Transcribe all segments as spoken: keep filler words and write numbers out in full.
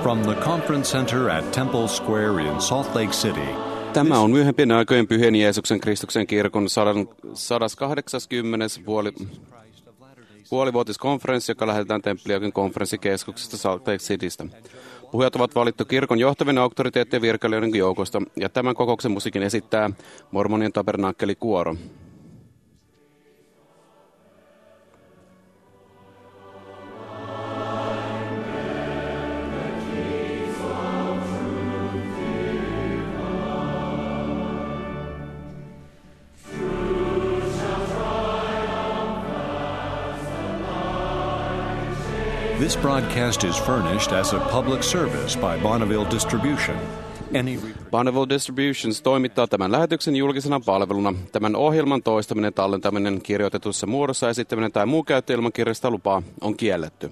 From the Conference Center at Temple Square in Salt Lake City. Tämä on myöhempien aikojen Pyhän Jeesuksen Kristuksen kirkon sata kahdeksankymmentä puoli, puolivuotiskonferenssi, joka lähetetään Temppelijokin konferenssikeskuksesta Salt Lake Citystä. Puhujat ovat valittu kirkon johtavien auktoriteettien virkailijoiden joukosta, ja tämän kokouksen musiikin esittää Mormonien Tabernaakkeli-kuoro. This broadcast is furnished as a public service by Bonneville Distribution. Any... Bonneville Distributions toimittaa tämän lähetyksen julkisena palveluna. Tämän ohjelman toistaminen, tallentaminen, kirjoitetussa muodossa esittäminen tai muu käyttö ilman kirjasta lupaa on kielletty.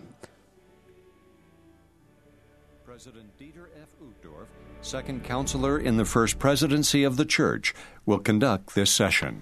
President Dieter F. Uchtdorf, second counselor in the First Presidency of the Church, will conduct this session.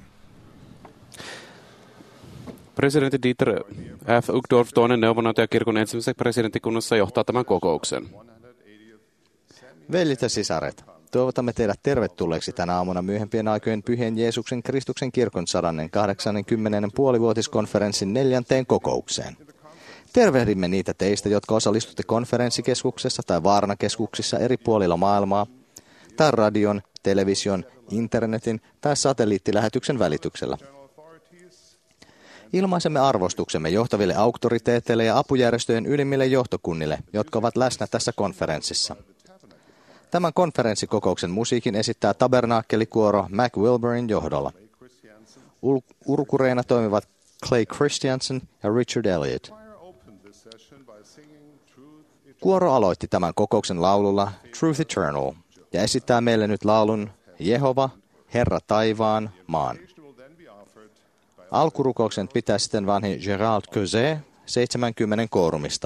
Presidentti Dieter F. Uchtdorf, toinen neuvonantaja kirkon ensimmäisessä presidenttikunnassa, johtaa tämän kokouksen. Veljet ja sisaret, toivotamme teidät tervetulleeksi tänä aamuna myöhempien aikojen Pyhän Jeesuksen Kristuksen kirkon sata kahdeksankymmentä puolivuotiskonferenssin neljänteen kokoukseen. Tervehdimme niitä teistä, jotka osallistutte konferenssikeskuksessa tai vaarnakeskuksissa eri puolilla maailmaa, tai radion, television, internetin tai satelliittilähetyksen välityksellä. Ilmaisemme arvostuksemme johtaville auktoriteeteille ja apujärjestöjen ylimmille johtokunnille, jotka ovat läsnä tässä konferenssissa. Tämän konferenssikokouksen musiikin esittää Tabernaakkeli-kuoro Mac Wilburin johdolla. Ul- urkureina toimivat Clay Christiansen ja Richard Elliott. Kuoro aloitti tämän kokouksen laululla Truth Eternal ja esittää meille nyt laulun Jehova, Herra taivaan, maan. Alkurukouksen pitää sitten vanhi Gerald Cozet seitsemänkymmentä koorumista.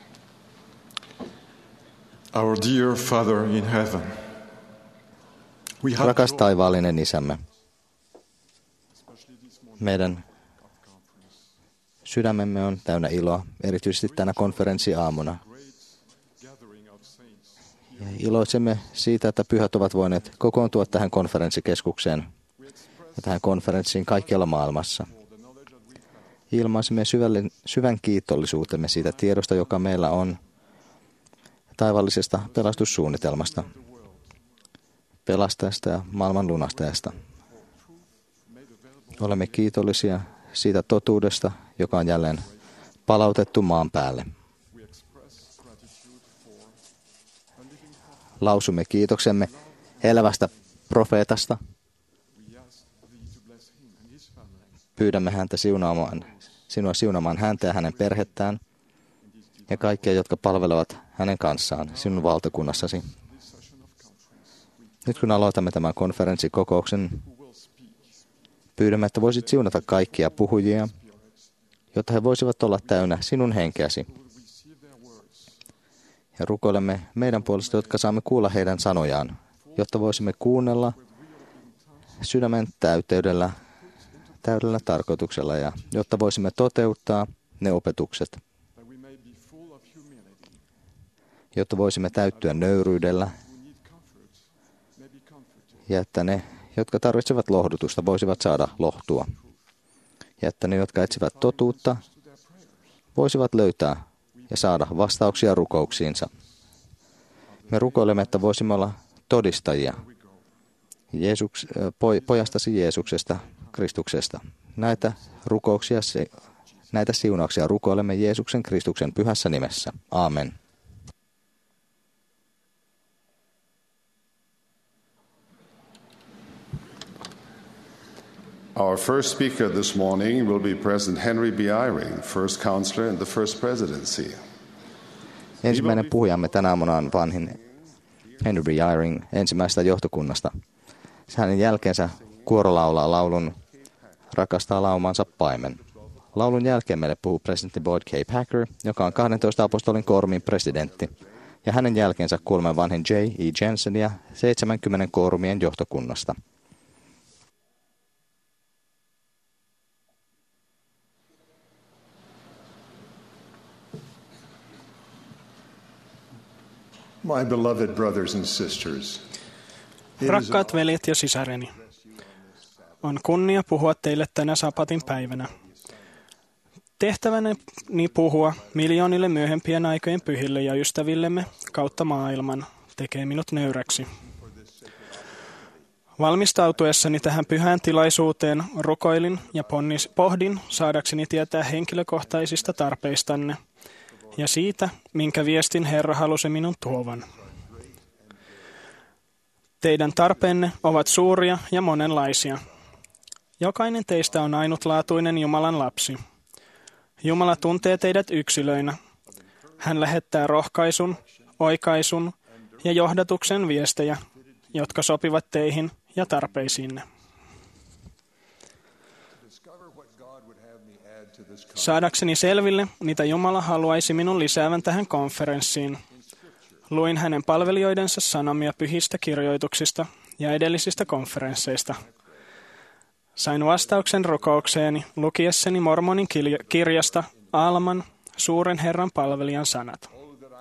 Our dear Father in heaven, Rakas taivaallinen Isämme, meidän sydämemme on täynnä iloa, erityisesti tänä konferenssiaamuna. Ja iloitsemme siitä, että pyhät ovat voineet kokoontua tähän konferenssikeskukseen ja tähän konferenssiin kaikkialla maailmassa. Ilmaisimme syvän kiitollisuutemme siitä tiedosta, joka meillä on taivallisesta pelastussuunnitelmasta, pelastajasta ja maailman lunastajasta. Olemme kiitollisia siitä totuudesta, joka on jälleen palautettu maan päälle. Lausumme kiitoksemme elävästä profeetasta. Pyydämme häntä siunaamaan, sinua siunaamaan häntä ja hänen perhettään ja kaikkia, jotka palvelevat hänen kanssaan sinun valtakunnassasi. Nyt kun aloitamme tämän konferenssikokouksen, pyydämme, että voisit siunata kaikkia puhujia, jotta he voisivat olla täynnä sinun henkeäsi. Ja rukoilemme meidän puolesta, jotka saamme kuulla heidän sanojaan, jotta voisimme kuunnella sydämen täyteydellä, täydellä tarkoituksella ja jotta voisimme toteuttaa ne opetukset, jotta voisimme täyttyä nöyryydellä ja että ne, jotka tarvitsevat lohdutusta, voisivat saada lohtua. Ja että ne, jotka etsivät totuutta, voisivat löytää ja saada vastauksia rukouksiinsa. Me rukoilemme, että voisimme olla todistajia Jeesuks, pojastasi Jeesuksesta, Kristuksesta. Näitä rukouksia, näitä siunauksia rukoilemme Jeesuksen Kristuksen pyhässä nimessä. Aamen. Our first speaker this morning will be President Henry B. Eyring, first counselor in the first presidency. Ensimmäinen puhujamme tänä aamuna on vanhin Henry B. Eyring ensimmäisestä johtokunnasta. Hänen jälkeensä kuoro laulaa laulun Rakastaa laumansa paimen. Laulun jälkeen meille puhuu presidentti Boyd K. Packer, joka on kahdentoista apostolin koorumin presidentti. Ja hänen jälkeensä kuulemme vanhin J. E. Jensenia seitsemänkymmentä koorumien johtokunnasta. My beloved brothers and sisters. Rakkaat veljet ja sisareni, on kunnia puhua teille tänä sapatin päivänä. Tehtäväni puhua miljoonille myöhempien aikojen pyhille ja ystävillemme kautta maailman tekee minut nöyräksi. Valmistautuessani tähän pyhään tilaisuuteen rukoilin ja ponnis, pohdin saadakseni tietää henkilökohtaisista tarpeistanne ja siitä, minkä viestin Herra halusi minun tuovan. Teidän tarpeenne ovat suuria ja monenlaisia. Jokainen teistä on ainutlaatuinen Jumalan lapsi. Jumala tuntee teidät yksilöinä. Hän lähettää rohkaisun, oikaisun ja johdatuksen viestejä, jotka sopivat teihin ja tarpeisiinne. Saadakseni selville, mitä Jumala haluaisi minun lisäävän tähän konferenssiin, luin hänen palvelijoidensa sanomia pyhistä kirjoituksista ja edellisistä konferensseista. Sain vastauksen rukoukseeni lukiessani Mormonin kirjasta Alman, suuren Herran palvelijan sanat.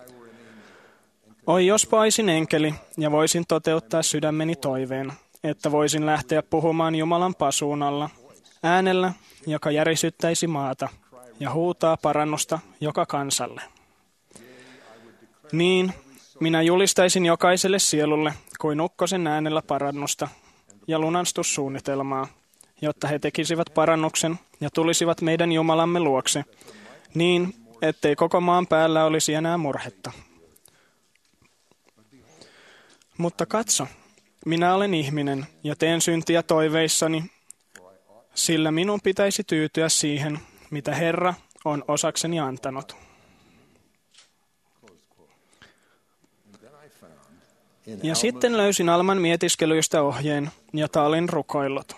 Oi, jospa olisin enkeli ja voisin toteuttaa sydämeni toiveen, että voisin lähteä puhumaan Jumalan pasuun alla, äänellä, joka järisyttäisi maata ja huutaa parannusta joka kansalle. Niin, minä julistaisin jokaiselle sielulle kuin ukkosen äänellä parannusta ja lunastussuunnitelmaa, jotta he tekisivät parannuksen ja tulisivat meidän Jumalamme luokse, niin, ettei koko maan päällä olisi enää murhetta. Mutta katso, minä olen ihminen ja teen syntiä toiveissani, sillä minun pitäisi tyytyä siihen, mitä Herra on osakseni antanut. Ja sitten löysin Alman mietiskelyistä ohjeen, jota olin rukoillut.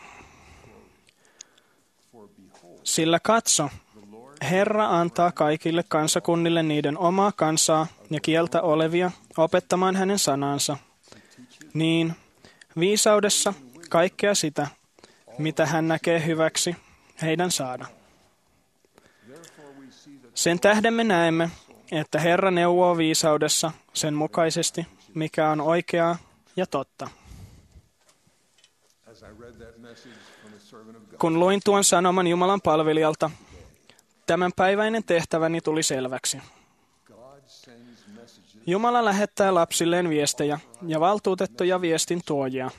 Sillä katso, Herra antaa kaikille kansakunnille niiden omaa kansaa ja kieltä olevia opettamaan hänen sanansa. Niin, viisaudessa kaikkea sitä, mitä hän näkee hyväksi heidän saada. Sen tähden me näemme, että Herra neuvoo viisaudessa sen mukaisesti, mikä on oikeaa ja totta. Kun luin tuon sanoman Jumalan palvelijalta, tämänpäiväinen tehtäväni tuli selväksi. Jumala lähettää lapsilleen viestejä ja valtuutettuja viestin tuojia.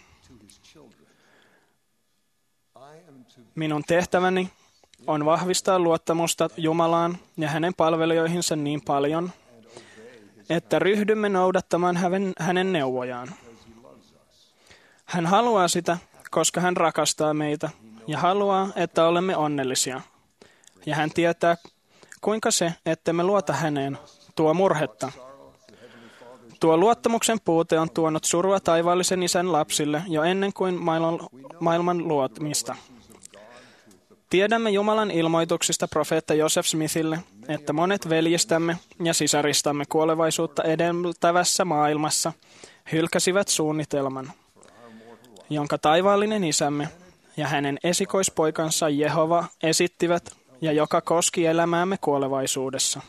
Minun tehtäväni on vahvistaa luottamusta Jumalaan ja hänen palvelijoihinsa niin paljon, että ryhdymme noudattamaan hänen neuvojaan. Hän haluaa sitä, koska hän rakastaa meitä ja haluaa, että olemme onnellisia. Ja hän tietää, kuinka se, että me luota häneen, tuo murhetta. Tuo luottamuksen puute on tuonut surua taivaallisen isän lapsille jo ennen kuin maailman luomista. Tiedämme Jumalan ilmoituksista profeetta Joseph Smithille, että monet veljistämme ja sisaristamme kuolevaisuutta edeltävässä maailmassa hylkäsivät suunnitelman, jonka taivaallinen isämme ja hänen esikoispoikansa Jehova esittivät ja joka koski elämäämme kuolevaisuudessa.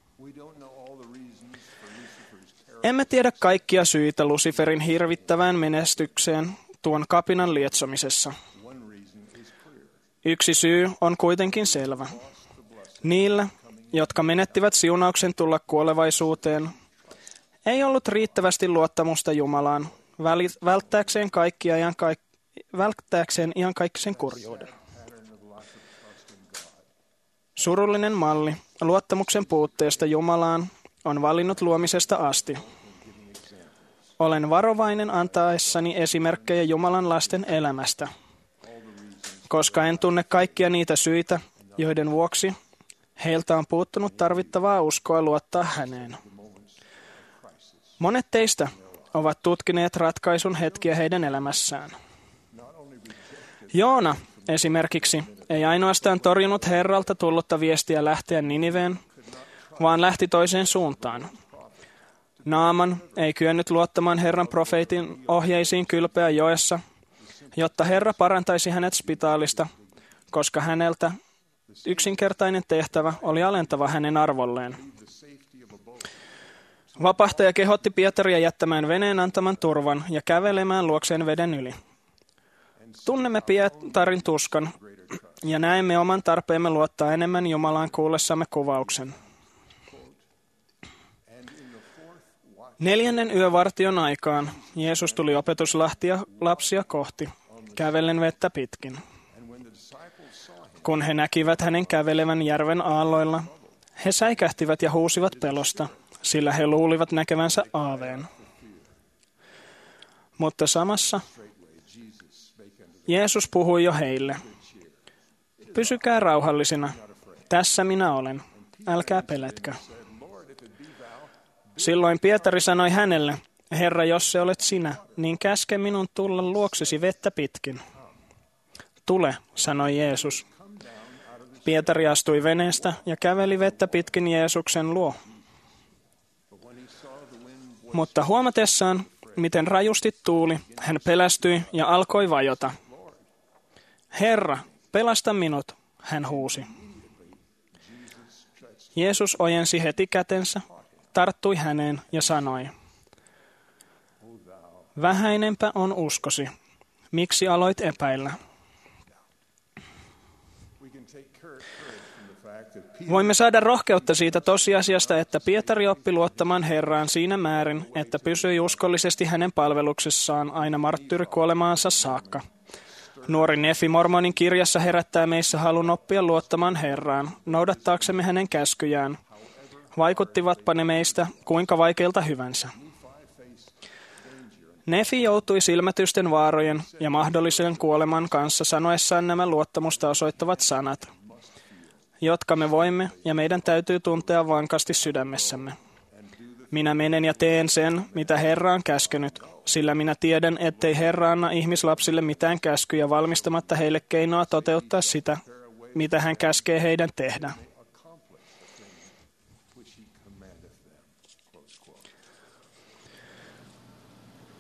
Emme tiedä kaikkia syitä Luciferin hirvittävään menestykseen tuon kapinan lietsomisessa. Yksi syy on kuitenkin selvä. Niillä, jotka menettivät siunauksen tulla kuolevaisuuteen, ei ollut riittävästi luottamusta Jumalaan välttääkseen, kaikki ajan, välttääkseen iankaikkisen kurjuuden. Surullinen malli luottamuksen puutteesta Jumalaan on valinnut luomisesta asti. Olen varovainen antaessani esimerkkejä Jumalan lasten elämästä, koska en tunne kaikkia niitä syitä, joiden vuoksi heiltä on puuttunut tarvittavaa uskoa luottaa häneen. Monet teistä ovat tutkineet ratkaisun hetkiä heidän elämässään. Joona esimerkiksi ei ainoastaan torjunut Herralta tullutta viestiä lähteä Niniveen, vaan lähti toiseen suuntaan. Naaman ei kyennyt luottamaan Herran profeetin ohjeisiin kylpeä joessa, jotta Herra parantaisi hänet spitaalista, koska häneltä yksinkertainen tehtävä oli alentava hänen arvolleen. Vapahtaja kehotti Pietaria jättämään veneen antaman turvan ja kävelemään luokseen veden yli. Tunnemme Pietarin tuskan ja näemme oman tarpeemme luottaa enemmän Jumalaan kuullessamme kuvauksen. Neljännen yövartion aikaan Jeesus tuli opetuslahtia lapsia kohti, kävellen vettä pitkin. Kun he näkivät hänen kävelevän järven aalloilla, he säikähtivät ja huusivat pelosta, sillä he luulivat näkevänsä aaveen. Mutta samassa Jeesus puhui jo heille. Pysykää rauhallisina, tässä minä olen, älkää pelätkö. Silloin Pietari sanoi hänelle, Herra, jos se olet sinä, niin käske minun tulla luoksesi vettä pitkin. Tule, sanoi Jeesus. Pietari astui veneestä ja käveli vettä pitkin Jeesuksen luo. Mutta huomatessaan, miten rajusti tuuli, hän pelästyi ja alkoi vajota. Herra, pelasta minut, hän huusi. Jeesus ojensi heti kätensä, tarttui häneen ja sanoi, vähäinenpä on uskosi, miksi aloit epäillä? Voimme saada rohkeutta siitä tosiasiasta, että Pietari oppi luottamaan Herraan siinä määrin, että pysyi uskollisesti hänen palveluksessaan aina marttyyrikuolemaansa saakka. Nuori Nefi Mormonin kirjassa herättää meissä halun oppia luottamaan Herraan, noudattaaksemme hänen käskyjään. Vaikuttivatpa ne meistä kuinka vaikeilta hyvänsä. Nefi joutui silmätysten vaarojen ja mahdollisen kuoleman kanssa sanoessaan nämä luottamusta osoittavat sanat, jotka me voimme ja meidän täytyy tuntea vankasti sydämessämme. Minä menen ja teen sen, mitä Herra on käskenyt, sillä minä tiedän, ettei Herra anna ihmislapsille mitään käskyjä valmistamatta heille keinoa toteuttaa sitä, mitä hän käskee heidän tehdä.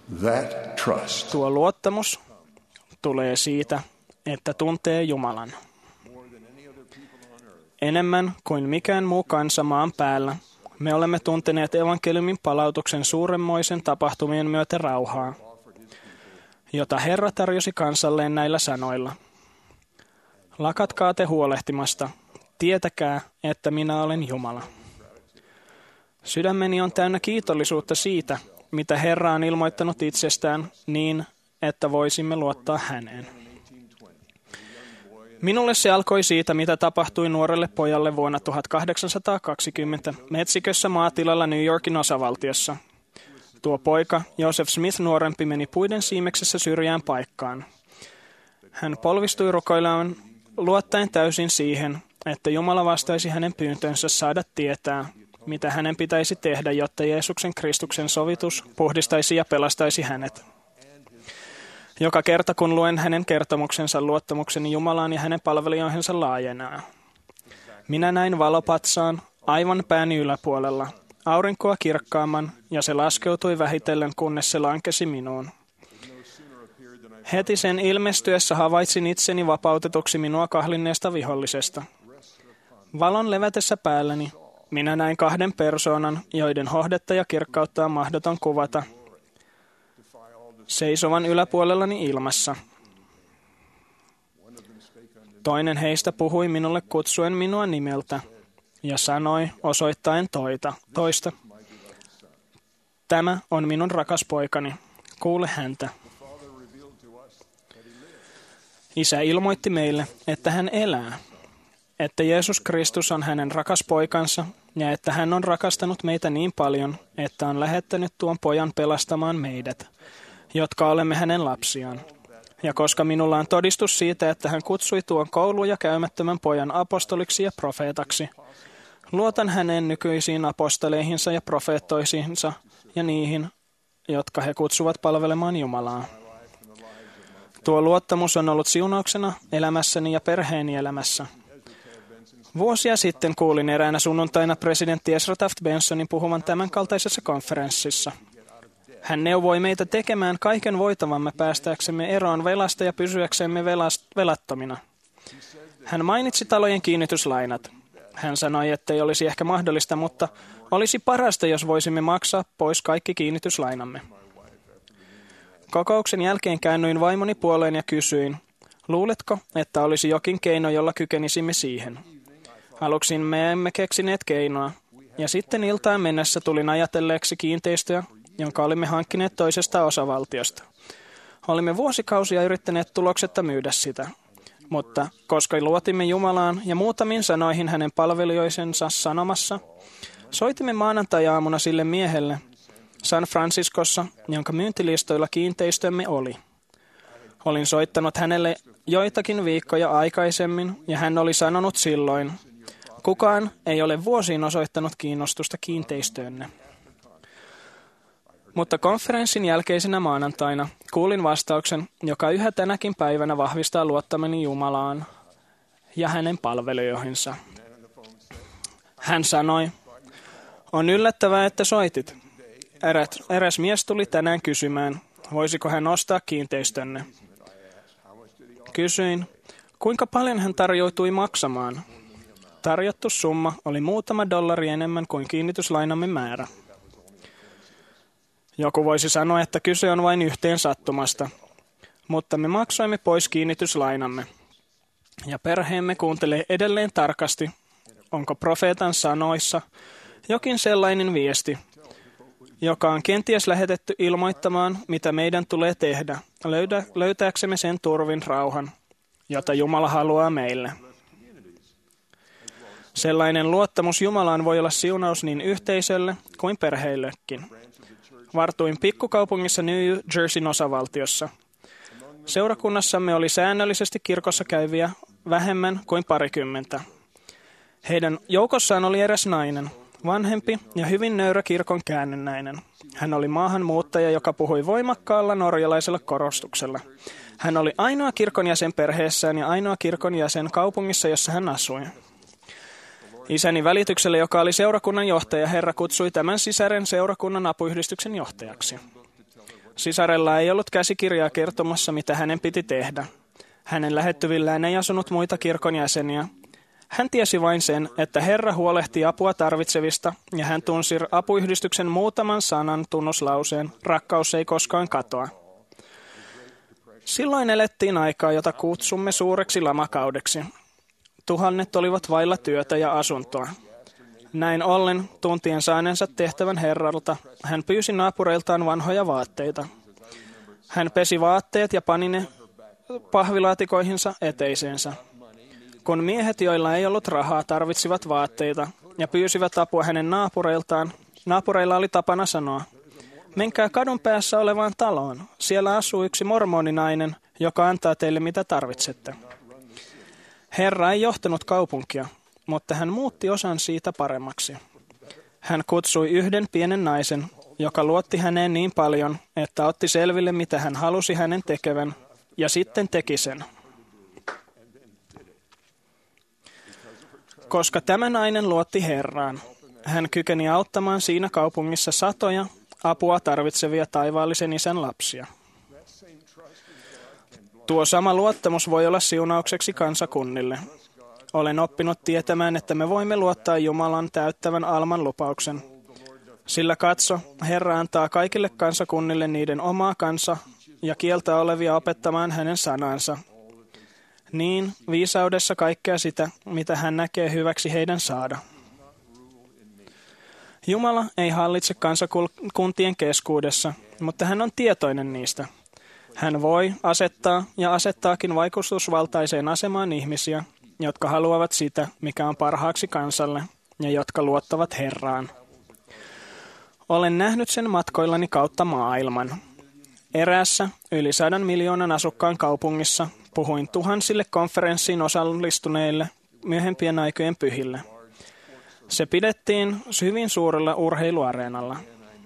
That trust Tuo luottamus tulee siitä, että tuntee Jumalan. Enemmän kuin mikään muu kansa maan päällä, me olemme tunteneet evankeliumin palautuksen suuremmoisen tapahtumien myötä rauhaa, jota Herra tarjosi kansalleen näillä sanoilla. Lakatkaa te huolehtimasta, tietäkää, että minä olen Jumala. Sydämeni on täynnä kiitollisuutta siitä, mitä Herra on ilmoittanut itsestään niin, että voisimme luottaa häneen. Minulle se alkoi siitä, mitä tapahtui nuorelle pojalle vuonna tuhatkahdeksansataakaksikymmentä metsikössä maatilalla New Yorkin osavaltiossa. Tuo poika, Joseph Smith nuorempi, meni puiden siimeksessä syrjään paikkaan. Hän polvistui rukoilemaan luottaen täysin siihen, että Jumala vastaisi hänen pyyntönsä saada tietää, mitä hänen pitäisi tehdä, jotta Jeesuksen Kristuksen sovitus puhdistaisi ja pelastaisi hänet. Joka kerta, kun luen hänen kertomuksensa, luottamukseni Jumalaan ja hänen palvelijoihinsa laajenaa. Minä näin valopatsaan aivan pääni yläpuolella, aurinkoa kirkkaamman, ja se laskeutui vähitellen, kunnes se lankesi minuun. Heti sen ilmestyessä havaitsin itseni vapautetuksi minua kahlinneesta vihollisesta. Valon levätessä päälläni minä näin kahden persoonan, joiden hohdetta ja kirkkautta on mahdoton kuvata, seisovan yläpuolellani ilmassa. Toinen heistä puhui minulle kutsuen minua nimeltä ja sanoi osoittaen toita, toista. Tämä on minun rakas poikani, kuule häntä. Isä ilmoitti meille, että hän elää, että Jeesus Kristus on hänen rakas poikansa ja että hän on rakastanut meitä niin paljon, että on lähettänyt tuon pojan pelastamaan meidät, jotka olemme hänen lapsiaan. Ja koska minulla on todistus siitä, että hän kutsui tuon kouluja käymättömän pojan apostoliksi ja profeetaksi, luotan hänen nykyisiin apostoleihinsa ja profeettoisiinsa ja niihin, jotka he kutsuvat palvelemaan Jumalaa. Tuo luottamus on ollut siunauksena elämässäni ja perheeni elämässä. Vuosia sitten kuulin eräänä sunnuntaina presidentti Ezra Taft Bensonin puhuvan tämänkaltaisessa konferenssissa. Hän neuvoi meitä tekemään kaiken voitavamme päästäksemme eroon velasta ja pysyäksemme velattomina. Hän mainitsi talojen kiinnityslainat. Hän sanoi, että ei olisi ehkä mahdollista, mutta olisi parasta, jos voisimme maksaa pois kaikki kiinnityslainamme. Kokouksen jälkeen käännyin vaimoni puoleen ja kysyin, luuletko, että olisi jokin keino, jolla kykenisimme siihen? Aluksi me emme keksineet keinoa, ja sitten iltaan mennessä tulin ajatelleeksi kiinteistöä, jonka olimme hankkineet toisesta osavaltiosta. Olimme vuosikausia yrittäneet tuloksetta myydä sitä, mutta koska luotimme Jumalaan ja muutamiin sanoihin hänen palvelijoisensa sanomassa, soitimme maanantai-aamuna sille miehelle San Franciscossa, jonka myyntilistoilla kiinteistömme oli. Olin soittanut hänelle joitakin viikkoja aikaisemmin, ja hän oli sanonut silloin, kukaan ei ole vuosiin osoittanut kiinnostusta kiinteistöönne. Mutta konferenssin jälkeisenä maanantaina kuulin vastauksen, joka yhä tänäkin päivänä vahvistaa luottamani Jumalaan ja hänen palvelijoihinsa. Hän sanoi, on yllättävää, että soitit. Erät, eräs mies tuli tänään kysymään, voisiko hän ostaa kiinteistönne. Kysyin, kuinka paljon hän tarjoutui maksamaan. Tarjottu summa oli muutama dollari enemmän kuin kiinnityslainamme määrä. Joku voisi sanoa, että kyse on vain yhteen sattumasta, mutta me maksoimme pois kiinnityslainamme. Ja perheemme kuuntelee edelleen tarkasti, onko profeetan sanoissa jokin sellainen viesti, joka on kenties lähetetty ilmoittamaan, mitä meidän tulee tehdä, löydä, löytääksemme sen turvin rauhan, jota Jumala haluaa meille. Sellainen luottamus Jumalaan voi olla siunaus niin yhteisölle kuin perheillekin. Vartuin pikkukaupungissa New Jerseyn osavaltiossa. Seurakunnassamme oli säännöllisesti kirkossa käyviä vähemmän kuin parikymmentä. Heidän joukossaan oli eräs nainen, vanhempi ja hyvin nöyrä kirkon käännynnäinen. Hän oli maahanmuuttaja, joka puhui voimakkaalla norjalaisella korostuksella. Hän oli ainoa kirkon jäsen perheessään ja ainoa kirkon jäsen kaupungissa, jossa hän asui. Isäni välityksellä, joka oli seurakunnan johtaja, Herra kutsui tämän sisären seurakunnan apuyhdistyksen johtajaksi. Sisarella ei ollut käsikirjaa kertomassa, mitä hänen piti tehdä. Hänen lähettyvillään ei asunut muita kirkon jäseniä. Hän tiesi vain sen, että Herra huolehtii apua tarvitsevista, ja hän tunsi apuyhdistyksen muutaman sanan tunnuslauseen, rakkaus ei koskaan katoa. Silloin elettiin aikaa, jota kutsumme suureksi lamakaudeksi. Tuhannet olivat vailla työtä ja asuntoa. Näin ollen, tuntien saaneensa tehtävän Herralta, hän pyysi naapureiltaan vanhoja vaatteita. Hän pesi vaatteet ja pani ne pahvilaatikoihinsa eteiseensä. Kun miehet, joilla ei ollut rahaa, tarvitsivat vaatteita ja pyysivät apua hänen naapureiltaan, naapureilla oli tapana sanoa, menkää kadun päässä olevaan taloon, siellä asuu yksi mormoninainen, joka antaa teille mitä tarvitsette. Herra ei johtanut kaupunkia, mutta hän muutti osan siitä paremmaksi. Hän kutsui yhden pienen naisen, joka luotti häneen niin paljon, että otti selville, mitä hän halusi hänen tekevän, ja sitten teki sen. Koska tämä nainen luotti Herraan, hän kykeni auttamaan siinä kaupungissa satoja apua tarvitsevia taivaallisen isän lapsia. Tuo sama luottamus voi olla siunaukseksi kansakunnille. Olen oppinut tietämään, että me voimme luottaa Jumalan täyttävän alman lupauksen. Sillä katso, Herra antaa kaikille kansakunnille niiden omaa kansa ja kieltä olevia opettamaan hänen sanansa. Niin viisaudessa kaikkea sitä, mitä hän näkee hyväksi heidän saada. Jumala ei hallitse kansakuntien keskuudessa, mutta hän on tietoinen niistä. Hän voi asettaa ja asettaakin vaikutusvaltaiseen asemaan ihmisiä, jotka haluavat sitä, mikä on parhaaksi kansalle, ja jotka luottavat Herraan. Olen nähnyt sen matkoillani kautta maailman. Eräässä yli sadan miljoonan asukkaan kaupungissa puhuin tuhansille konferenssiin osallistuneille myöhempien aikojen pyhille. Se pidettiin hyvin suurella urheiluareenalla.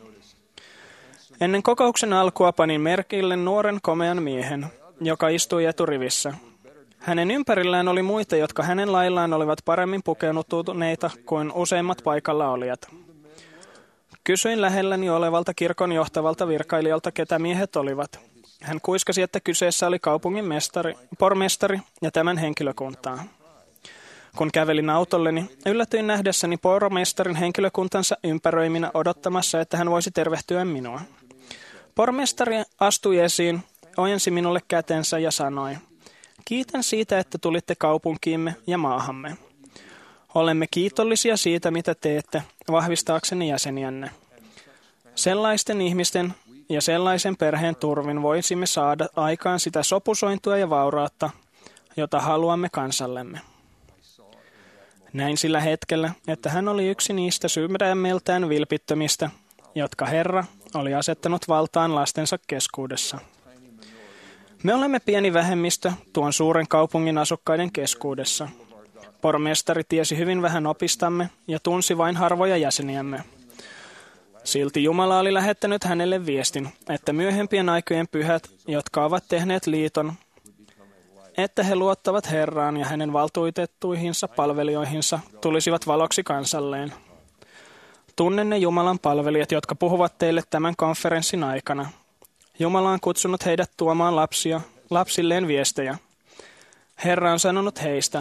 Ennen kokouksen alkua panin merkille nuoren komean miehen, joka istui eturivissä. Hänen ympärillään oli muita, jotka hänen laillaan olivat paremmin pukeutuneita kuin useimmat paikalla olijat. Kysyin lähelläni olevalta kirkon johtavalta virkailijalta, ketä miehet olivat. Hän kuiskasi, että kyseessä oli kaupungin mestari, pormestari ja tämän henkilökuntaa. Kun kävelin autolleni, yllätyin nähdessäni pormestarin henkilökuntansa ympäröiminä odottamassa, että hän voisi tervehtyä minua. Pormestari astui esiin, ojensi minulle kätensä ja sanoi, kiitän siitä, että tulitte kaupunkiimme ja maahamme. Olemme kiitollisia siitä, mitä teette, vahvistaakseni jäseniänne. Sellaisten ihmisten ja sellaisen perheen turvin voisimme saada aikaan sitä sopusointua ja vaurautta, jota haluamme kansallemme. Näin sillä hetkellä, että hän oli yksi niistä sydämeltään vilpittömistä, jotka Herra oli asettanut valtaan lastensa keskuudessa. Me olemme pieni vähemmistö tuon suuren kaupungin asukkaiden keskuudessa. Pormestari tiesi hyvin vähän opistamme ja tunsi vain harvoja jäseniämme. Silti Jumala oli lähettänyt hänelle viestin, että myöhempien aikojen pyhät, jotka ovat tehneet liiton, että he luottavat Herraan ja hänen valtuutettuihinsa palvelijoihinsa, tulisivat valoksi kansalleen. Tunnen ne Jumalan palvelijat, jotka puhuvat teille tämän konferenssin aikana. Jumala on kutsunut heidät tuomaan lapsia, lapsilleen viestejä. Herra on sanonut heistä,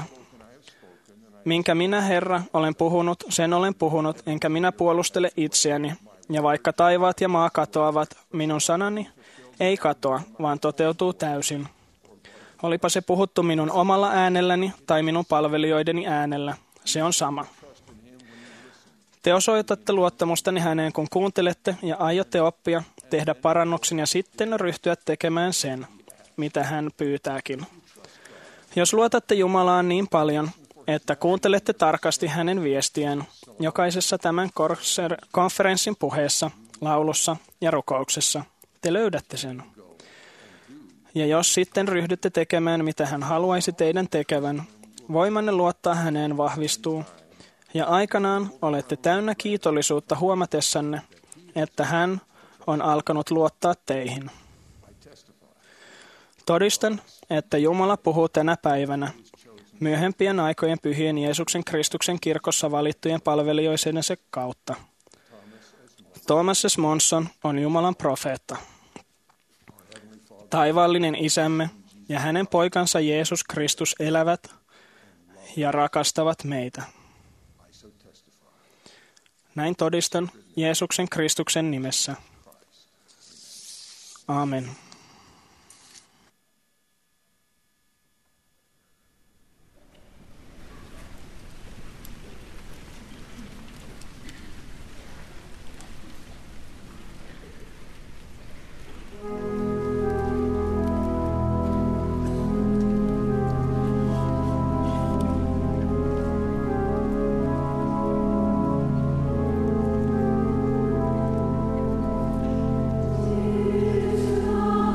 minkä minä, Herra, olen puhunut, sen olen puhunut, enkä minä puolustele itseäni. Ja vaikka taivaat ja maa katoavat, minun sanani ei katoa, vaan toteutuu täysin. Olipa se puhuttu minun omalla äänelläni tai minun palvelijoideni äänellä, se on sama. Te osoitatte luottamustani häneen, kun kuuntelette ja aiotte oppia, tehdä parannuksen ja sitten ryhtyä tekemään sen, mitä hän pyytääkin. Jos luotatte Jumalaan niin paljon, että kuuntelette tarkasti hänen viestiään jokaisessa tämän konferenssin puheessa, laulussa ja rukouksessa, te löydätte sen. Ja jos sitten ryhdytte tekemään, mitä hän haluaisi teidän tekevän, voimanne luottaa häneen vahvistuu, ja aikanaan olette täynnä kiitollisuutta huomatessanne, että hän on alkanut luottaa teihin. Todistan, että Jumala puhuu tänä päivänä, myöhempien aikojen pyhien Jeesuksen Kristuksen kirkossa valittujen palvelijoidensa kautta. Thomas S. Monson on Jumalan profeetta. Taivaallinen Isämme ja hänen poikansa Jeesus Kristus elävät ja rakastavat meitä. Näin todistan Jeesuksen Kristuksen nimessä. Aamen. Jesus.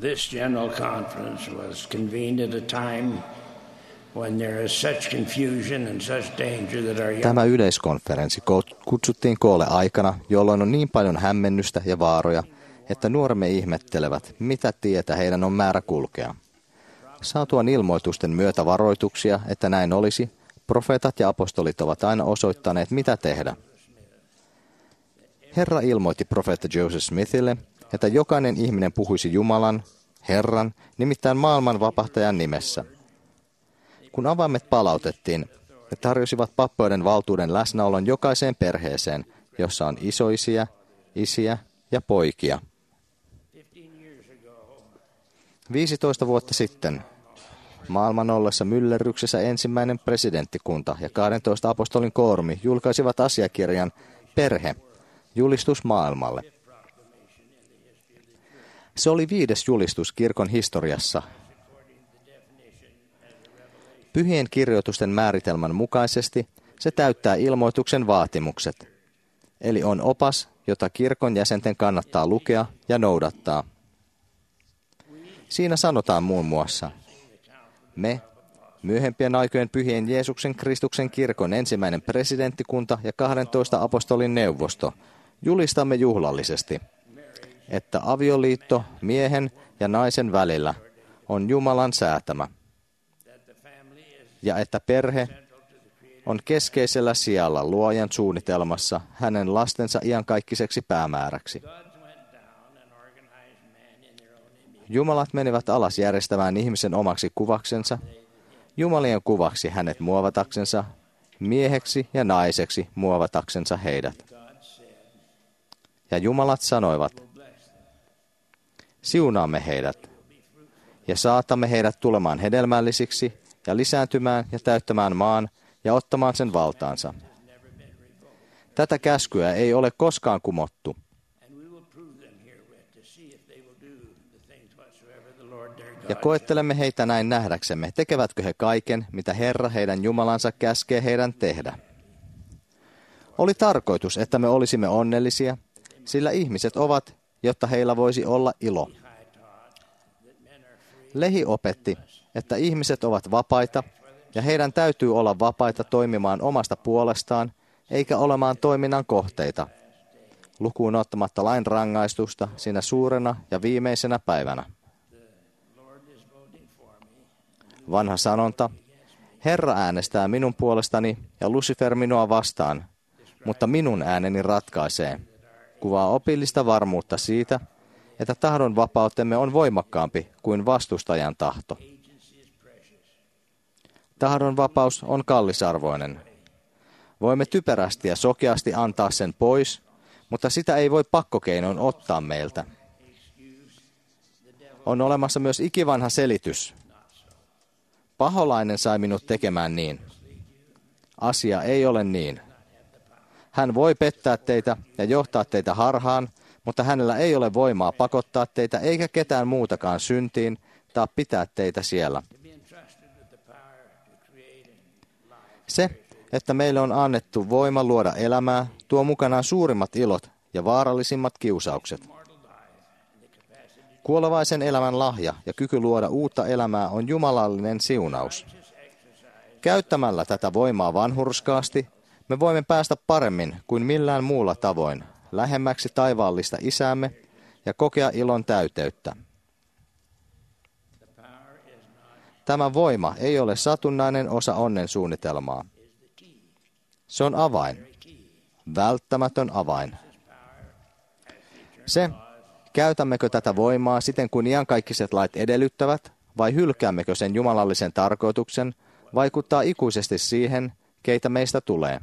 This general conference was convened at a time when there is such confusion and such danger that our young... Tämä yleiskonferenssi kutsuttiin koolle aikana, jolloin on niin paljon hämmennystä ja vaaroja, että nuoremme ihmettelevät, mitä tietä heidän on määrä kulkea. Saatuan ilmoitusten myötä varoituksia, että näin olisi, profeetat ja apostolit ovat aina osoittaneet, mitä tehdä. Herra ilmoitti profeetta Joseph Smithille, että jokainen ihminen puhuisi Jumalan, Herran, nimittäin maailman vapahtajan nimessä. Kun avaimet palautettiin, he tarjosivat pappeuden valtuuden läsnäolon jokaiseen perheeseen, jossa on isoisiä, isiä ja poikia. viisitoista vuotta sitten, maailman ollessa myllerryksessä ensimmäinen presidenttikunta ja kahdentoista apostolin koorumi julkaisivat asiakirjan Perhe, julistus maailmalle. Se oli viides julistus kirkon historiassa. Pyhien kirjoitusten määritelmän mukaisesti se täyttää ilmoituksen vaatimukset, eli on opas, jota kirkon jäsenten kannattaa lukea ja noudattaa. Siinä sanotaan muun muassa, me, myöhempien aikojen pyhien Jeesuksen Kristuksen kirkon ensimmäinen presidenttikunta ja kahdentoista apostolin neuvosto, julistamme juhlallisesti, että avioliitto miehen ja naisen välillä on Jumalan säätämä, ja että perhe on keskeisellä sijalla luojan suunnitelmassa hänen lastensa iankaikkiseksi päämääräksi. Jumalat menivät alas järjestämään ihmisen omaksi kuvaksensa, Jumalien kuvaksi hänet muovataksensa, mieheksi ja naiseksi muovataksensa heidät. Ja Jumalat sanoivat, siunaamme heidät ja saatamme heidät tulemaan hedelmällisiksi ja lisääntymään ja täyttämään maan ja ottamaan sen valtaansa. Tätä käskyä ei ole koskaan kumottu. Ja koettelemme heitä näin nähdäksemme, tekevätkö he kaiken, mitä Herra heidän Jumalansa käskee heidän tehdä. Oli tarkoitus, että me olisimme onnellisia, sillä ihmiset ovat, jotta heillä voisi olla ilo. Lehi opetti, että ihmiset ovat vapaita, ja heidän täytyy olla vapaita toimimaan omasta puolestaan, eikä olemaan toiminnan kohteita, lukuun ottamatta lain rangaistusta siinä suurena ja viimeisenä päivänä. Vanha sanonta, Herra äänestää minun puolestani ja Lucifer minua vastaan, mutta minun ääneni ratkaisee, kuvaa opillista varmuutta siitä, että tahdon vapautemme on voimakkaampi kuin vastustajan tahto. Tahdon vapaus on kallisarvoinen. Voimme typerästi ja sokeasti antaa sen pois, mutta sitä ei voi pakkokeinoin ottaa meiltä. On olemassa myös ikivanha selitys. Paholainen sai minut tekemään niin. Asia ei ole niin. Hän voi pettää teitä ja johtaa teitä harhaan, mutta hänellä ei ole voimaa pakottaa teitä eikä ketään muutakaan syntiin tai pitää teitä siellä. Se, että meille on annettu voima luoda elämää, tuo mukanaan suurimmat ilot ja vaarallisimmat kiusaukset. Kuolevaisen elämän lahja ja kyky luoda uutta elämää on jumalallinen siunaus. Käyttämällä tätä voimaa vanhurskaasti, me voimme päästä paremmin kuin millään muulla tavoin lähemmäksi taivaallista Isäämme ja kokea ilon täyteyttä. Tämä voima ei ole satunnainen osa onnen suunnitelmaa. Se on avain, välttämätön avain. Se, käytämmekö tätä voimaa siten kuin iankaikkiset lait edellyttävät, vai hylkäämmekö sen jumalallisen tarkoituksen, vaikuttaa ikuisesti siihen, keitä meistä tulee.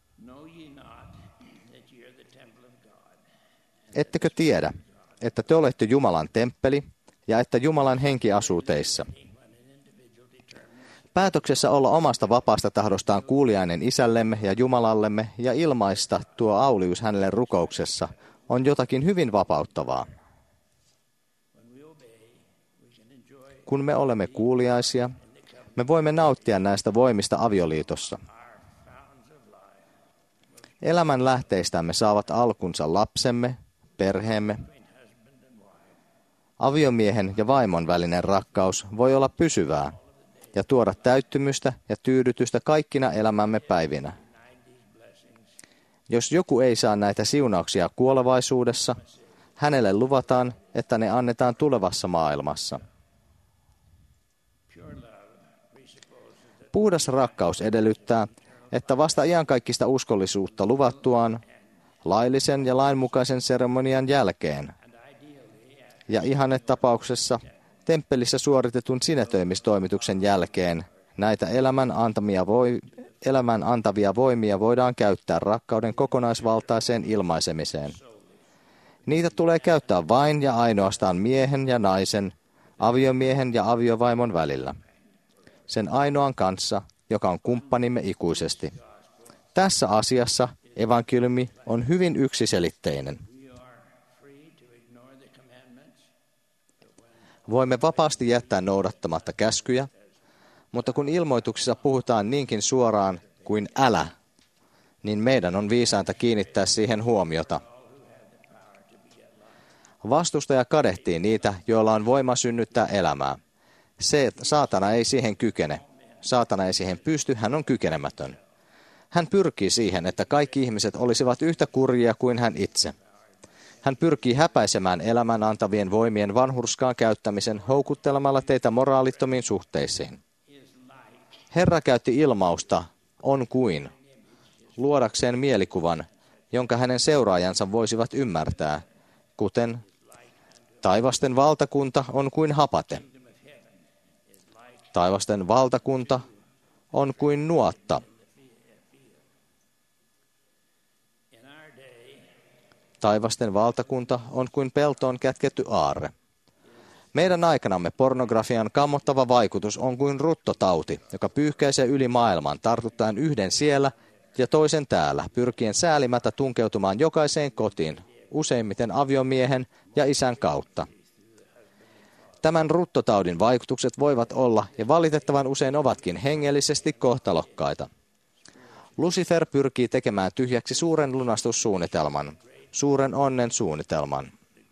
Ettekö tiedä, että te olette Jumalan temppeli ja että Jumalan henki asuu teissä? Päätöksessä olla omasta vapaasta tahdostaan kuuliainen Isällemme ja Jumalallemme ja ilmaista tuo aulius hänelle rukouksessa on jotakin hyvin vapauttavaa. Kun me olemme kuuliaisia, me voimme nauttia näistä voimista avioliitossa. Elämän lähteistämme saavat alkunsa lapsemme, perheemme, Aviomiehen ja vaimon välinen rakkaus voi olla pysyvää ja tuoda täyttymystä ja tyydytystä kaikkina elämämme päivinä. Jos joku ei saa näitä siunauksia kuolevaisuudessa, hänelle luvataan, että ne annetaan tulevassa maailmassa. Puhdas rakkaus edellyttää, että vasta iankaikkista uskollisuutta luvattuaan, laillisen ja lainmukaisen seremonian jälkeen, ja ihannetapauksessa temppelissä suoritetun sinetöimistoimituksen jälkeen näitä elämän, antamia voi, elämän antavia voimia voidaan käyttää rakkauden kokonaisvaltaiseen ilmaisemiseen. Niitä tulee käyttää vain ja ainoastaan miehen ja naisen, aviomiehen ja aviovaimon välillä. Sen ainoan kanssa, joka on kumppanimme ikuisesti. Tässä asiassa evankeliumi on hyvin yksiselitteinen. Voimme vapaasti jättää noudattamatta käskyjä, mutta kun ilmoituksissa puhutaan niinkin suoraan kuin älä, niin meidän on viisainta kiinnittää siihen huomiota. Vastustaja kadehtii niitä, joilla on voima synnyttää elämää. Se, että saatana ei siihen kykene. Saatana ei siihen pysty, hän on kykenemätön. Hän pyrkii siihen, että kaikki ihmiset olisivat yhtä kurjia kuin hän itse. Hän pyrkii häpäisemään elämän antavien voimien vanhurskaan käyttämisen houkuttelemalla teitä moraalittomiin suhteisiin. Herra käytti ilmausta on kuin luodakseen mielikuvan, jonka hänen seuraajansa voisivat ymmärtää, kuten taivasten valtakunta on kuin hapate. Taivasten valtakunta on kuin nuotta. Taivasten valtakunta on kuin peltoon kätketty aarre. Meidän aikanamme pornografian kammottava vaikutus on kuin ruttotauti, joka pyyhkäisee yli maailman tartuttaen yhden siellä ja toisen täällä, pyrkien säälimättä tunkeutumaan jokaiseen kotiin, useimmiten aviomiehen ja isän kautta. Tämän ruttotaudin vaikutukset voivat olla ja valitettavan usein ovatkin hengellisesti kohtalokkaita. Lucifer pyrkii tekemään tyhjäksi suuren lunastussuunnitelman, suuren onnen suunnitelman.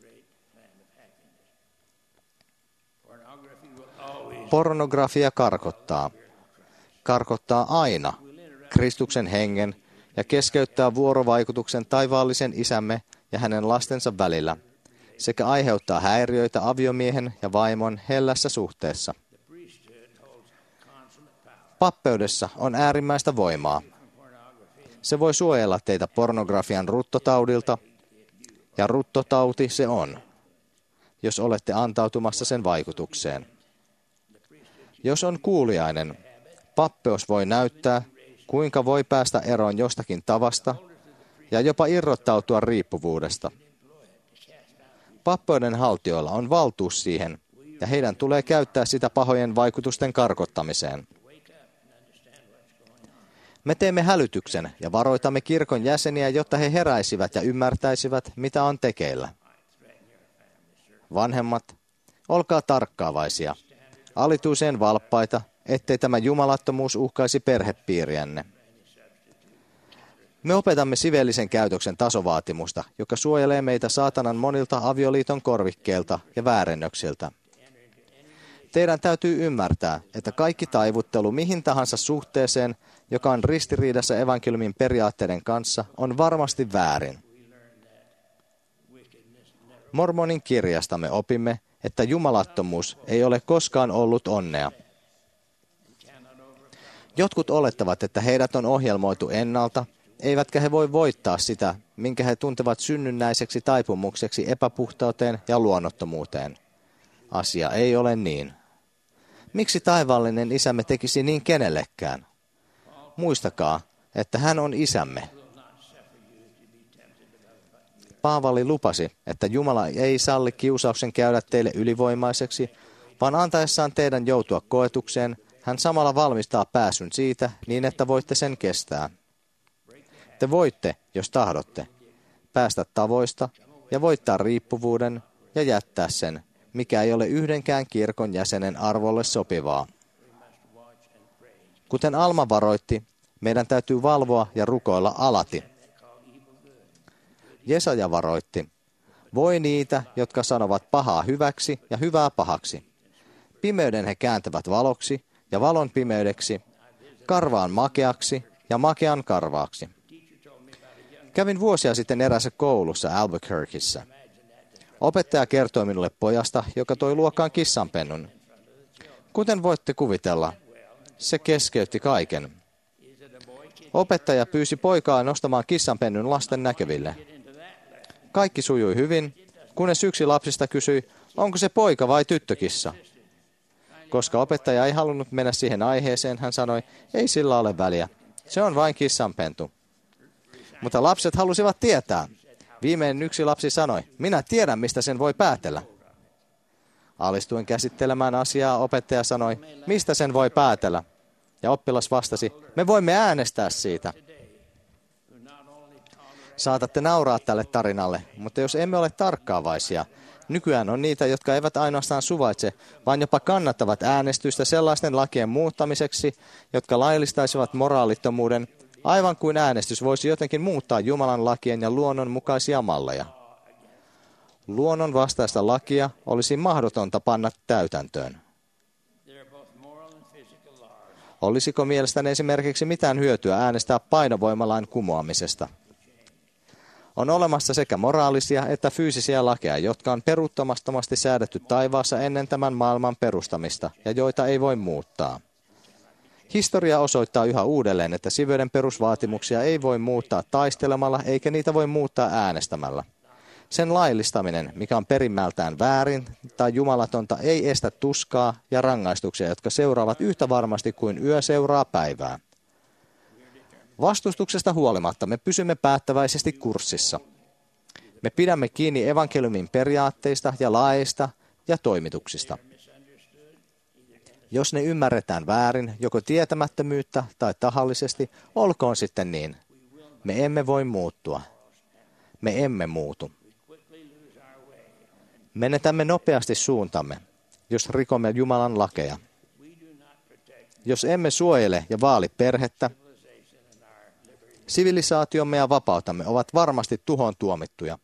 Pornografia karkottaa. Karkottaa aina Kristuksen hengen ja keskeyttää vuorovaikutuksen taivaallisen isämme ja hänen lastensa välillä, sekä aiheuttaa häiriöitä aviomiehen ja vaimon hellässä suhteessa. Pappeudessa on äärimmäistä voimaa. Se voi suojella teitä pornografian ruttotaudilta, ja ruttotauti se on, jos olette antautumassa sen vaikutukseen. Jos on kuuliainen, pappeus voi näyttää, kuinka voi päästä eroon jostakin tavasta ja jopa irrottautua riippuvuudesta. Pappeuden haltijoilla on valtuus siihen, ja heidän tulee käyttää sitä pahojen vaikutusten karkottamiseen. Me teemme hälytyksen ja varoitamme kirkon jäseniä, jotta he heräisivät ja ymmärtäisivät, mitä on tekeillä. Vanhemmat, olkaa tarkkaavaisia, alituiseen valppaita, ettei tämä jumalattomuus uhkaisi perhepiiriänne. Me opetamme siveellisen käytöksen tasovaatimusta, joka suojelee meitä saatanan monilta avioliiton korvikkeilta ja väärennöksiltä. Teidän täytyy ymmärtää, että kaikki taivuttelu mihin tahansa suhteeseen, joka on ristiriidassa evankeliumin periaatteiden kanssa, on varmasti väärin. Mormonin kirjasta me opimme, että jumalattomuus ei ole koskaan ollut onnea. Jotkut olettavat, että heidät on ohjelmoitu ennalta, eivätkä he voi voittaa sitä, minkä he tuntevat synnynnäiseksi taipumukseksi epäpuhtauteen ja luonnottomuuteen. Asia ei ole niin. Miksi taivaallinen isämme tekisi niin kenellekään? Muistakaa, että hän on isämme. Paavali lupasi, että Jumala ei salli kiusauksen käydä teille ylivoimaiseksi, vaan antaessaan teidän joutua koetukseen, hän samalla valmistaa pääsyn siitä niin, että voitte sen kestää. Te voitte, jos tahdotte, päästä tavoista ja voittaa riippuvuuden ja jättää sen, mikä ei ole yhdenkään kirkon jäsenen arvolle sopivaa. Kuten Alma varoitti, meidän täytyy valvoa ja rukoilla alati. Jesaja varoitti, Voi niitä, jotka sanovat pahaa hyväksi ja hyvää pahaksi. Pimeyden he kääntävät valoksi ja valon pimeydeksi, karvaan makeaksi ja makean karvaaksi. Kävin vuosia sitten eräässä koulussa Albuquerqueissä. Opettaja kertoi minulle pojasta, joka toi luokkaan kissanpennun. Kuten voitte kuvitella, se keskeytti kaiken. Opettaja pyysi poikaa nostamaan kissanpennun lasten näkyville. Kaikki sujui hyvin, kunnes yksi lapsista kysyi, onko se poika vai tyttökissa. Koska opettaja ei halunnut mennä siihen aiheeseen, hän sanoi, ei sillä ole väliä. Se on vain kissanpentu. Mutta lapset halusivat tietää. Viimeinen yksi lapsi sanoi, minä tiedän, mistä sen voi päätellä. Alistuen käsittelemään asiaa, opettaja sanoi, mistä sen voi päätellä. Ja oppilas vastasi, me voimme äänestää siitä. Saatatte nauraa tälle tarinalle, mutta jos emme ole tarkkaavaisia, nykyään on niitä, jotka eivät ainoastaan suvaitse, vaan jopa kannattavat äänestystä sellaisten lakien muuttamiseksi, jotka laillistaisivat moraalittomuuden, aivan kuin äänestys voisi jotenkin muuttaa Jumalan lakien ja luonnon mukaisia malleja. Luonnon vastaista lakia olisi mahdotonta panna täytäntöön. Olisiko mielestäni esimerkiksi mitään hyötyä äänestää painovoimalain kumoamisesta? On olemassa sekä moraalisia että fyysisiä lakeja, jotka on peruuttamattomasti säädetty taivaassa ennen tämän maailman perustamista ja joita ei voi muuttaa. Historia osoittaa yhä uudelleen, että siveyden perusvaatimuksia ei voi muuttaa taistelemalla eikä niitä voi muuttaa äänestämällä. Sen laillistaminen, mikä on perimmältään väärin tai jumalatonta, ei estä tuskaa ja rangaistuksia, jotka seuraavat yhtä varmasti kuin yö seuraa päivää. Vastustuksesta huolimatta me pysymme päättäväisesti kurssissa. Me pidämme kiinni evankeliumin periaatteista ja laeista ja toimituksista. Jos ne ymmärretään väärin, joko tietämättömyyttä tai tahallisesti, olkoon sitten niin. Me emme voi muuttua. Me emme muutu. Menetämme nopeasti suuntamme, jos rikomme Jumalan lakeja. Jos emme suojele ja vaali perhettä, sivilisaatiomme ja vapautamme ovat varmasti tuhoon tuomittuja.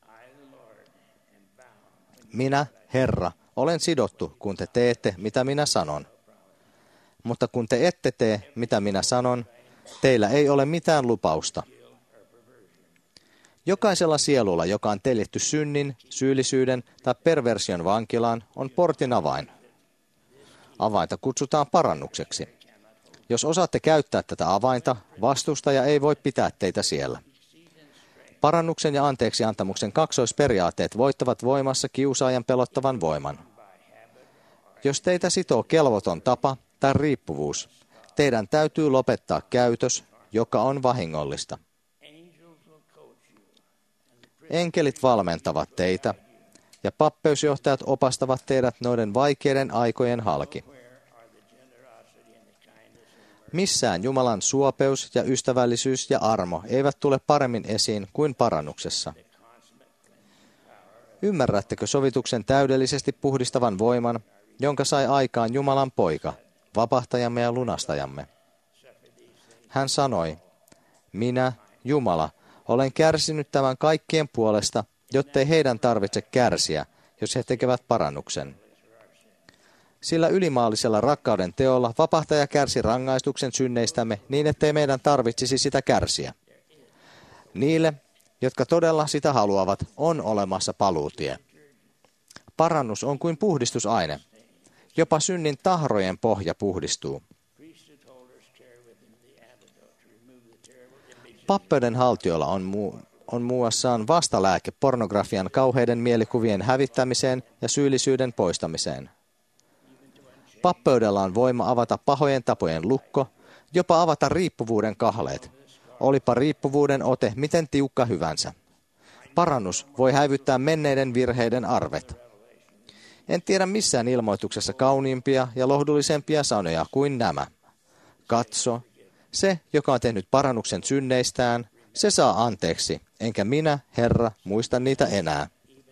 Minä, Herra, olen sidottu, kun te teette, mitä minä sanon. Mutta kun te ette tee, mitä minä sanon, teillä ei ole mitään lupausta. Jokaisella sielulla, joka on teljetty synnin, syyllisyyden tai perversion vankilaan, on portin avain. Avainta kutsutaan parannukseksi. Jos osaatte käyttää tätä avainta, vastustaja ei voi pitää teitä siellä. Parannuksen ja anteeksiantamuksen kaksoisperiaatteet voittavat voimassa kiusaajan pelottavan voiman. Jos teitä sitoo kelvoton tapa tai riippuvuus, teidän täytyy lopettaa käytös, joka on vahingollista. Enkelit valmentavat teitä, ja pappeusjohtajat opastavat teidät noiden vaikeiden aikojen halki. Missään Jumalan suopeus ja ystävällisyys ja armo eivät tule paremmin esiin kuin parannuksessa. Ymmärrättekö sovituksen täydellisesti puhdistavan voiman, jonka sai aikaan Jumalan poika, vapahtajamme ja lunastajamme? Hän sanoi, minä, Jumala, olen kärsinyt tämän kaikkien puolesta, jottei heidän tarvitse kärsiä, jos he tekevät parannuksen. Sillä ylimaallisella rakkauden teolla vapahtaja kärsi rangaistuksen synneistämme niin, ettei meidän tarvitsisi sitä kärsiä. Niille, jotka todella sitä haluavat, on olemassa paluutie. Parannus on kuin puhdistusaine. Jopa synnin tahrojen pohja puhdistuu. Pappeuden haltijoilla on, muu, on muassaan vastalääke pornografian kauheiden mielikuvien hävittämiseen ja syyllisyyden poistamiseen. Pappeudella on voima avata pahojen tapojen lukko, jopa avata riippuvuuden kahleet. Olipa riippuvuuden ote miten tiukka hyvänsä. Parannus voi häivyttää menneiden virheiden arvet. En tiedä missään ilmoituksessa kauniimpia ja lohdullisempia sanoja kuin nämä. Katso, se, joka on tehnyt parannuksen synneistään, se saa anteeksi, enkä minä, Herra, muista niitä enää.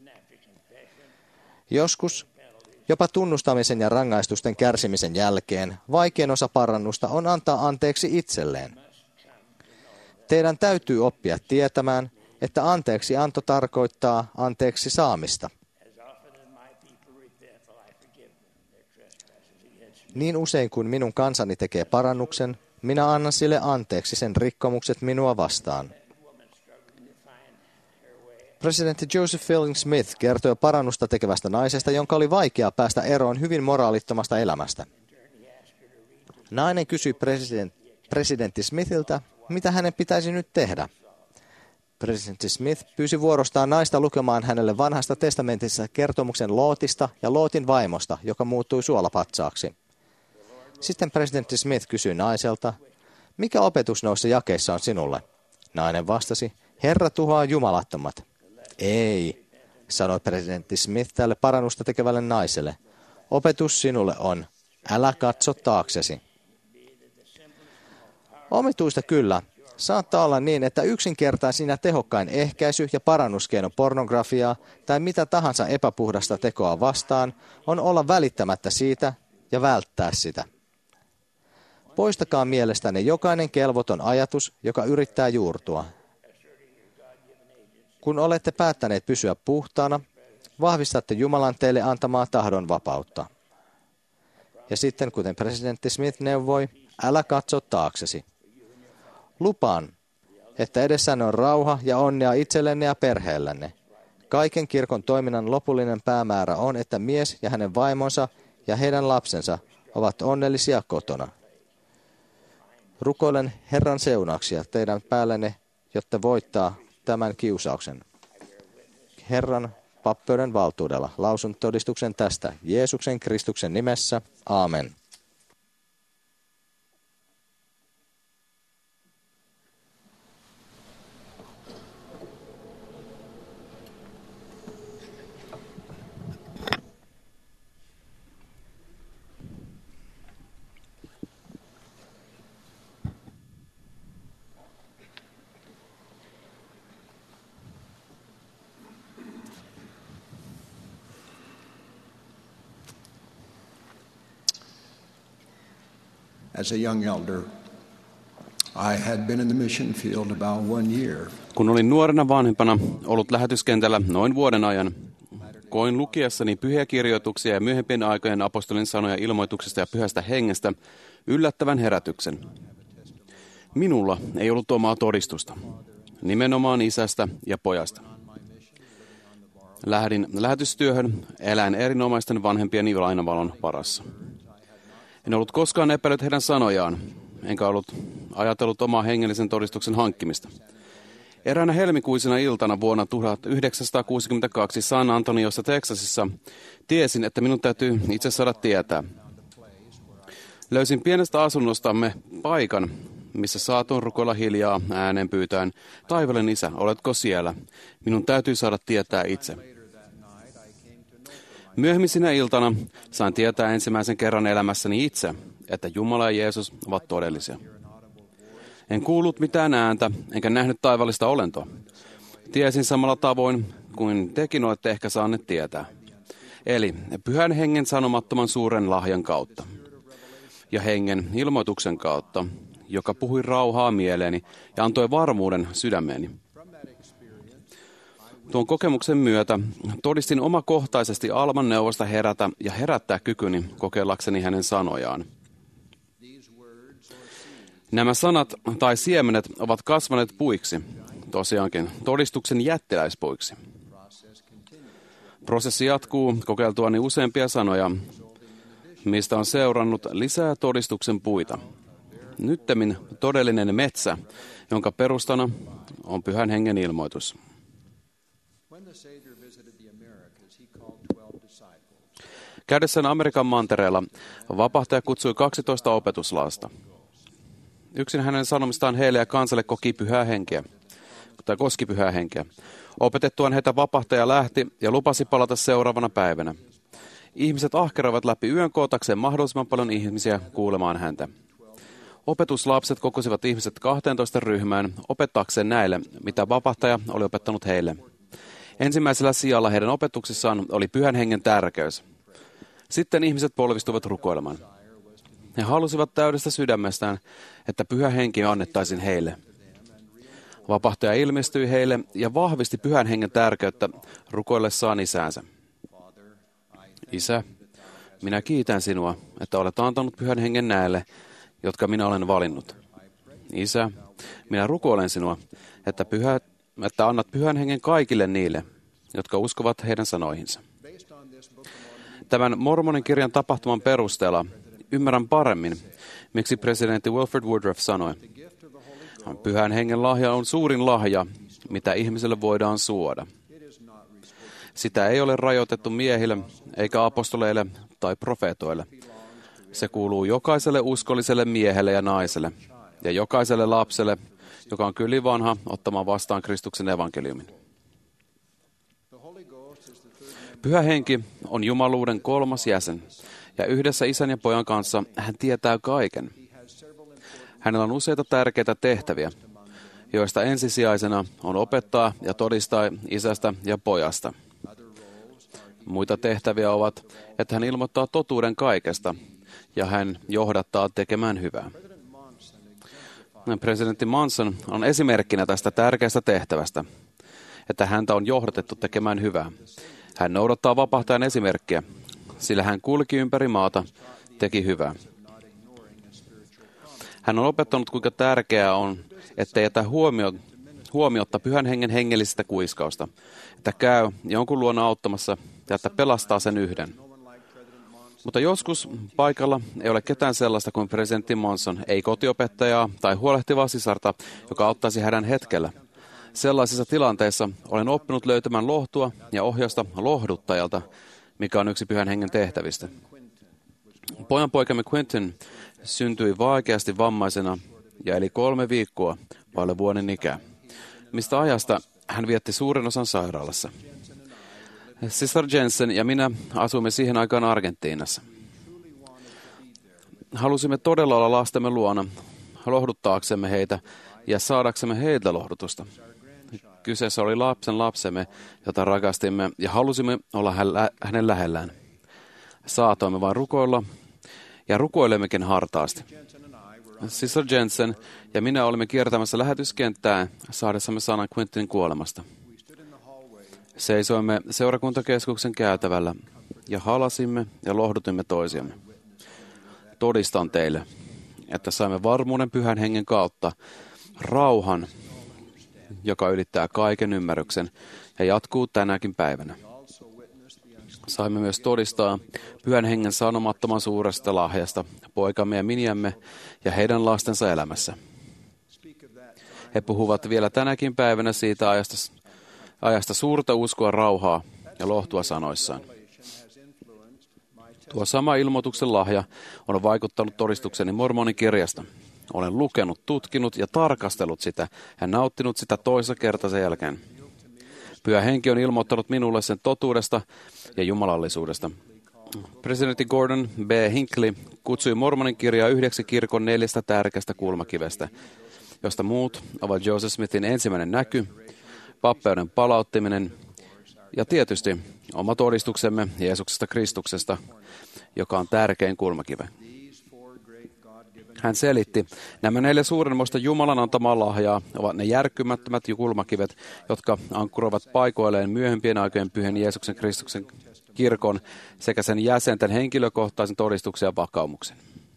Joskus, jopa tunnustamisen ja rangaistusten kärsimisen jälkeen, vaikein osa parannusta on antaa anteeksi itselleen. Teidän täytyy oppia tietämään, että anteeksi anto tarkoittaa anteeksi saamista. Niin usein kuin minun kansani tekee parannuksen, minä annan sille anteeksi sen rikkomukset minua vastaan. Presidentti Joseph Fielding Smith kertoi parannusta tekevästä naisesta, jonka oli vaikea päästä eroon hyvin moraalittomasta elämästä. Nainen kysyi president, presidentti Smithiltä, mitä hänen pitäisi nyt tehdä. Presidentti Smith pyysi vuorostaan naista lukemaan hänelle vanhasta testamentissa kertomuksen Lootista ja Lootin vaimosta, joka muuttui suolapatsaaksi. Sitten presidentti Smith kysyi naiselta, mikä opetus noissa jakeissa on sinulle? Nainen vastasi, Herra tuhoaa jumalattomat. Ei, sanoi presidentti Smith tälle parannusta tekevälle naiselle. Opetus sinulle on, älä katso taaksesi. Omituista kyllä. Saattaa olla niin, että yksinkertaisin ja tehokkain ehkäisy ja parannuskeino pornografiaa tai mitä tahansa epäpuhdasta tekoa vastaan on olla välittämättä siitä ja välttää sitä. Poistakaa mielestänne jokainen kelvoton ajatus, joka yrittää juurtua. Kun olette päättäneet pysyä puhtaana, vahvistatte Jumalan teille antamaa tahdon vapautta. Ja sitten, kuten presidentti Smith neuvoi, älä katso taaksesi. Lupaan, että edessänne on rauha ja onnea itsellenne ja perheellenne. Kaiken kirkon toiminnan lopullinen päämäärä on, että mies ja hänen vaimonsa ja heidän lapsensa ovat onnellisia kotona. Rukoilen Herran seunauksia teidän päällenne, jotta voittaa tämän kiusauksen. Herran pappeuden valtuudella lausun todistuksen tästä Jeesuksen Kristuksen nimessä. Aamen. As a young elder, I had been in the mission field about one year. Kun olin nuorena vanhempana ollut lähetyskentällä noin vuoden ajan, koin lukiessani pyhiä kirjoituksia ja myöhempien aikojen apostolin sanoja ilmoituksesta ja pyhästä hengestä yllättävän herätyksen. Minulla ei ollut omaa todistusta, nimenomaan isästä ja pojasta. Lähdin lähetystyöhön elän erinomaisten vanhempieni lainavalon varassa. En ollut koskaan epäillyt heidän sanojaan, enkä ollut ajatellut omaa hengellisen todistuksen hankkimista. Eräänä helmikuisena iltana vuonna tuhatyhdeksänsataakuusikymmentäkaksi San Antoniossa, Teksasissa, tiesin, että minun täytyy itse saada tietää. Löysin pienestä asunnostamme paikan, missä saatoin rukoilla hiljaa ääneen pyytäen, taivallinen Isä, oletko siellä? Minun täytyy saada tietää itse. Myöhemmin sinä iltana sain tietää ensimmäisen kerran elämässäni itse, että Jumala ja Jeesus ovat todellisia. En kuullut mitään ääntä, enkä nähnyt taivallista olentoa. Tiesin samalla tavoin kuin tekin olette ehkä saaneet tietää. Eli pyhän hengen sanomattoman suuren lahjan kautta. Ja hengen ilmoituksen kautta, joka puhui rauhaa mieleeni ja antoi varmuuden sydämeeni. Tuon kokemuksen myötä todistin omakohtaisesti Alman neuvosta herätä ja herättää kykyni kokeillakseni hänen sanojaan. Nämä sanat tai siemenet ovat kasvaneet puiksi, tosiaankin todistuksen jättiläispuiksi. Prosessi jatkuu kokeiltuani useampia sanoja, mistä on seurannut lisää todistuksen puita. Nyttemmin todellinen metsä, jonka perustana on pyhän hengen ilmoitus. Käydessään Amerikan mantereella vapahtaja kutsui kaksitoista opetuslasta. Yksin hänen sanomistaan heille ja kansalle koki pyhää henkeä, tai koski pyhää henkeä. Opetettuaan heitä vapahtaja lähti ja lupasi palata seuraavana päivänä. Ihmiset ahkeroivat läpi yön kootakseen mahdollisimman paljon ihmisiä kuulemaan häntä. Opetuslapset kokosivat ihmiset kahteentoista ryhmään opettaakseen näille, mitä vapahtaja oli opettanut heille. Ensimmäisellä sijalla heidän opetuksissaan oli pyhän hengen tärkeys. Sitten ihmiset polvistuvat rukoilemaan. He halusivat täydestä sydämestään, että pyhä henki annettaisiin heille. Vapahtaja ilmestyi heille ja vahvisti Pyhän Hengen tärkeyttä rukoillessaan isäänsä. Isä, minä kiitän sinua, että olet antanut Pyhän Hengen näille, jotka minä olen valinnut. Isä, minä rukoilen sinua, että, pyhä, että annat Pyhän Hengen kaikille niille, jotka uskovat heidän sanoihinsa. Tämän Mormonin kirjan tapahtuman perusteella ymmärrän paremmin, miksi presidentti Wilford Woodruff sanoi, Pyhän Hengen lahja on suurin lahja, mitä ihmiselle voidaan suoda. Sitä ei ole rajoitettu miehille, eikä apostoleille tai profeetoille. Se kuuluu jokaiselle uskolliselle miehelle ja naiselle, ja jokaiselle lapselle, joka on kyllin vanha ottamaan vastaan Kristuksen evankeliumin. Pyhä Henki on jumaluuden kolmas jäsen, ja yhdessä isän ja pojan kanssa hän tietää kaiken. Hänellä on useita tärkeitä tehtäviä, joista ensisijaisena on opettaa ja todistaa isästä ja pojasta. Muita tehtäviä ovat, että hän ilmoittaa totuuden kaikesta, ja hän johdattaa tekemään hyvää. Presidentti Monson on esimerkkinä tästä tärkeästä tehtävästä, että häntä on johdatettu tekemään hyvää. Hän noudattaa vapahtajan esimerkkiä, sillä hän kulki ympäri maata, teki hyvää. Hän on opettanut, kuinka tärkeää on, ettei jätä huomio, huomiotta Pyhän Hengen hengellisestä kuiskausta, että käy jonkun luona auttamassa ja että pelastaa sen yhden. Mutta joskus paikalla ei ole ketään sellaista kuin presidentti Monson, ei kotiopettajaa tai huolehtivaa sisarta, joka auttaisi hänen hetkellä. Sellaisissa tilanteissa olen oppinut löytämään lohtua ja ohjausta lohduttajalta, mikä on yksi Pyhän Hengen tehtävistä. Pojanpoikamme Quentin syntyi vaikeasti vammaisena ja eli kolme viikkoa vaille vuoden ikää, mistä ajasta hän vietti suurin osan sairaalassa. Sister Jensen ja minä asuimme siihen aikaan Argentiinassa. Halusimme todella olla lastemme luona, lohduttaaksemme heitä ja saadaksemme heiltä lohdutusta. Kyseessä oli lapsen lapsemme, jota rakastimme ja halusimme olla hänen lähellään. Saatoimme vain rukoilla ja rukoilemmekin hartaasti. Sister Jensen ja minä olimme kiertämässä lähetyskenttää saadessamme sanan Quentinin kuolemasta. Seisoimme seurakuntakeskuksen käytävällä ja halasimme ja lohdutimme toisiamme. Todistan teille, että saimme varmuuden Pyhän Hengen kautta rauhan, joka ylittää kaiken ymmärryksen ja jatkuu tänäkin päivänä. Saimme myös todistaa Pyhän Hengen sanomattoman suuresta lahjasta poikamme ja miniämme ja heidän lastensa elämässä. He puhuvat vielä tänäkin päivänä siitä ajasta, ajasta suurta uskoa, rauhaa ja lohtua sanoissaan. Tuo sama ilmoituksen lahja on vaikuttanut todistukseni Mormonin kirjasta. Olen lukenut, tutkinut ja tarkastellut sitä ja nauttinut sitä toisen kertaa sen jälkeen. Pyhä Henki on ilmoittanut minulle sen totuudesta ja jumalallisuudesta. Presidentti Gordon B. Hinckley kutsui Mormonin kirjaa yhdeksi kirkon neljästä tärkeästä kulmakivestä, josta muut ovat Joseph Smithin ensimmäinen näky, pappeuden palauttaminen ja tietysti oma todistuksemme Jeesuksesta Kristuksesta, joka on tärkein kulmakive. Hän selitti, nämä neljä suuremmoista Jumalan antamaa lahjaa ovat ne järkkymättömät kulmakivet, jotka ankkuroivat paikoilleen myöhempien aikojen pyhän Jeesuksen Kristuksen kirkon sekä sen jäsenten henkilökohtaisen todistuksen ja vakaumuksen.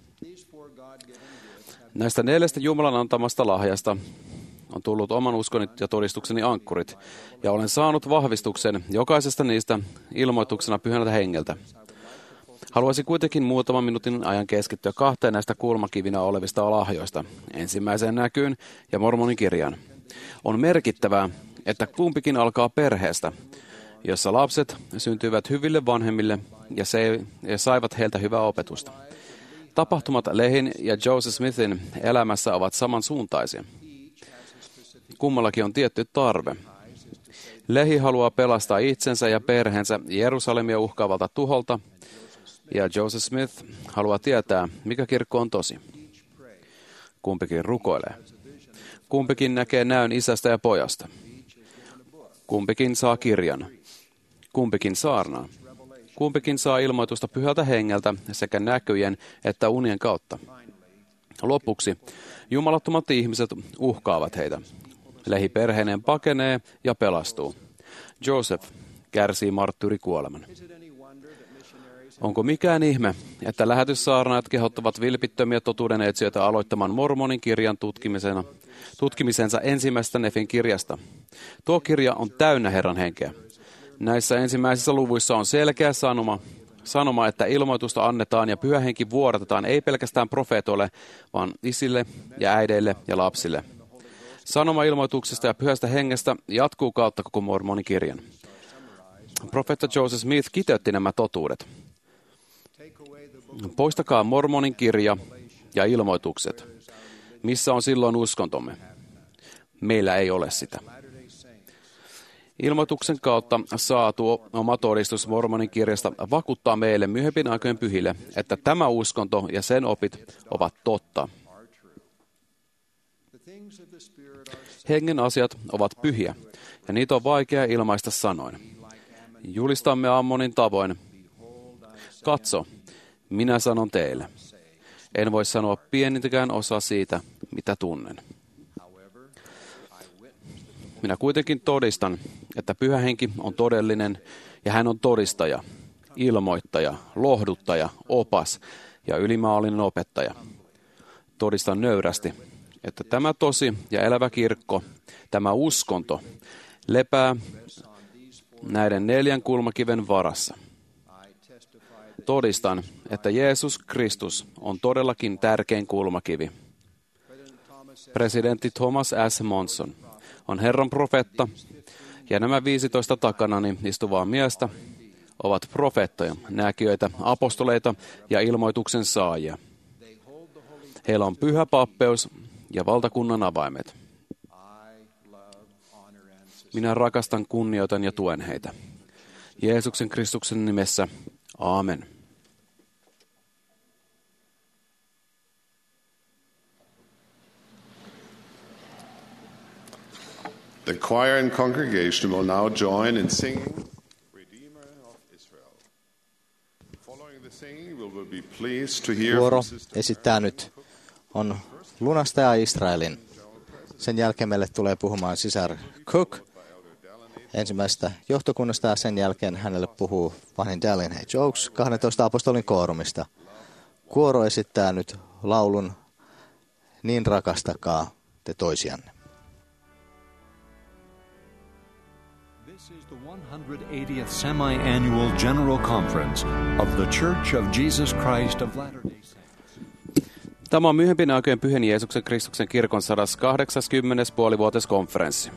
Näistä neljästä Jumalan antamasta lahjasta on tullut oman uskoni ja todistukseni ankkurit, ja olen saanut vahvistuksen jokaisesta niistä ilmoituksena Pyhältä Hengeltä. Haluaisin kuitenkin muutaman minuutin ajan keskittyä kahteen näistä kulmakivinä olevista lahjoista, ensimmäiseen näkyyn ja Mormonin kirjaan. On merkittävää, että kumpikin alkaa perheestä, jossa lapset syntyivät hyville vanhemmille ja, se, ja saivat heiltä hyvää opetusta. Tapahtumat Lehin ja Joseph Smithin elämässä ovat samansuuntaisia. Kummallakin on tietty tarve. Lehi haluaa pelastaa itsensä ja perheensä Jerusalemia uhkaavalta tuholta, ja Joseph Smith haluaa tietää, mikä kirkko on tosi. Kumpikin rukoilee. Kumpikin näkee näyn isästä ja pojasta. Kumpikin saa kirjan. Kumpikin saarnaa. Kumpikin saa ilmoitusta Pyhältä Hengeltä sekä näkyjen että unien kautta. Lopuksi jumalattomat ihmiset uhkaavat heitä. Lehi perheineen pakenee ja pelastuu. Joseph kärsii marttyyrikuoleman. Onko mikään ihme, että lähetyssaarnaajat kehottavat vilpittömiä totuuden etsijöitä aloittamaan Mormonin kirjan tutkimisena, tutkimisensa ensimmäisestä Nefin kirjasta? Tuo kirja on täynnä Herran henkeä. Näissä ensimmäisissä luvuissa on selkeä sanoma, sanoma, että ilmoitusta annetaan ja pyhä henki vuodatetaan ei pelkästään profeetoille, vaan isille ja äideille ja lapsille. Sanoma ilmoituksesta ja pyhästä hengestä jatkuu kautta koko Mormonin kirjan. Profeetta Joseph Smith kiteytti nämä totuudet. Poistakaa Mormonin kirja ja ilmoitukset. Missä on silloin uskontomme? Meillä ei ole sitä. Ilmoituksen kautta saatu oma todistus Mormonin kirjasta vakuuttaa meille myöhempien aikojen pyhille, että tämä uskonto ja sen opit ovat totta. Hengen asiat ovat pyhiä, ja niitä on vaikea ilmaista sanoin. Julistamme Ammonin tavoin. Katso, minä sanon teille. En voi sanoa pienintäkään osaa siitä, mitä tunnen. Minä kuitenkin todistan, että Pyhä Henki on todellinen ja hän on todistaja, ilmoittaja, lohduttaja, opas ja ylimaallinen opettaja. Todistan nöyrästi, että tämä tosi ja elävä kirkko, tämä uskonto, lepää näiden neljän kulmakiven varassa. Todistan, että Jeesus Kristus on todellakin tärkein kulmakivi. Presidentti Thomas S. Monson on Herran profeetta, ja nämä viisitoista takanani istuvaa miestä ovat profeettoja, näkijöitä, apostoleita ja ilmoituksen saajia. Heillä on pyhä pappeus ja valtakunnan avaimet. Minä rakastan, kunnioitan ja tuen heitä. Jeesuksen Kristuksen nimessä. Aamen. The choir and congregation will now join in singing Redeemer of Israel. Following the singing, we will be pleased to hear Kuoro from Sister esittää nyt on Lunastaja Israelin. Sen jälkeen meille tulee puhumaan sisar Cook ensimmäisestä johtokunnasta ja sen jälkeen hänelle puhuu vanhin Dallin H. Oaks kahdentoista apostolin koorumista. Kuoro esittää nyt laulun Niin rakastakaa te toisianne. This is the one hundred eightieth Semi-Annual General Conference of the Church of Jesus Christ of Latter-day Saints. Tämä on myöhempien aikojen Pyhän Jeesuksen Kristuksen kirkon sata kahdeksankymmentä puolivuotiskonferenssi.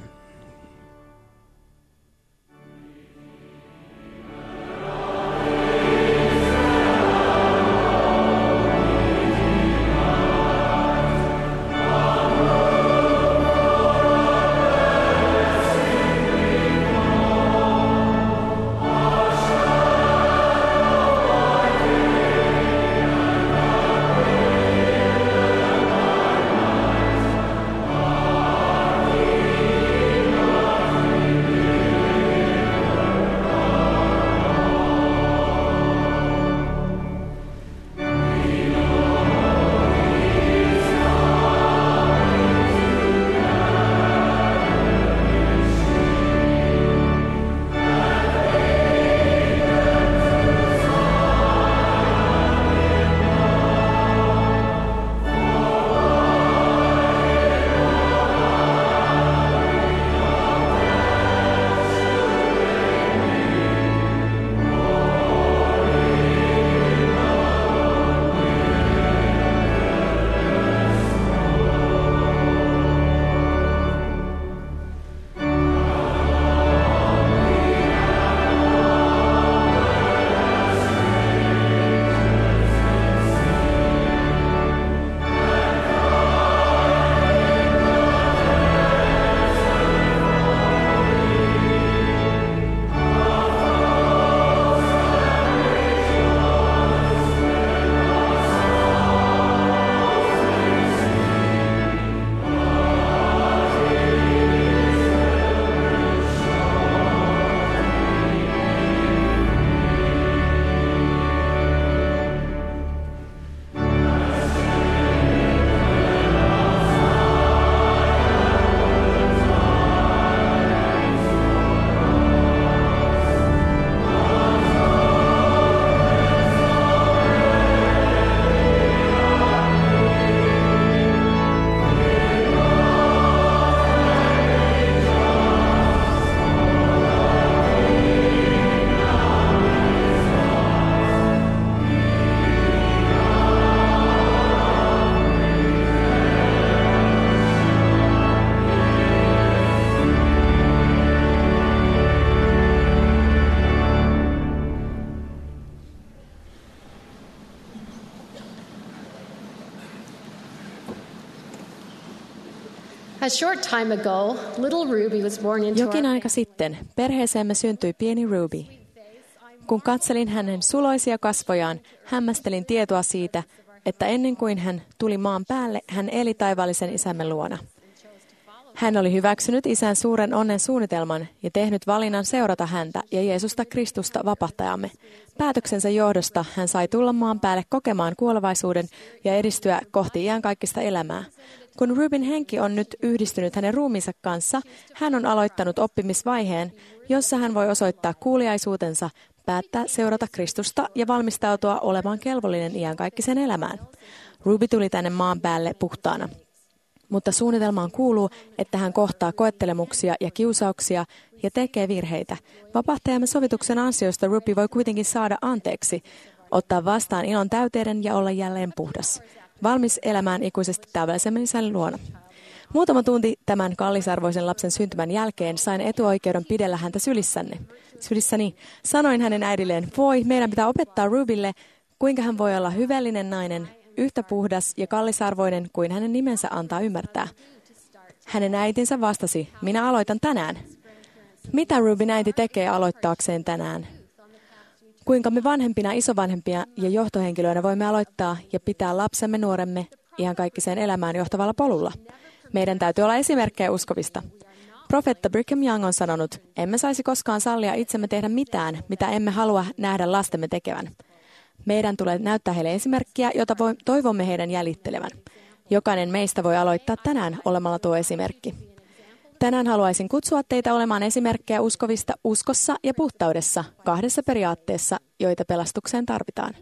A short time ago, little Ruby was born into Jokin our aika sitten perheeseemme syntyi pieni Ruby. Kun katselin hänen suloisia kasvojaan, hämmästelin tietoa siitä, että ennen kuin hän tuli maan päälle, hän eli taivaallisen isämme luona. Hän oli hyväksynyt isän suuren onnen suunnitelman ja tehnyt valinnan seurata häntä ja Jeesusta Kristusta vapahtajamme. Päätöksensä johdosta hän sai tulla maan päälle kokemaan kuolevaisuuden ja edistyä kohti iankaikkista elämää. Kun Rubyn henki on nyt yhdistynyt hänen ruumiinsa kanssa, hän on aloittanut oppimisvaiheen, jossa hän voi osoittaa kuuliaisuutensa, päättää seurata Kristusta ja valmistautua olemaan kelvollinen iankaikkisen elämään. Ruby tuli tänne maan päälle puhtaana. Mutta suunnitelmaan kuuluu, että hän kohtaa koettelemuksia ja kiusauksia ja tekee virheitä. Vapahtajamme sovituksen ansiosta Ruby voi kuitenkin saada anteeksi, ottaa vastaan ilon täyteiden ja olla jälleen puhdas. Valmis elämään ikuisesti taivaallisen isän luona. Muutama tunti tämän kallisarvoisen lapsen syntymän jälkeen sain etuoikeuden pidellä häntä sylissänne. Sylissäni sanoin hänen äidilleen, voi, meidän pitää opettaa Rubylle, kuinka hän voi olla hyvällinen nainen, yhtä puhdas ja kallisarvoinen kuin hänen nimensä antaa ymmärtää. Hänen äitinsä vastasi, minä aloitan tänään. Mitä Rubyn äiti tekee aloittaakseen tänään? Kuinka me vanhempina, isovanhempia ja johtohenkilöinä voimme aloittaa ja pitää lapsemme, nuoremme ihan kaikkiseen elämään johtavalla polulla? Meidän täytyy olla esimerkkejä uskovista. Profeetta Brigham Young on sanonut, emme saisi koskaan sallia itsemme tehdä mitään, mitä emme halua nähdä lastemme tekevän. Meidän tulee näyttää heille esimerkkiä, jota voi, toivomme heidän jäljittelevän. Jokainen meistä voi aloittaa tänään olemalla tuo esimerkki. Tänään haluaisin kutsua teitä olemaan esimerkkejä uskovista uskossa ja puhtaudessa, kahdessa periaatteessa, joita pelastukseen tarvitaan.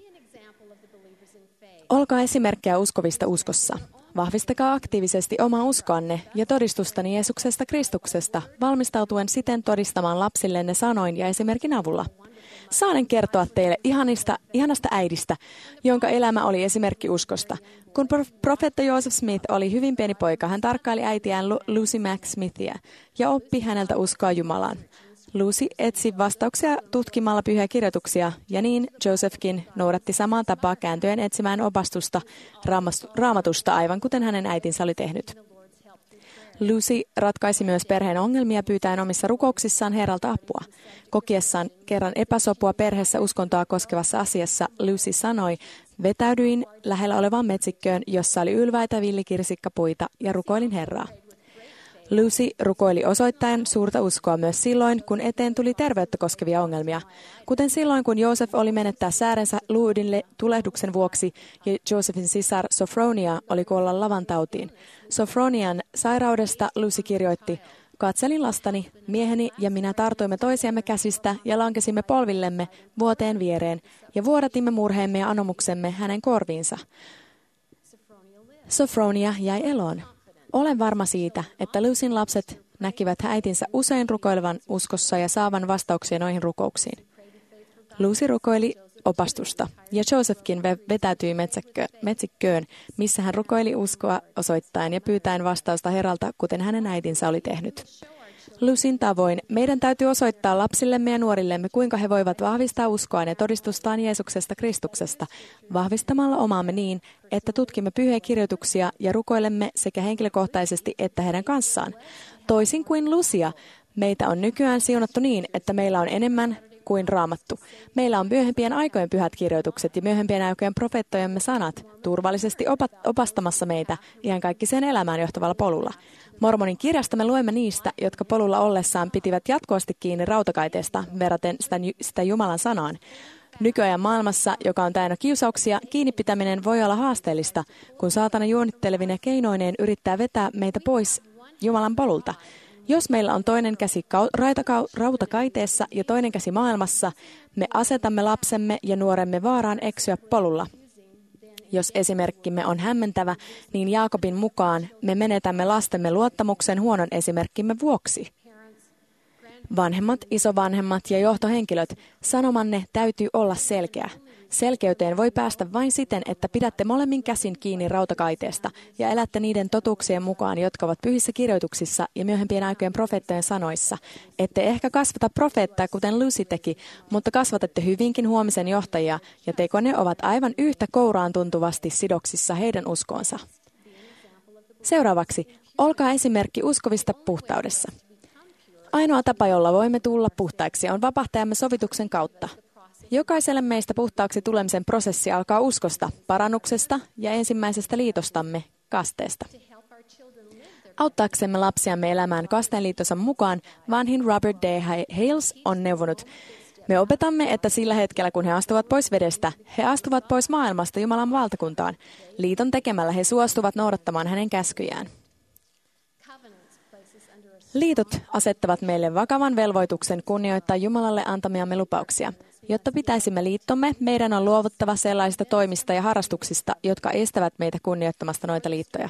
Olkaa esimerkkejä uskovista uskossa. Vahvistakaa aktiivisesti omaa uskoanne ja todistustani Jeesuksesta Kristuksesta, valmistautuen siten todistamaan lapsillenne sanoin ja esimerkin avulla. Saanen kertoa teille ihanista, ihanasta äidistä, jonka elämä oli esimerkki uskosta. Kun profeetta Joseph Smith oli hyvin pieni poika, hän tarkkaili äitiään Lucy Mack Smithia ja oppi häneltä uskoa Jumalaan. Lucy etsi vastauksia tutkimalla pyhiä kirjoituksia, ja niin Josephkin noudatti samaa tapaa kääntyen etsimään opastusta Raamatusta, aivan kuten hänen äitinsä oli tehnyt. Lucy ratkaisi myös perheen ongelmia pyytäen omissa rukouksissaan Herralta apua. Kokiessaan kerran epäsopua perheessä uskontoa koskevassa asiassa, Lucy sanoi, vetäydyin lähellä olevaan metsikköön, jossa oli ylväitä villikirsikkapuita, ja rukoilin Herraa. Lucy rukoili osoittaen suurta uskoa myös silloin, kun eteen tuli terveyttä koskevia ongelmia, kuten silloin, kun Joosef oli menettää säärensä luudin tulehduksen vuoksi ja Joosefin sisar Sophronia oli kuolla lavantautiin. Sophronian sairaudesta Lucy kirjoitti, katselin lastani, mieheni ja minä tartuimme toisiamme käsistä ja lankesimme polvillemme vuoteen viereen ja vuodatimme murheemme ja anomuksemme hänen korviinsa. Sophronia jäi eloon. Olen varma siitä, että Lucyn lapset näkivät äitinsä usein rukoilevan uskossa ja saavan vastauksia noihin rukouksiin. Lucy rukoili opastusta ja Josephkin vetäytyi metsikköön, missä hän rukoili uskoa osoittaen ja pyytäen vastausta Herralta, kuten hänen äitinsä oli tehnyt. Lucyn tavoin meidän täytyy osoittaa lapsillemme ja nuorillemme, kuinka he voivat vahvistaa uskoaan ja todistustaan Jeesuksesta Kristuksesta, vahvistamalla omaamme niin, että tutkimme pyhiä kirjoituksia ja rukoilemme sekä henkilökohtaisesti että heidän kanssaan. Toisin kuin Lucia, meitä on nykyään siunattu niin, että meillä on enemmän kuin Raamattu. Meillä on myöhempien aikojen pyhät kirjoitukset ja myöhempien aikojen profeettojemme sanat turvallisesti opastamassa meitä iankaikkiseen elämään johtavalla polulla. Mormonin kirjasta me luemme niistä, jotka polulla ollessaan pitivät jatkuvasti kiinni rautakaiteesta verraten sitä, sitä Jumalan sanaan. Nykyajan maailmassa, joka on täynnä kiusauksia, kiinni pitäminen voi olla haasteellista, kun saatana juonittelevine keinoineen yrittää vetää meitä pois Jumalan polulta. Jos meillä on toinen käsi rautakaiteessa ja toinen käsi maailmassa, me asetamme lapsemme ja nuoremme vaaraan eksyä polulla. Jos esimerkkimme on hämmentävä, niin Jaakobin mukaan me menetämme lastemme luottamuksen huonon esimerkkimme vuoksi. Vanhemmat, isovanhemmat ja johtohenkilöt, sanomanne täytyy olla selkeä. Selkeyteen voi päästä vain siten, että pidätte molemmin käsin kiinni rautakaiteesta ja elätte niiden totuuksien mukaan, jotka ovat pyhissä kirjoituksissa ja myöhempien aikojen profeettojen sanoissa. Ette ehkä kasvata profeettaa, kuten Lucy teki, mutta kasvatatte hyvinkin huomisen johtajia, ja tekonne ovat aivan yhtä kouraan tuntuvasti sidoksissa heidän uskoonsa. Seuraavaksi, Olkaa esimerkki uskovista puhtaudessa. Ainoa tapa, jolla voimme tulla puhtaiksi, on vapahtajamme sovituksen kautta. Jokaiselle meistä puhtaaksi tulemisen prosessi alkaa uskosta, parannuksesta ja ensimmäisestä liitostamme, kasteesta. Auttaaksemme lapsiamme elämään kasteenliittonsa mukaan, vanhin Robert D. Hales on neuvonut: me opetamme, että sillä hetkellä, kun he astuvat pois vedestä, he astuvat pois maailmasta Jumalan valtakuntaan. Liiton tekemällä he suostuvat noudattamaan hänen käskyjään. Liitot asettavat meille vakavan velvoituksen kunnioittaa Jumalalle antamiamme lupauksia. Jotta pitäisimme liittomme, meidän on luovuttava sellaisista toimista ja harrastuksista, jotka estävät meitä kunnioittamasta noita liittoja.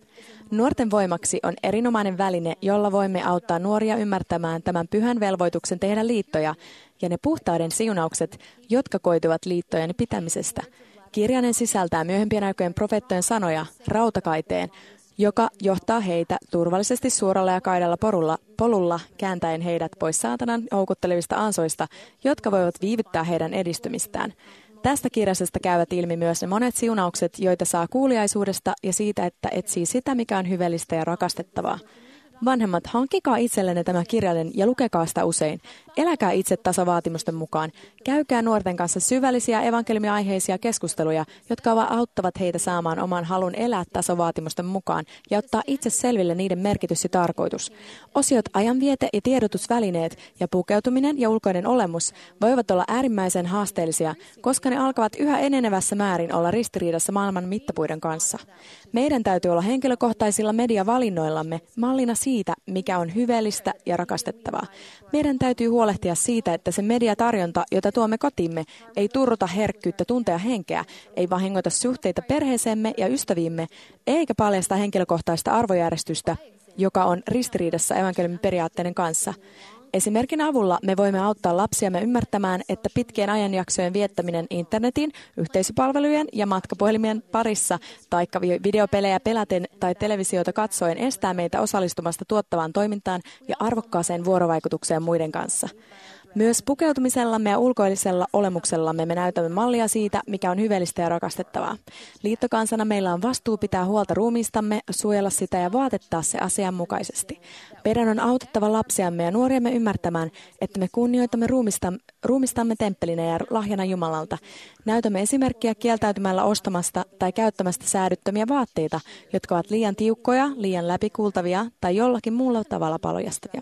Nuorten voimaksi on erinomainen väline, jolla voimme auttaa nuoria ymmärtämään tämän pyhän velvoituksen tehdä liittoja ja ne puhtauden siunaukset, jotka koituvat liittojen pitämisestä. Kirjanen sisältää myöhempien aikojen profeettojen sanoja rautakaiteen, joka johtaa heitä turvallisesti suoralla ja kaidalla porulla, polulla kääntäen heidät pois saatanan houkuttelevista ansoista, jotka voivat viivyttää heidän edistymistään. Tästä kirjasesta käyvät ilmi myös ne monet siunaukset, joita saa kuuliaisuudesta ja siitä, että etsii sitä, mikä on hyvällistä ja rakastettavaa. Vanhemmat, hankkikaa itsellenne tämä kirjallinen ja lukekaa sitä usein. Eläkää itse tasavaatimusten mukaan. Käykää nuorten kanssa syvällisiä evankeliumi-aiheisia keskusteluja, jotka auttavat heitä saamaan oman halun elää tasavaatimusten mukaan ja ottaa itse selville niiden merkitys ja tarkoitus. Osiot ajanviete ja tiedotusvälineet ja pukeutuminen ja ulkoinen olemus voivat olla äärimmäisen haasteellisia, koska ne alkavat yhä enenevässä määrin olla ristiriidassa maailman mittapuiden kanssa. Meidän täytyy olla henkilökohtaisilla mediavalinnoillamme mallina siitä, mikä on hyveellistä ja rakastettavaa. Meidän täytyy huolehtia siitä, että se mediatarjonta, jota tuomme kotiimme, ei turruta herkkyyttä tuntea henkeä, ei vahingoita suhteita perheeseemme ja ystäviimme, eikä paljasta henkilökohtaista arvojärjestystä, joka on ristiriidassa evankeliumin periaatteiden kanssa. Esimerkin avulla me voimme auttaa lapsiamme ymmärtämään, että pitkien ajanjaksojen viettäminen internetin, yhteisöpalvelujen ja matkapuhelimien parissa taikka videopelejä pelaten tai televisiota katsoen estää meitä osallistumasta tuottavaan toimintaan ja arvokkaaseen vuorovaikutukseen muiden kanssa. Myös pukeutumisellamme ja ulkoisella olemuksellamme me näytämme mallia siitä, mikä on hyveellistä ja rakastettavaa. Liittokansana meillä on vastuu pitää huolta ruumiistamme, suojella sitä ja vaatettaa se asianmukaisesti. Meidän on autettava lapsiamme ja nuoriamme ymmärtämään, että me kunnioitamme ruumistamme, ruumistamme temppelinä ja lahjana Jumalalta. Näytämme esimerkkiä kieltäytymällä ostamasta tai käyttämästä säädyttömiä vaatteita, jotka ovat liian tiukkoja, liian läpikuultavia tai jollakin muulla tavalla paljastavia.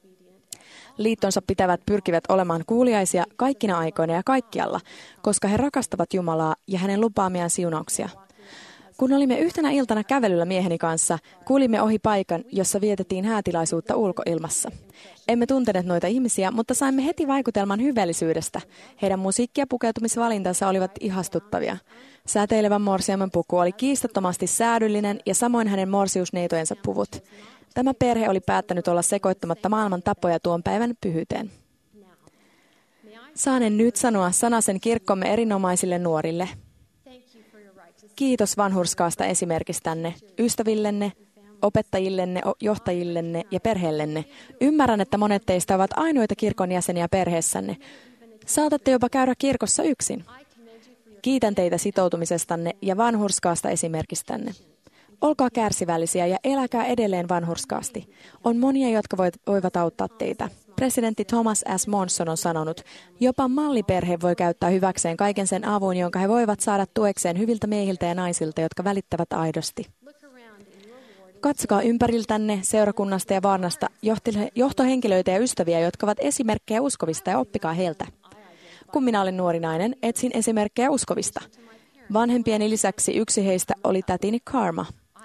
Liittonsa pitävät pyrkivät olemaan kuuliaisia kaikkina aikoina ja kaikkialla, koska he rakastavat Jumalaa ja hänen lupaamiaan siunauksia. Kun olimme yhtenä iltana kävelyllä mieheni kanssa, kuulimme ohi paikan, jossa vietettiin häätilaisuutta ulkoilmassa. Emme tunteneet noita ihmisiä, mutta saimme heti vaikutelman hyvällisyydestä. Heidän musiikki- ja pukeutumisvalintansa olivat ihastuttavia. Säteilevän morsiamen puku oli kiistattomasti säädyllinen ja samoin hänen morsiusneitojensa puvut. Tämä perhe oli päättänyt olla sekoittamatta maailman tapoja tuon päivän pyhyyteen. Saanen nyt sanoa sanasen kirkkomme erinomaisille nuorille. Kiitos vanhurskaasta esimerkistänne, ystävillenne, opettajillenne, johtajillenne ja perheellenne. Ymmärrän, että monet teistä ovat ainoita kirkon jäseniä perheessänne. Saatatte jopa käydä kirkossa yksin. Kiitän teitä sitoutumisestanne ja vanhurskaasta esimerkistänne. Olkaa kärsivällisiä ja eläkää edelleen vanhurskaasti. On monia, jotka voivat auttaa teitä. Presidentti Thomas S. Monson on sanonut, jopa malliperhe voi käyttää hyväkseen kaiken sen avun, jonka he voivat saada tuekseen hyviltä miehiltä ja naisilta, jotka välittävät aidosti. Katsokaa ympäriltänne seurakunnasta ja varnasta johtohenkilöitä ja ystäviä, jotka ovat esimerkkejä uskovista, ja oppikaa heiltä. Kun minä olin nuori nainen, etsin esimerkkejä uskovista. Vanhempieni lisäksi yksi heistä oli tätini Karma.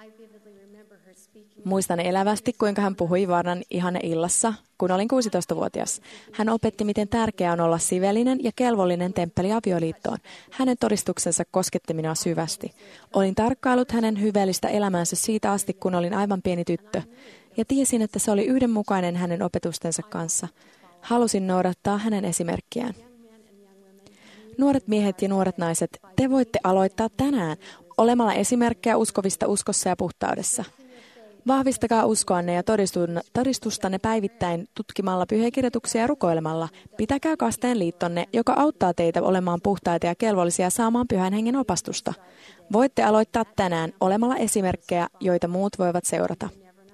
Muistan elävästi, kuinka hän puhui varnan ihane illassa, kun olin kuusitoistavuotias. Hän opetti, miten tärkeää on olla sivellinen ja kelvollinen temppeli avioliittoon. Hänen todistuksensa kosketti minua syvästi. Olin tarkkaillut hänen hyvällistä elämäänsä siitä asti, kun olin aivan pieni tyttö. Ja tiesin, että se oli yhdenmukainen hänen opetustensa kanssa. Halusin noudattaa hänen esimerkkiään. Nuoret miehet ja nuoret naiset, te voitte aloittaa tänään olemalla esimerkkejä uskovista uskossa ja puhtaudessa. Vahvistakaa uskoanne ja todistustanne päivittäin tutkimalla pyhäkirjoituksia ja rukoilemalla. Pitäkää kasteen liittonne, joka auttaa teitä olemaan puhtaita ja kelvollisia saamaan pyhän hengen opastusta. Voitte aloittaa tänään olemalla esimerkkejä, joita muut voivat seurata.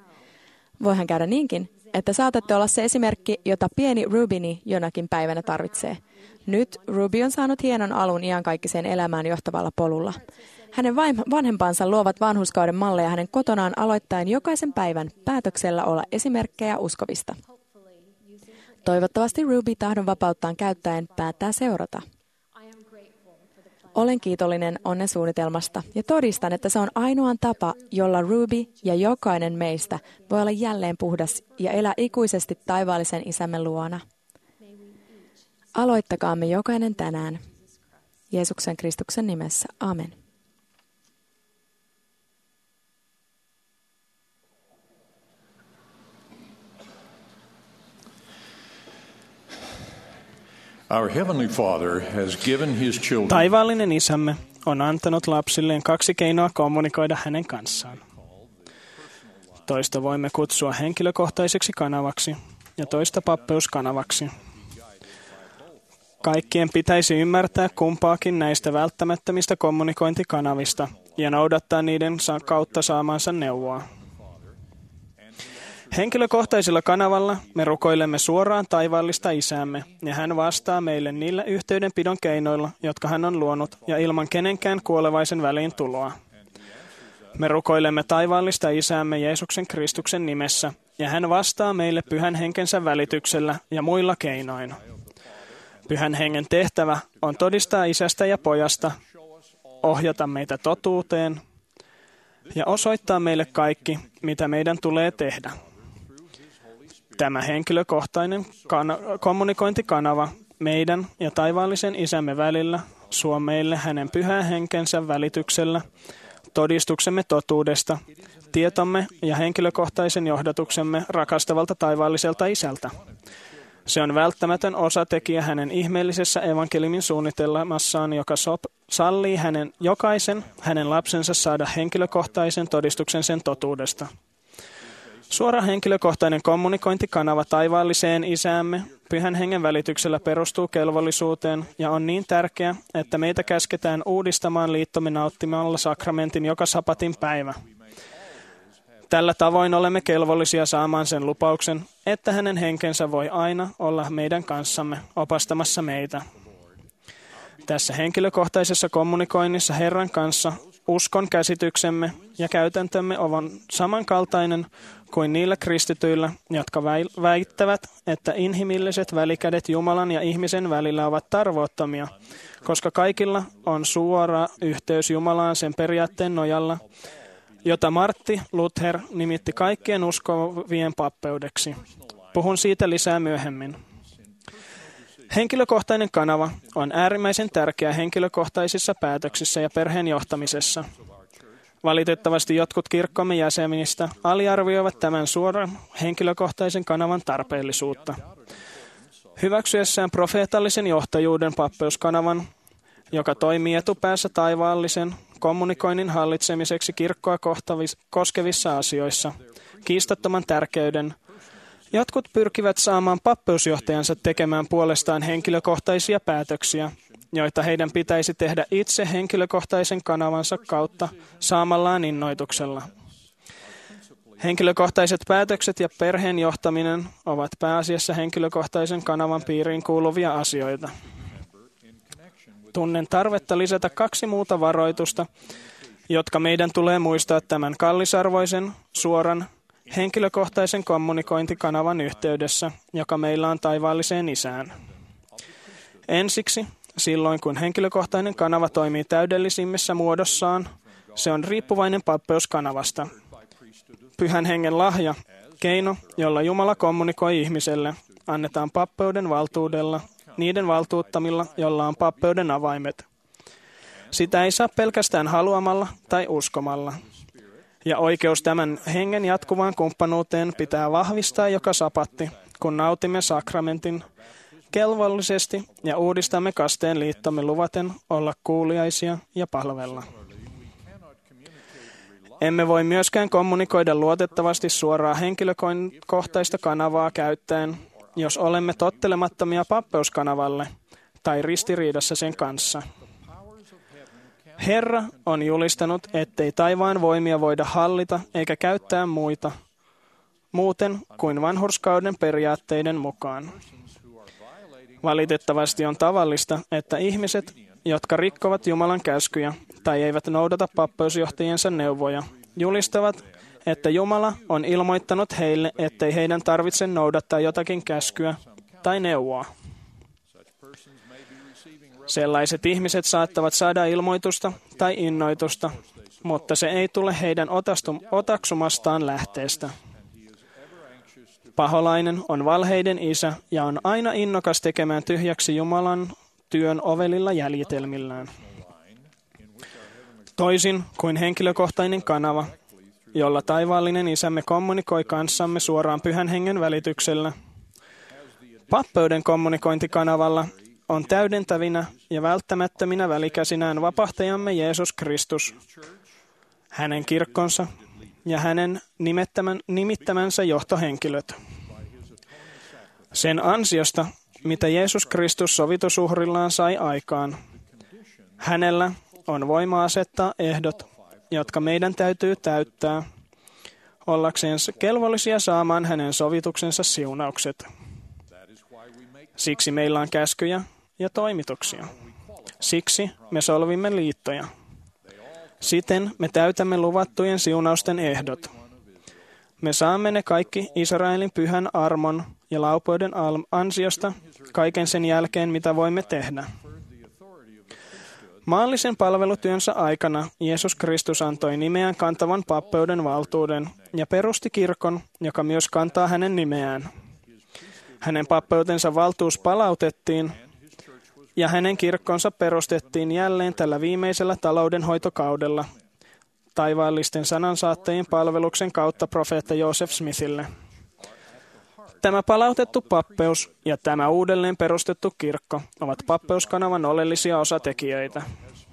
voihan käydä niinkin, että saatatte olla se esimerkki, jota pieni Rubyni jonakin päivänä tarvitsee. Nyt Ruby on saanut hienon alun iankaikkiseen elämään johtavalla polulla. Hänen vanhempansa luovat vanhurskauden malleja hänen kotonaan aloittaen jokaisen päivän päätöksellä olla esimerkkejä uskovista. Toivottavasti Ruby tahdon vapauttaan käyttäen päättää seurata. Olen kiitollinen onnen suunnitelmasta ja todistan, että se on ainoa tapa, jolla Ruby ja jokainen meistä voi olla jälleen puhdas ja elää ikuisesti taivaallisen isämme luona. Aloittakaamme jokainen tänään. Jeesuksen Kristuksen nimessä. Amen. Our Heavenly Father has given his children. Taivaallinen isämme on antanut lapsilleen kaksi keinoa kommunikoida hänen kanssaan. Toista voimme kutsua henkilökohtaiseksi kanavaksi ja toista pappeuskanavaksi. Kaikkien pitäisi ymmärtää kumpaakin näistä välttämättömistä kommunikointikanavista ja noudattaa niiden kautta saamansa neuvoa. Henkilökohtaisella kanavalla me rukoilemme suoraan taivaallista isäämme, ja hän vastaa meille niillä yhteydenpidon keinoilla, jotka hän on luonut, ja ilman kenenkään kuolevaisen väliin tuloa. Me rukoilemme taivaallista isäämme Jeesuksen Kristuksen nimessä, ja hän vastaa meille pyhän henkensä välityksellä ja muilla keinoin. Pyhän hengen tehtävä on todistaa isästä ja pojasta, ohjata meitä totuuteen ja osoittaa meille kaikki, mitä meidän tulee tehdä. Tämä henkilökohtainen kana- kommunikointikanava meidän ja taivaallisen isämme välillä suo meille hänen pyhän henkensä välityksellä todistuksemme totuudesta, tietomme ja henkilökohtaisen johdatuksemme rakastavalta taivaalliselta isältä. Se on välttämätön osatekijä hänen ihmeellisessä evankeliumin suunnitelmassaan, joka sop- sallii hänen jokaisen hänen lapsensa saada henkilökohtaisen todistuksen sen totuudesta. Suora henkilökohtainen kommunikointikanava taivaalliseen isäämme pyhän hengen välityksellä perustuu kelvollisuuteen ja on niin tärkeä, että meitä käsketään uudistamaan liittomme nauttimalla sakramentin joka sapatin päivä. Tällä tavoin olemme kelvollisia saamaan sen lupauksen, että hänen henkensä voi aina olla meidän kanssamme opastamassa meitä. Tässä henkilökohtaisessa kommunikoinnissa Herran kanssa uskon käsityksemme ja käytäntömme ovat samankaltainen kuin niillä kristityillä, jotka väittävät, että inhimilliset välikädet Jumalan ja ihmisen välillä ovat tarvoittomia, koska kaikilla on suora yhteys Jumalaan sen periaatteen nojalla, jota Martti Luther nimitti kaikkien uskovien pappeudeksi. Puhun siitä lisää myöhemmin. Henkilökohtainen kanava on äärimmäisen tärkeä henkilökohtaisissa päätöksissä ja perheen johtamisessa. Valitettavasti jotkut kirkkomme jäsenistä aliarvioivat tämän suoran henkilökohtaisen kanavan tarpeellisuutta. Hyväksyessään profeetallisen johtajuuden pappeuskanavan, joka toimii etupäässä taivaallisen kommunikoinnin hallitsemiseksi kirkkoa koskevissa asioissa, kiistattoman tärkeyden, jotkut pyrkivät saamaan pappeusjohtajansa tekemään puolestaan henkilökohtaisia päätöksiä, joita heidän pitäisi tehdä itse henkilökohtaisen kanavansa kautta saamallaan innoituksella. Henkilökohtaiset päätökset ja perheen johtaminen ovat pääasiassa henkilökohtaisen kanavan piiriin kuuluvia asioita. Tunnen tarvetta lisätä kaksi muuta varoitusta, jotka meidän tulee muistaa tämän kallisarvoisen, suoran, henkilökohtaisen kommunikointikanavan yhteydessä, joka meillä on taivaalliseen isään. Ensiksi, silloin kun henkilökohtainen kanava toimii täydellisimmissä muodossaan, se on riippuvainen pappeuskanavasta. Pyhän hengen lahja, keino, jolla Jumala kommunikoi ihmiselle, annetaan pappeuden valtuudella, niiden valtuuttamilla, jolla on pappeuden avaimet. Sitä ei saa pelkästään haluamalla tai uskomalla. Ja oikeus tämän hengen jatkuvaan kumppanuuteen pitää vahvistaa joka sapatti, kun nautimme sakramentin kelvollisesti ja uudistamme kasteen liittomme luvaten olla kuuliaisia ja palvella. Emme voi myöskään kommunikoida luotettavasti suoraa henkilökohtaista kanavaa käyttäen, jos olemme tottelemattomia pappeuskanavalle tai ristiriidassa sen kanssa. Herra on julistanut, ettei taivaan voimia voida hallita eikä käyttää muita, muuten kuin vanhurskauden periaatteiden mukaan. Valitettavasti on tavallista, että ihmiset, jotka rikkovat Jumalan käskyjä tai eivät noudata pappeusjohtajiensa neuvoja, julistavat, että Jumala on ilmoittanut heille, ettei heidän tarvitse noudattaa jotakin käskyä tai neuvoa. Sellaiset ihmiset saattavat saada ilmoitusta tai innoitusta, mutta se ei tule heidän otaksumastaan lähteestä. Paholainen on valheiden isä ja on aina innokas tekemään tyhjäksi Jumalan työn ovelilla jäljitelmillään. Toisin kuin henkilökohtainen kanava, jolla taivaallinen isämme kommunikoi kanssamme suoraan Pyhän Hengen välityksellä, pappeuden kommunikointikanavalla on täydentävinä ja välttämättöminä välikäsinään vapahtajamme Jeesus Kristus, hänen kirkkonsa ja hänen nimettämän, nimittämänsä johtohenkilöt. Sen ansiosta, mitä Jeesus Kristus sovitusuhrillaan sai aikaan, hänellä on voima asettaa ehdot, jotka meidän täytyy täyttää, ollakseen kelvollisia saamaan hänen sovituksensa siunaukset. Siksi meillä on käskyjä ja toimituksia. Siksi me solvimme liittoja. Siten me täytämme luvattujen siunausten ehdot. Me saamme ne kaikki Israelin pyhän armon ja laupeuden ansiosta kaiken sen jälkeen, mitä voimme tehdä. Maallisen palvelutyönsä aikana Jeesus Kristus antoi nimeään kantavan pappeuden valtuuden ja perusti kirkon, joka myös kantaa hänen nimeään. Hänen pappeutensa valtuus palautettiin ja hänen kirkkonsa perustettiin jälleen tällä viimeisellä taloudenhoitokaudella taivaallisten sanansaattajien palveluksen kautta profeetta Joseph Smithille. Tämä palautettu pappeus ja tämä uudelleen perustettu kirkko ovat pappeuskanavan oleellisia osatekijöitä.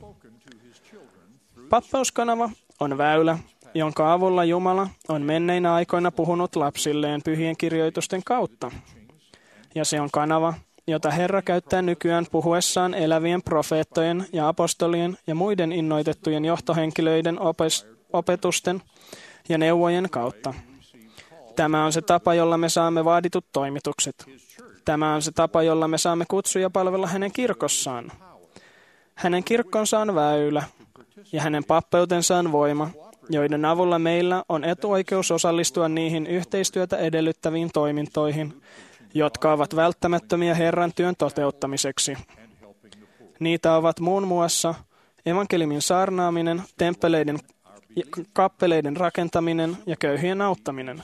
Pappeuskanava on väylä, jonka avulla Jumala on menneinä aikoina puhunut lapsilleen pyhien kirjoitusten kautta. Ja se on kanava, jota Herra käyttää nykyään puhuessaan elävien profeettojen ja apostolien ja muiden innoitettujen johtohenkilöiden opetusten ja neuvojen kautta. Tämä on se tapa, jolla me saamme vaaditut toimitukset. Tämä on se tapa, jolla me saamme kutsuja palvella hänen kirkossaan. Hänen kirkkonsa on väylä ja hänen pappeutensa on voima, joiden avulla meillä on etuoikeus osallistua niihin yhteistyötä edellyttäviin toimintoihin, jotka ovat välttämättömiä Herran työn toteuttamiseksi. Niitä ovat muun muassa evankeliumin saarnaaminen, temppeleiden, kappeleiden rakentaminen ja köyhien auttaminen.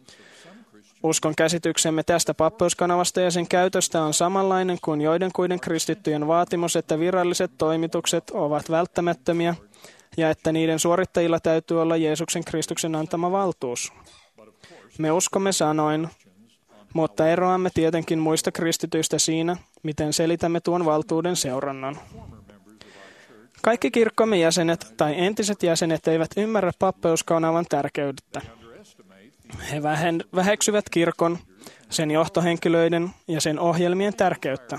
Uskon käsityksemme tästä pappeuskanavasta ja sen käytöstä on samanlainen kuin joidenkuiden kristittyjen vaatimus, että viralliset toimitukset ovat välttämättömiä ja että niiden suorittajilla täytyy olla Jeesuksen Kristuksen antama valtuus. Me uskomme sanoin, mutta eroamme tietenkin muista kristityistä siinä, miten selitämme tuon valtuuden seurannan. Kaikki kirkkomme jäsenet tai entiset jäsenet eivät ymmärrä pappeuskanavan tärkeyttä. He väheksyvät kirkon, sen johtohenkilöiden ja sen ohjelmien tärkeyttä.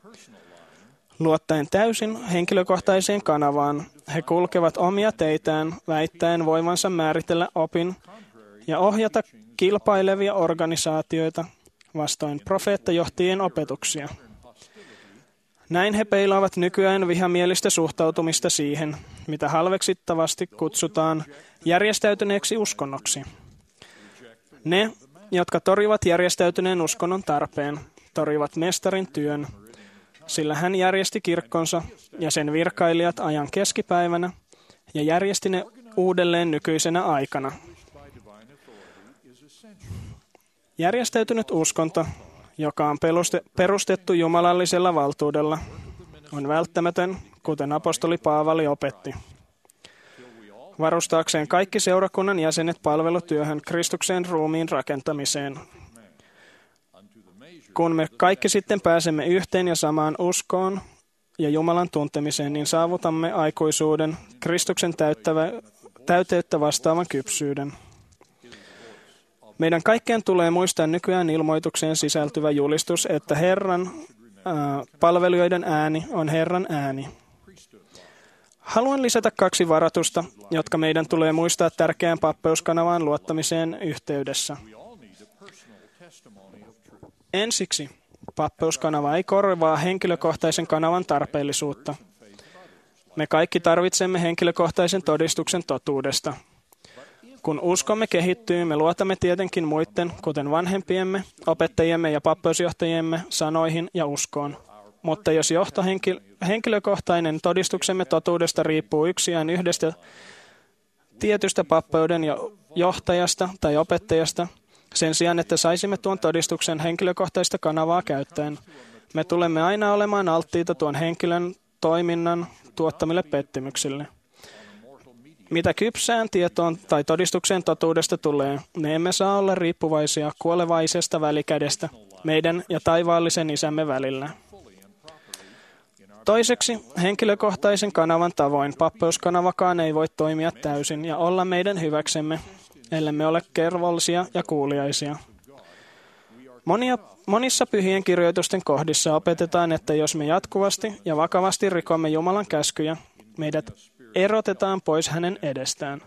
Luottaen täysin henkilökohtaiseen kanavaan, he kulkevat omia teitään väittäen voivansa määritellä opin ja ohjata kilpailevia organisaatioita vastoin profeettajohtajien opetuksia. Näin he peilaavat nykyään vihamielistä suhtautumista siihen, mitä halveksittavasti kutsutaan järjestäytyneeksi uskonnoksi. Ne, jotka torjuvat järjestäytyneen uskonnon tarpeen, torjuvat mestarin työn, sillä hän järjesti kirkkonsa ja sen virkailijat ajan keskipäivänä ja järjesti ne uudelleen nykyisenä aikana. Järjestäytynyt uskonto, joka on perustettu jumalallisella valtuudella, on välttämätön, kuten apostoli Paavali opetti. Varustaakseen kaikki seurakunnan jäsenet palvelutyöhön Kristuksen ruumiin rakentamiseen. Kun me kaikki sitten pääsemme yhteen ja samaan uskoon ja Jumalan tuntemiseen, niin saavutamme aikuisuuden, Kristuksen täyttävä, täyteyttä vastaavan kypsyyden. Meidän kaikkien tulee muistaa nykyään ilmoitukseen sisältyvä julistus, että Herran ää, palvelijoiden ääni on Herran ääni. Haluan lisätä kaksi varoitusta, jotka meidän tulee muistaa tärkeään pappeuskanavaan luottamiseen yhteydessä. Ensiksi pappeuskanava ei korvaa henkilökohtaisen kanavan tarpeellisuutta. Me kaikki tarvitsemme henkilökohtaisen todistuksen totuudesta. Kun uskomme kehittyy, me luotamme tietenkin muiden, kuten vanhempiemme, opettajiemme ja pappeusjohtajiemme sanoihin ja uskoon. Mutta jos johtohenkilökohtainen todistuksemme totuudesta riippuu yksiään yhdestä tietystä pappeuden johtajasta tai opettajasta, sen sijaan, että saisimme tuon todistuksen henkilökohtaista kanavaa käyttäen, me tulemme aina olemaan alttiita tuon henkilön toiminnan tuottamille pettymyksille. Mitä kypsään tietoon tai todistukseen totuudesta tulee, me emme saa olla riippuvaisia kuolevaisesta välikädestä meidän ja taivaallisen isämme välillä. Toiseksi, henkilökohtaisen kanavan tavoin pappeuskanavakaan ei voi toimia täysin ja olla meidän hyväksemme, ellemme ole kervollisia ja kuuliaisia. Monia, monissa pyhien kirjoitusten kohdissa opetetaan, että jos me jatkuvasti ja vakavasti rikomme Jumalan käskyjä, meidät erotetaan pois hänen edestään.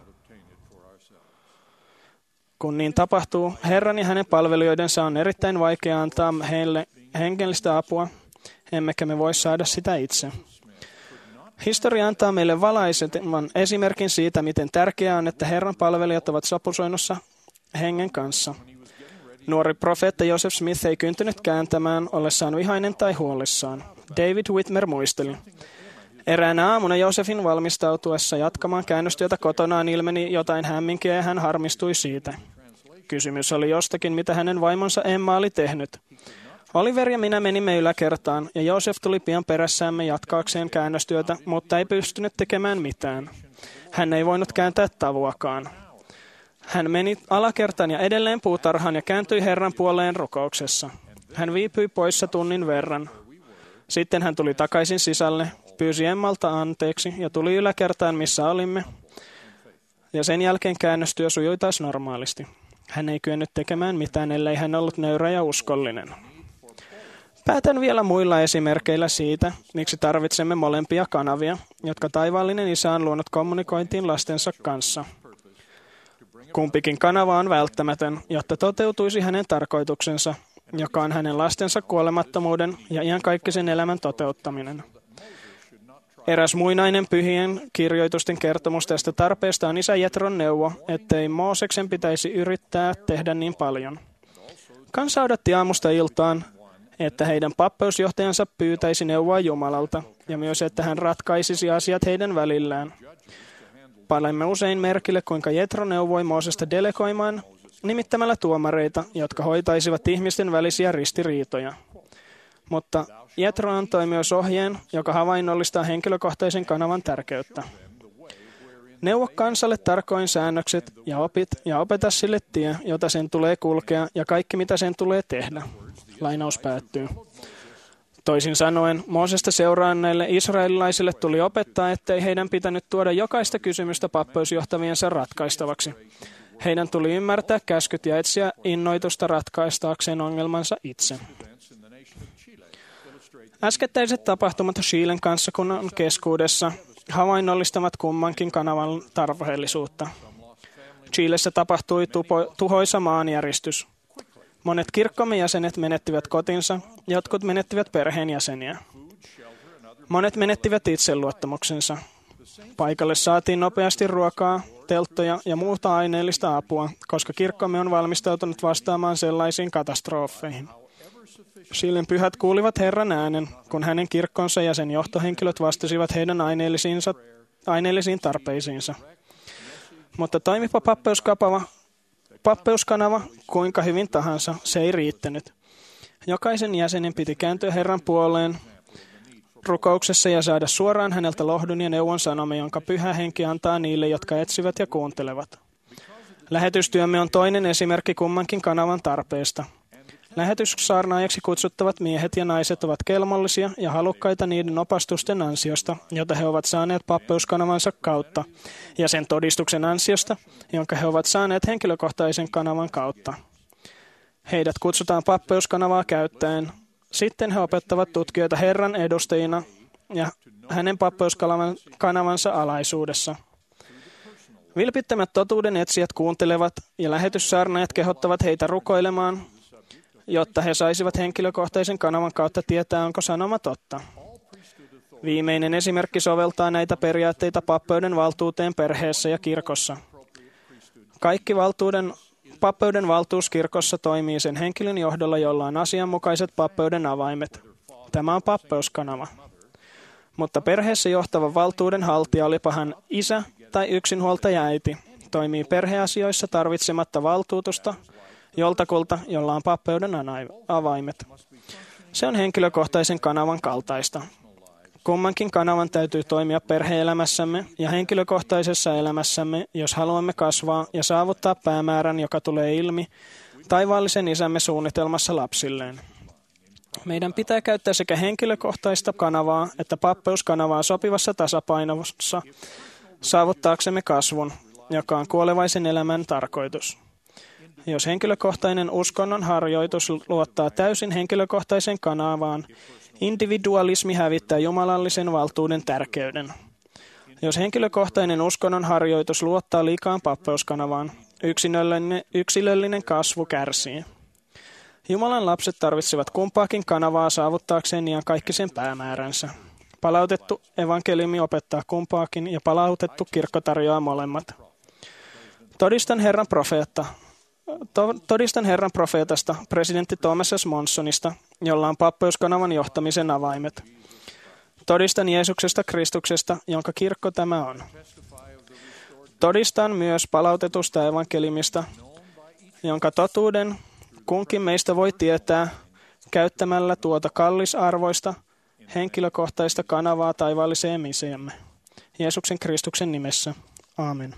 Kun niin tapahtuu, Herran ja hänen palvelijoidensa on erittäin vaikea antaa heille hengellistä apua, emmekä me voi saada sitä itse. Historia antaa meille valaisemman esimerkin siitä, miten tärkeää on, että Herran palvelijat ovat sopusoinnussa hengen kanssa. Nuori profeetta Joseph Smith ei kyntynyt kääntämään ollessaan vihainen tai huolissaan. David Whitmer muisteli. Eräänä aamuna Josephin valmistautuessa jatkamaan käännöstyötä kotonaan ilmeni jotain hämminkiä ja hän harmistui siitä. Kysymys oli jostakin, mitä hänen vaimonsa Emma oli tehnyt. Oliver ja minä menimme yläkertaan ja Joseph tuli pian perässäämme jatkaakseen käännöstyötä, mutta ei pystynyt tekemään mitään. Hän ei voinut kääntää tavuakaan. Hän meni alakertaan ja edelleen puutarhaan ja kääntyi Herran puoleen rukouksessa. Hän viipyi poissa tunnin verran. Sitten hän tuli takaisin sisälle, pyysi Emmalta anteeksi ja tuli yläkertaan, missä olimme. Ja sen jälkeen käännöstyö sujui taas normaalisti. Hän ei kyennyt tekemään mitään, ellei hän ollut nöyrä ja uskollinen. Päätän vielä muilla esimerkkeillä siitä, miksi tarvitsemme molempia kanavia, jotka taivaallinen Isä on luonut kommunikointiin lastensa kanssa. Kumpikin kanava on välttämätön, jotta toteutuisi hänen tarkoituksensa, joka on hänen lastensa kuolemattomuuden ja iankaikkisen elämän toteuttaminen. Eräs muinainen pyhien kirjoitusten kertomus tästä tarpeesta on isä Jetron neuvo, ettei Mooseksen pitäisi yrittää tehdä niin paljon. Kansa odotti aamusta iltaan, että heidän pappeusjohtajansa pyytäisi neuvoa Jumalalta ja myös, että hän ratkaisisi asiat heidän välillään. Panemme usein merkille, kuinka Jetro neuvoi Moosesta delegoimaan nimittämällä tuomareita, jotka hoitaisivat ihmisten välisiä ristiriitoja. Mutta Jetro antoi myös ohjeen, joka havainnollistaa henkilökohtaisen kanavan tärkeyttä. Neuvo kansalle tarkoin säännökset ja opit ja opeta sille tie, jota sen tulee kulkea ja kaikki mitä sen tulee tehdä. Lainaus päättyy. Toisin sanoen, Moosesta seuraanneille israelilaisille tuli opettaa, ettei heidän pitänyt tuoda jokaista kysymystä pappeusjohtaviensa ratkaistavaksi. Heidän tuli ymmärtää käskyt ja etsiä innoitusta ratkaistaakseen ongelmansa itse. Äskettäiset tapahtumat Chilen kansakunnan keskuudessa havainnollistavat kummankin kanavan tarpeellisuutta. Chilessä tapahtui tupo, tuhoisa maanjäristys. Monet kirkkomme jäsenet menettivät kotinsa, jotkut menettivät perheenjäseniä. Monet menettivät itseluottamuksensa. Paikalle saatiin nopeasti ruokaa, telttoja ja muuta aineellista apua, koska kirkkomme on valmistautunut vastaamaan sellaisiin katastrofeihin. Chilen pyhät kuulivat Herran äänen, kun hänen kirkkonsa ja sen johtohenkilöt vastasivat heidän aineellisiin tarpeisiinsa. Mutta toimipa pappeuskapava, pappeuskanava kuinka hyvin tahansa, se ei riittänyt. Jokaisen jäsenen piti kääntyä Herran puoleen rukouksessa ja saada suoraan häneltä lohdun ja neuvon sanoma, jonka pyhä henki antaa niille, jotka etsivät ja kuuntelevat. Lähetystyömme on toinen esimerkki kummankin kanavan tarpeesta. Lähetyssaarnaajaksi kutsuttavat miehet ja naiset ovat kelmollisia ja halukkaita niiden opastusten ansiosta, jota he ovat saaneet pappeuskanavansa kautta, ja sen todistuksen ansiosta, jonka he ovat saaneet henkilökohtaisen kanavan kautta. Heidät kutsutaan pappeuskanavaa käyttäen. Sitten he opettavat tutkijoita Herran edustajina ja hänen pappeuskanavansa alaisuudessa. Vilpittömät totuuden etsijät kuuntelevat ja lähetyssaarnaajat kehottavat heitä rukoilemaan jotta he saisivat henkilökohtaisen kanavan kautta tietää, onko sanoma totta. Viimeinen esimerkki soveltaa näitä periaatteita pappeuden valtuuteen perheessä ja kirkossa. Kaikki valtuuden, pappeuden valtuus kirkossa toimii sen henkilön johdolla, jolla on asianmukaiset pappeuden avaimet. Tämä on pappeuskanava. Mutta perheessä johtava valtuuden haltija, olipa hän isä tai yksinhuoltaja äiti, toimii perheasioissa tarvitsematta valtuutusta joltakulta, jolla on pappeuden avaimet. Se on henkilökohtaisen kanavan kaltaista. Kummankin kanavan täytyy toimia perhe-elämässämme ja henkilökohtaisessa elämässämme, jos haluamme kasvaa ja saavuttaa päämäärän, joka tulee ilmi taivaallisen isämme suunnitelmassa lapsilleen. Meidän pitää käyttää sekä henkilökohtaista kanavaa että pappeuskanavaa sopivassa tasapainossa saavuttaaksemme kasvun, joka on kuolevaisen elämän tarkoitus. Jos henkilökohtainen uskonnon harjoitus luottaa täysin henkilökohtaisen kanavaan, individualismi hävittää jumalallisen valtuuden tärkeyden. Jos henkilökohtainen uskonnon harjoitus luottaa liikaan pappeuskanavaan, yksilöllinen, yksilöllinen kasvu kärsii. Jumalan lapset tarvitsevat kumpaakin kanavaa saavuttaakseen iankaikkisen päämääränsä. Palautettu evankeliumi opettaa kumpaakin ja palautettu kirkko tarjoaa molemmat. Todistan Herran profeetta. Todistan Herran profeetasta, presidentti Thomas S. Monsonista, jolla on pappeuskanavan johtamisen avaimet. Todistan Jeesuksesta Kristuksesta, jonka kirkko tämä on. Todistan myös palautetusta evankeliumista, jonka totuuden kunkin meistä voi tietää käyttämällä tuota kallisarvoista henkilökohtaista kanavaa taivaalliseen miseemme. Jeesuksen Kristuksen nimessä. Aamen.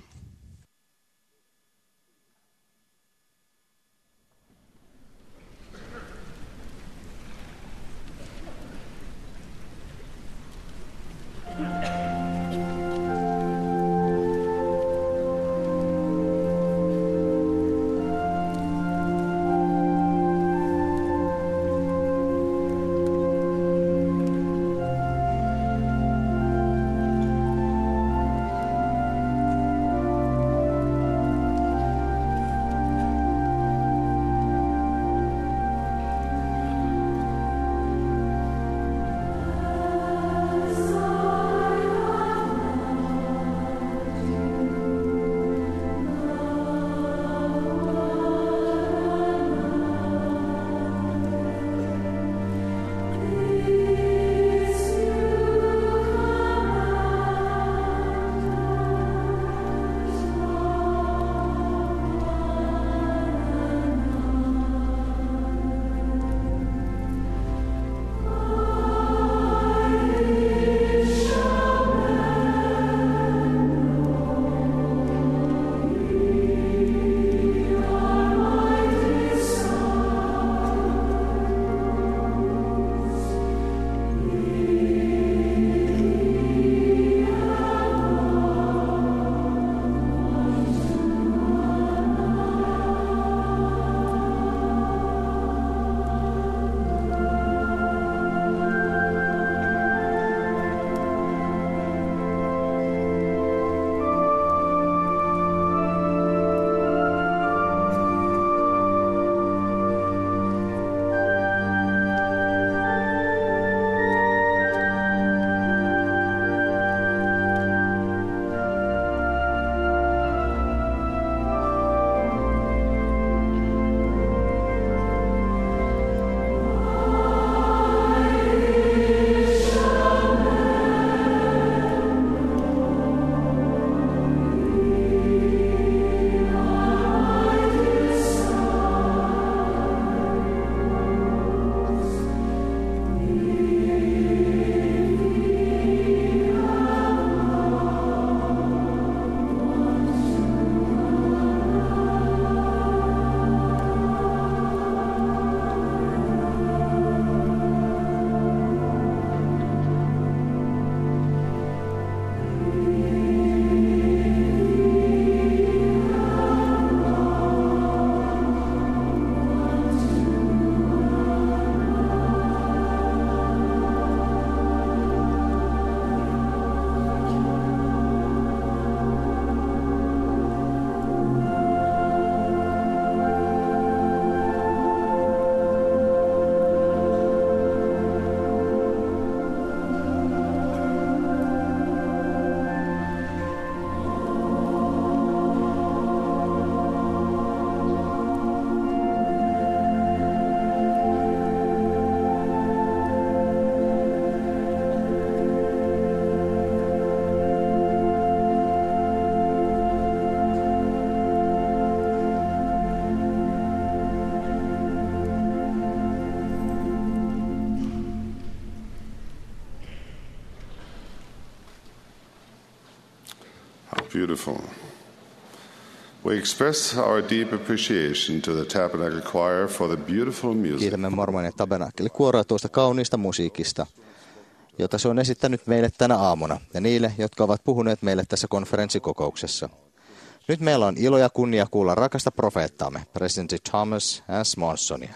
Beautiful. We express our deep appreciation to the Tabernacle Choir for the beautiful music. Kiitämme Mormonien Tabernacle-kuoroa tuosta kauniista musiikista, jota se on esittänyt meille tänä aamuna, ja niille, jotka ovat puhuneet meille tässä konferenssikokouksessa. Nyt meillä on ilo ja kunnia kuulla rakasta profeettaamme, presidentti Thomas S. Monsonia.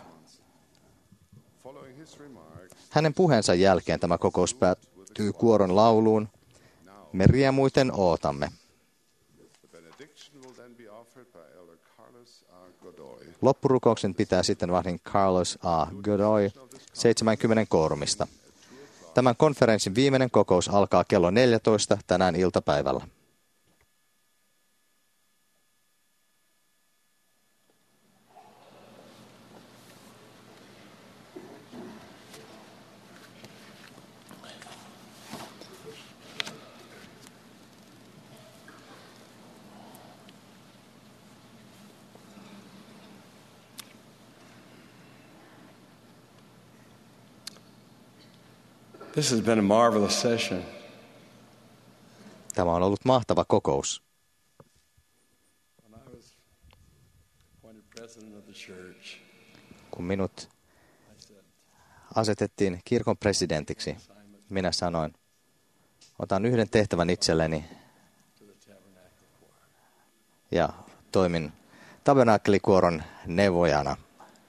Hänen puheensa jälkeen tämä kokous päättyy kuoron lauluun. Me riemuiten ootamme. Loppurukouksen pitää sitten vahdin Carlos A. Godoy seitsemänkymmentä koorumista. Tämän konferenssin viimeinen kokous alkaa kello neljätoista tänään iltapäivällä. This has been a marvelous session. Tämä on ollut mahtava kokous. Kun minut asetettiin kirkon presidentiksi, minä sanoin, otan yhden tehtävän itselleni ja toimin Tabernacle-kuoron neuvojana.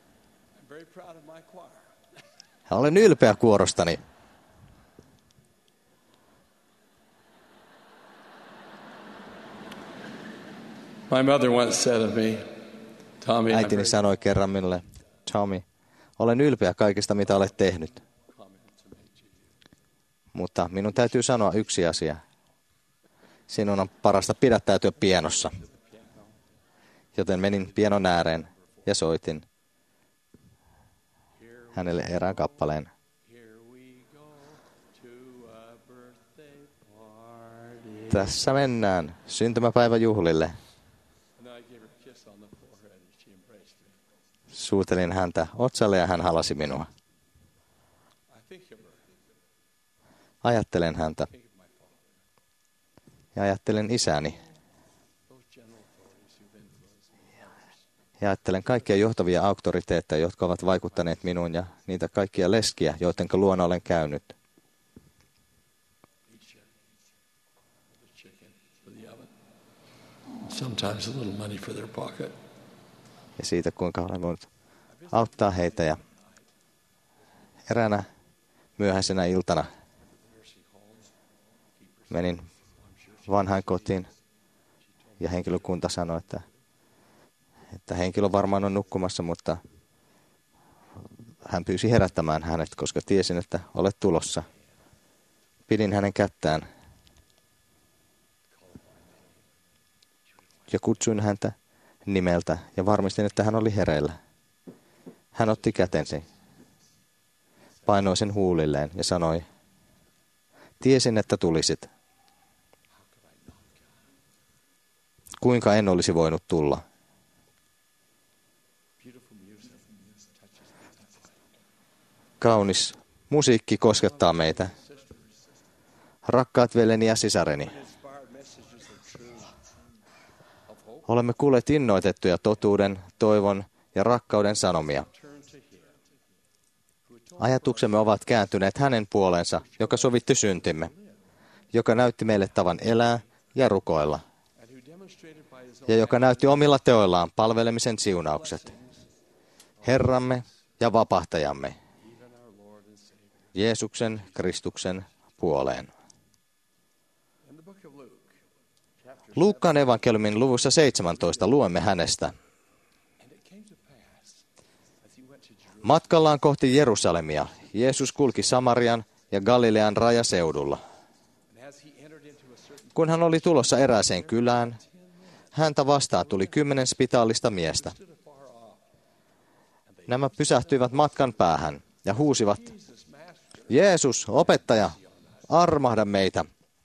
Ja olen ylpeä kuorostani. My mother once said of me, Tommy, äitini sanoi kerran minulle, Tommy, olen ylpeä kaikesta, mitä olet tehnyt. Mutta minun täytyy sanoa yksi asia. Sinun on parasta pidättäytyä pianossa. Joten menin pianon ääreen ja soitin hänelle erään kappaleen. Tässä mennään syntymäpäiväjuhlille. Suutelin häntä otsalle ja hän halasi minua. Ajattelen häntä. Ja ajattelen isäni. Ja ajattelen kaikkia johtavia auktoriteetteja, jotka ovat vaikuttaneet minuun ja niitä kaikkia leskiä, joiden luona olen käynyt. Sometimes a little money for their pocket. Ja siitä, kuinka olen voinut auttaa heitä. Ja eräänä myöhäisenä iltana menin vanhainkotiin ja henkilökunta sanoi, että, että henkilö varmaan on nukkumassa, mutta hän pyysi herättämään hänet, koska tiesin, että olet tulossa. Pidin hänen kättään ja kutsuin häntä nimeltä ja varmistin, että hän oli hereillä. Hän otti kätensä, painoi sen huulilleen ja sanoi, tiesin, että tulisit. Kuinka en olisi voinut tulla? Kaunis musiikki koskettaa meitä. Rakkaat veljeni ja sisareni. Olemme kuulleet innoitettuja totuuden, toivon ja rakkauden sanomia. Ajatuksemme ovat kääntyneet hänen puoleensa, joka sovitti syntimme, joka näytti meille tavan elää ja rukoilla, ja joka näytti omilla teoillaan palvelemisen siunaukset. Herramme ja vapahtajamme, Jeesuksen Kristuksen puoleen. Luukkaan evankeliumin luvussa seitsemäntoista luemme hänestä. Matkallaan kohti Jerusalemia Jeesus kulki Samarian ja Galilean rajaseudulla. Kun hän oli tulossa erääseen kylään, häntä vastaan tuli kymmenen spitaalista miestä. Nämä pysähtyivät matkan päähän ja huusivat, Jeesus, opettaja, armahda meitä.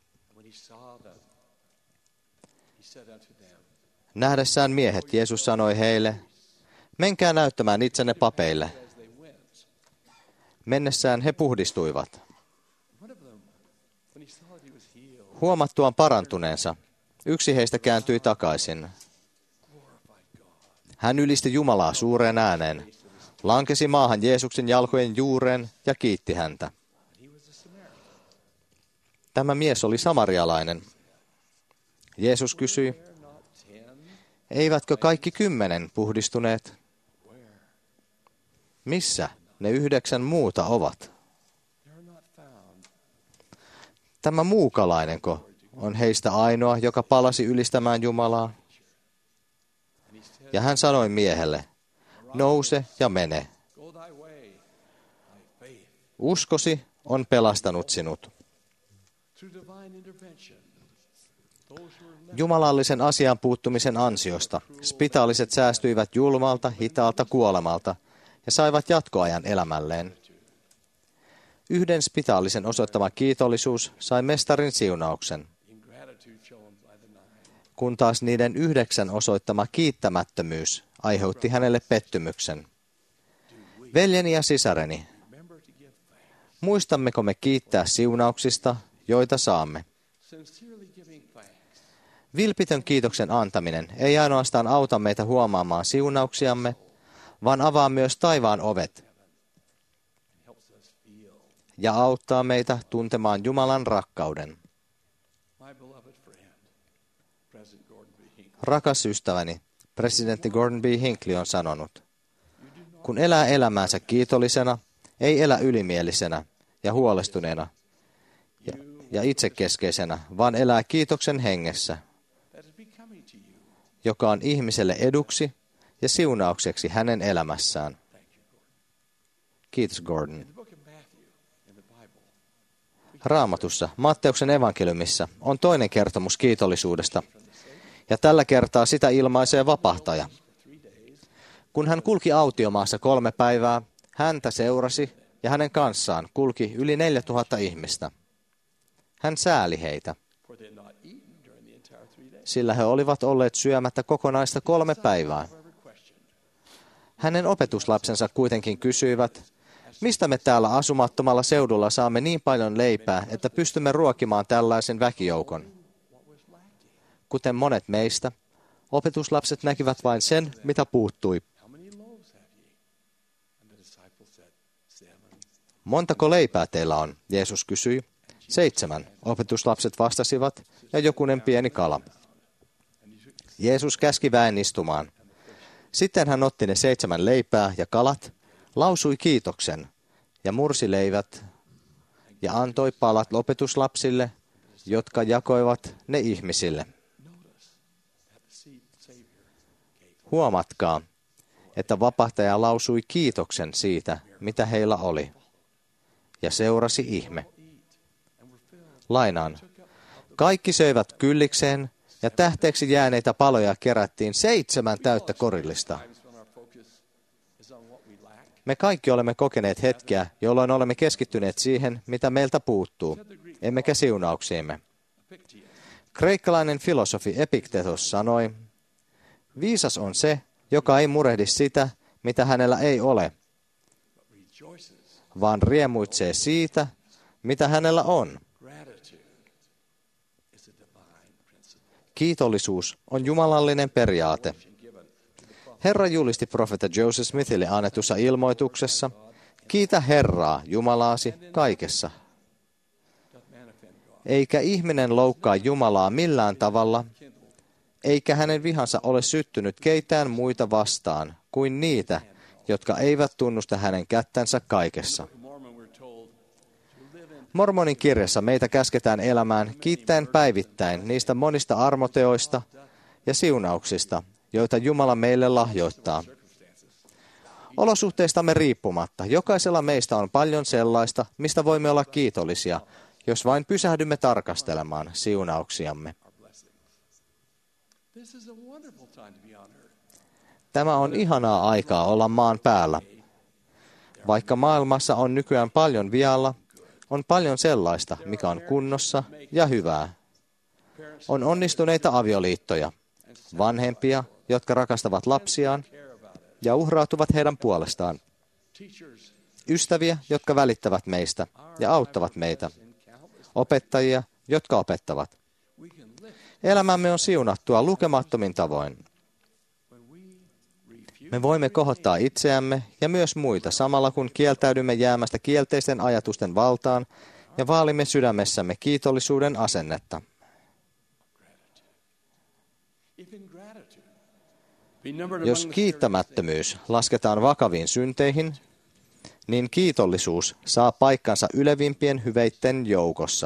Nähdessään miehet, Jeesus sanoi heille, menkää näyttämään itsenne papeille. Mennessään he puhdistuivat. Huomattuaan parantuneensa, Yksi heistä kääntyi takaisin. Hän ylisti Jumalaa suureen ääneen, lankesi maahan Jeesuksen jalkojen juureen ja kiitti häntä. Tämä mies oli samarialainen. Jeesus kysyi, eivätkö kaikki kymmenen puhdistuneet? Missä ne yhdeksän muuta ovat? Tämä muukalainenko on heistä ainoa, joka palasi ylistämään Jumalaa? Ja hän sanoi miehelle, nouse ja mene. Uskosi on pelastanut sinut. Jumalallisen asian puuttumisen ansiosta spitaaliset säästyivät julmalta, hitaalta kuolemalta ja saivat jatkoajan elämälleen. Yhden spitaalisen osoittama kiitollisuus sai mestarin siunauksen, kun taas niiden yhdeksän osoittama kiittämättömyys aiheutti hänelle pettymyksen. Veljeni ja sisareni, muistammeko me kiittää siunauksista, joita saamme? Vilpitön kiitoksen antaminen ei ainoastaan auta meitä huomaamaan siunauksiamme, vaan avaa myös taivaan ovet ja auttaa meitä tuntemaan Jumalan rakkauden. Rakas ystäväni, presidentti Gordon B. Hinckley on sanonut, kun elää elämäänsä kiitollisena, ei elä ylimielisenä ja huolestuneena ja, ja itsekeskeisenä, vaan elää kiitoksen hengessä, joka on ihmiselle eduksi ja siunaukseksi hänen elämässään. Kiitos Gordon. Raamatussa, Matteuksen evankeliumissa, on toinen kertomus kiitollisuudesta, ja tällä kertaa sitä ilmaisee vapahtaja. Kun hän kulki autiomaassa kolme päivää, häntä seurasi ja hänen kanssaan kulki yli neljätuhatta ihmistä. Hän sääli heitä, sillä he olivat olleet syömättä kokonaista kolme päivää. Hänen opetuslapsensa kuitenkin kysyivät, mistä me täällä asumattomalla seudulla saamme niin paljon leipää, että pystymme ruokimaan tällaisen väkijoukon? Kuten monet meistä, opetuslapset näkivät vain sen, mitä puuttui. Montako leipää teillä on? Jeesus kysyi. Seitsemän, opetuslapset vastasivat, ja jokunen pieni kala. Jeesus käski väen istumaan. Sitten hän otti ne seitsemän leipää ja kalat, lausui kiitoksen ja mursi leivät ja antoi palat opetuslapsille, jotka jakoivat ne ihmisille. Huomatkaa, että vapahtaja lausui kiitoksen siitä, mitä heillä oli, ja seurasi ihme. Lainaan. Kaikki söivät kyllikseen, ja tähteeksi jääneitä paloja kerättiin seitsemän täyttä korillista. Me kaikki olemme kokeneet hetkeä, jolloin olemme keskittyneet siihen, mitä meiltä puuttuu, emmekä siunauksiimme. Kreikkalainen filosofi Epiktetos sanoi, viisas on se, joka ei murehdi sitä, mitä hänellä ei ole, vaan riemuitsee siitä, mitä hänellä on. Kiitollisuus on jumalallinen periaate. Herra julisti profeetta Joseph Smithille annetussa ilmoituksessa, kiitä Herraa, Jumalaasi, kaikessa. Eikä ihminen loukkaa Jumalaa millään tavalla, eikä hänen vihansa ole syttynyt keitään muita vastaan kuin niitä, jotka eivät tunnusta hänen kättänsä kaikessa. Mormonin kirjassa meitä käsketään elämään kiittäen päivittäin niistä monista armoteoista ja siunauksista, joita Jumala meille lahjoittaa. Olosuhteistamme riippumatta, jokaisella meistä on paljon sellaista, mistä voimme olla kiitollisia, jos vain pysähdymme tarkastelemaan siunauksiamme. Tämä on ihanaa aikaa olla maan päällä. Vaikka maailmassa on nykyään paljon vialla, on paljon sellaista, mikä on kunnossa ja hyvää. On onnistuneita avioliittoja, vanhempia, jotka rakastavat lapsiaan ja uhrautuvat heidän puolestaan. Ystäviä, jotka välittävät meistä ja auttavat meitä. Opettajia, jotka opettavat. Elämämme on siunattua lukemattomin tavoin. Me voimme kohottaa itseämme ja myös muita samalla kun kieltäydymme jäämästä kielteisten ajatusten valtaan ja vaalimme sydämessämme kiitollisuuden asennetta. Jos kiittämättömyys lasketaan vakaviin synteihin, niin kiitollisuus saa paikkansa ylevimpien hyveitten joukossa.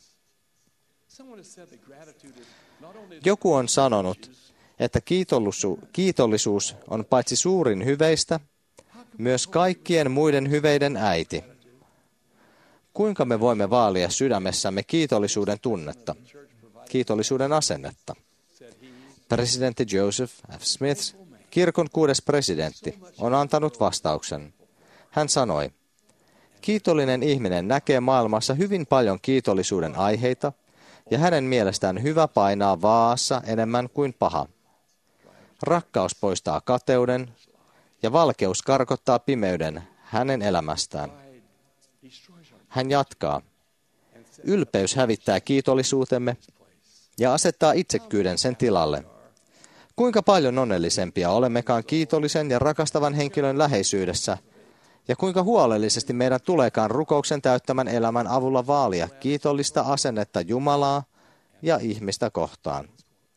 Joku on sanonut, että kiitollisuus on paitsi suurin hyveistä, myös kaikkien muiden hyveiden äiti. Kuinka me voimme vaalia sydämessämme kiitollisuuden tunnetta, kiitollisuuden asennetta? Presidentti Joseph F. Smith, kirkon kuudes presidentti, on antanut vastauksen. Hän sanoi, kiitollinen ihminen näkee maailmassa hyvin paljon kiitollisuuden aiheita, ja hänen mielestään hyvä painaa vaassa enemmän kuin paha. Rakkaus poistaa kateuden, ja valkeus karkottaa pimeyden hänen elämästään. Hän jatkaa, ylpeys hävittää kiitollisuutemme ja asettaa itsekkyyden sen tilalle. Kuinka paljon onnellisempia olemmekaan kiitollisen ja rakastavan henkilön läheisyydessä, ja kuinka huolellisesti meidän tuleekaan rukouksen täyttämän elämän avulla vaalia kiitollista asennetta Jumalaa ja ihmistä kohtaan.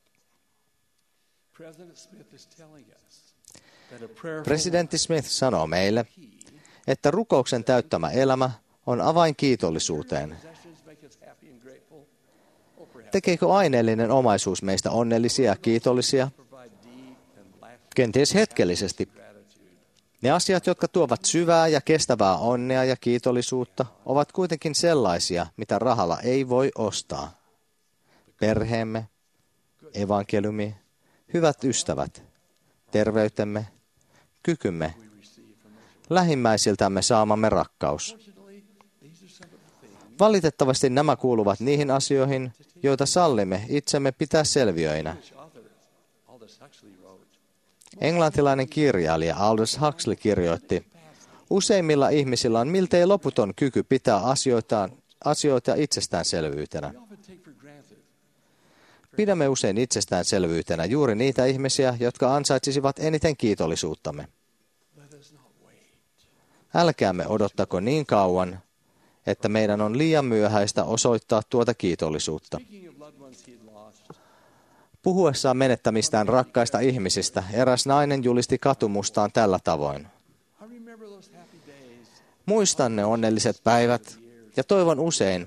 Presidentti Smith sanoo meille, että rukouksen täyttämä elämä on avain kiitollisuuteen. Tekeekö aineellinen omaisuus meistä onnellisia ja kiitollisia? Kenties hetkellisesti. Ne asiat, jotka tuovat syvää ja kestävää onnea ja kiitollisuutta, ovat kuitenkin sellaisia, mitä rahalla ei voi ostaa. Perheemme, evankeliumi, hyvät ystävät, terveytemme, kykymme, lähimmäisiltämme saamamme rakkaus. Valitettavasti nämä kuuluvat niihin asioihin, joita sallimme itsemme pitää selviöinä. Englantilainen kirjailija Aldous Huxley kirjoitti, useimmilla ihmisillä on miltei loputon kyky pitää asioitaan, asioita itsestäänselvyytenä. Pidämme usein itsestäänselvyytenä juuri niitä ihmisiä, jotka ansaitsisivat eniten kiitollisuuttamme. Älkäämme odottako niin kauan, että meidän on liian myöhäistä osoittaa tuota kiitollisuutta. Puhuessaan menettämistään rakkaista ihmisistä, eräs nainen julisti katumustaan tällä tavoin. Muistan ne onnelliset päivät ja toivon usein,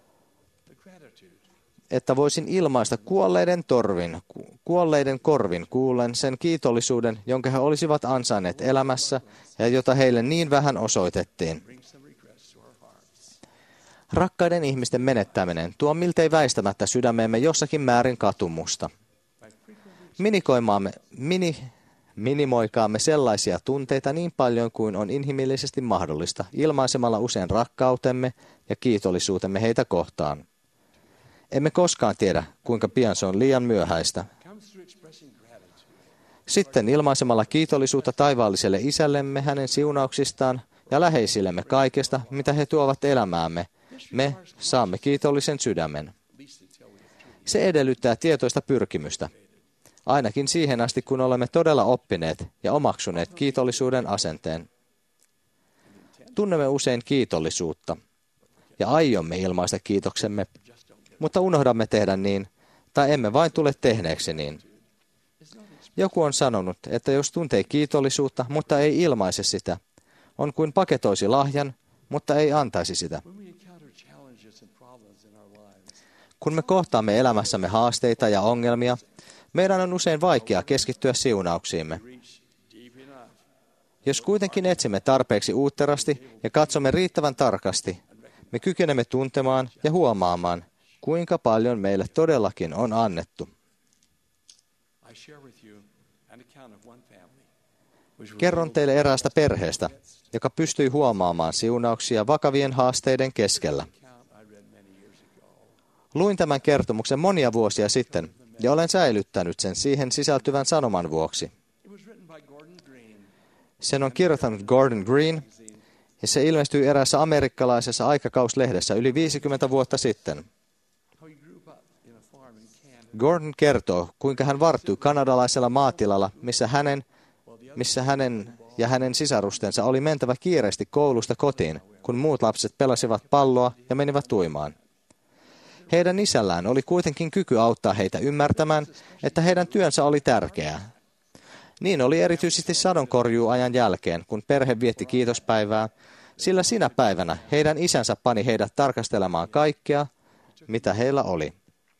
että voisin ilmaista kuolleiden torvin, kuolleiden korvin kuullen sen kiitollisuuden, jonka he olisivat ansainneet elämässä ja jota heille niin vähän osoitettiin. Rakkaiden ihmisten menettäminen tuo miltei väistämättä sydämeemme jossakin määrin katumusta. Minikoimaamme, mini, minimoikaamme sellaisia tunteita niin paljon kuin on inhimillisesti mahdollista, ilmaisemalla usein rakkautemme ja kiitollisuutemme heitä kohtaan. Emme koskaan tiedä, kuinka pian se on liian myöhäistä. Sitten ilmaisemalla kiitollisuutta taivaalliselle isällemme hänen siunauksistaan ja läheisillemme kaikesta, mitä he tuovat elämäämme, me saamme kiitollisen sydämen. Se edellyttää tietoista pyrkimystä, ainakin siihen asti, kun olemme todella oppineet ja omaksuneet kiitollisuuden asenteen. Tunnemme usein kiitollisuutta ja aiomme ilmaista kiitoksemme, mutta unohdamme tehdä niin, tai emme vain tule tehneeksi niin. Joku on sanonut, että jos tuntee kiitollisuutta, mutta ei ilmaise sitä, on kuin paketoisi lahjan, mutta ei antaisi sitä. Kun me kohtaamme elämässämme haasteita ja ongelmia, meidän on usein vaikea keskittyä siunauksiimme. Jos kuitenkin etsimme tarpeeksi uutterasti ja katsomme riittävän tarkasti, me kykenemme tuntemaan ja huomaamaan, kuinka paljon meille todellakin on annettu. Kerron teille eräästä perheestä, joka pystyi huomaamaan siunauksia vakavien haasteiden keskellä. Luin tämän kertomuksen monia vuosia sitten ja olen säilyttänyt sen siihen sisältyvän sanoman vuoksi. Sen on kirjoittanut Gordon Green ja se ilmestyi eräässä amerikkalaisessa aikakauslehdessä yli viisikymmentä vuotta sitten. Gordon kertoo, kuinka hän varttui kanadalaisella maatilalla, missä hänen, missä hänen ja hänen sisarustensa oli mentävä kiireesti koulusta kotiin, kun muut lapset pelasivat palloa ja menivät uimaan. Heidän isällään oli kuitenkin kyky auttaa heitä ymmärtämään, että heidän työnsä oli tärkeää. Niin oli erityisesti sadonkorjuuajan jälkeen, kun perhe vietti kiitospäivää, sillä sinä päivänä heidän isänsä pani heidät tarkastelemaan kaikkea, mitä heillä oli.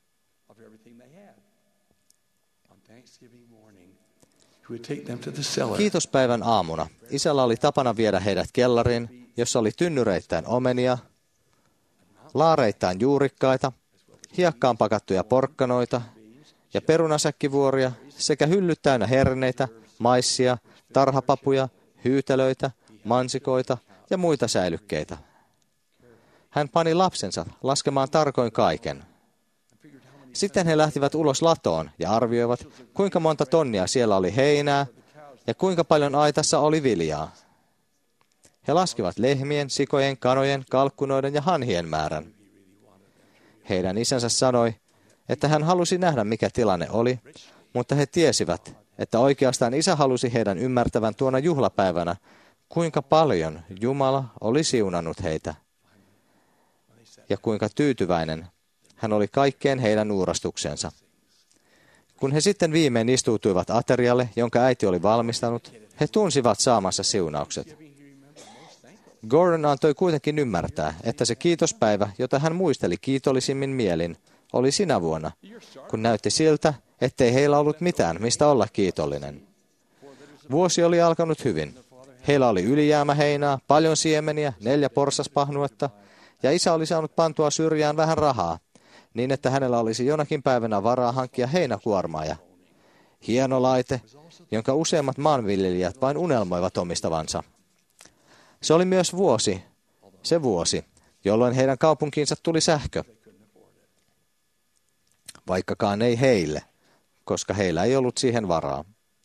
Kiitospäivän aamuna isällä oli tapana viedä heidät kellariin, jossa oli tynnyreittäin omenia, laareittain juurikkaita, hiekkaan pakattuja porkkanoita ja perunasäkkivuoria sekä hyllyt täynnä herneitä, maissia, tarhapapuja, hyytelöitä, mansikoita ja muita säilykkeitä. Hän pani lapsensa laskemaan tarkoin kaiken. Sitten he lähtivät ulos latoon ja arvioivat, kuinka monta tonnia siellä oli heinää ja kuinka paljon aitassa oli viljaa. He laskivat lehmien, sikojen, kanojen, kalkkunoiden ja hanhien määrän. Heidän isänsä sanoi, että hän halusi nähdä, mikä tilanne oli, mutta he tiesivät, että oikeastaan isä halusi heidän ymmärtävän tuona juhlapäivänä, kuinka paljon Jumala oli siunannut heitä ja kuinka tyytyväinen hän oli kaikkeen heidän uurastuksensa. Kun he sitten viimein istuutuivat aterialle, jonka äiti oli valmistanut, he tunsivat saamansa siunaukset. Gordon antoi kuitenkin ymmärtää, että se kiitospäivä, jota hän muisteli kiitollisimmin mielin, oli sinä vuonna, kun näytti siltä, ettei heillä ollut mitään, mistä olla kiitollinen. Vuosi oli alkanut hyvin. Heillä oli ylijäämäheinää, paljon siemeniä, neljä porsaspahnuetta, ja isä oli saanut pantua syrjään vähän rahaa, niin että hänellä olisi jonakin päivänä varaa hankkia heinäkuormaaja. Hieno laite, jonka useimmat maanviljelijät vain unelmoivat omistavansa. Se oli myös vuosi, se vuosi, jolloin heidän kaupunkiinsa tuli sähkö. Vaikkakaan ei heille, koska heillä ei ollut siihen varaa.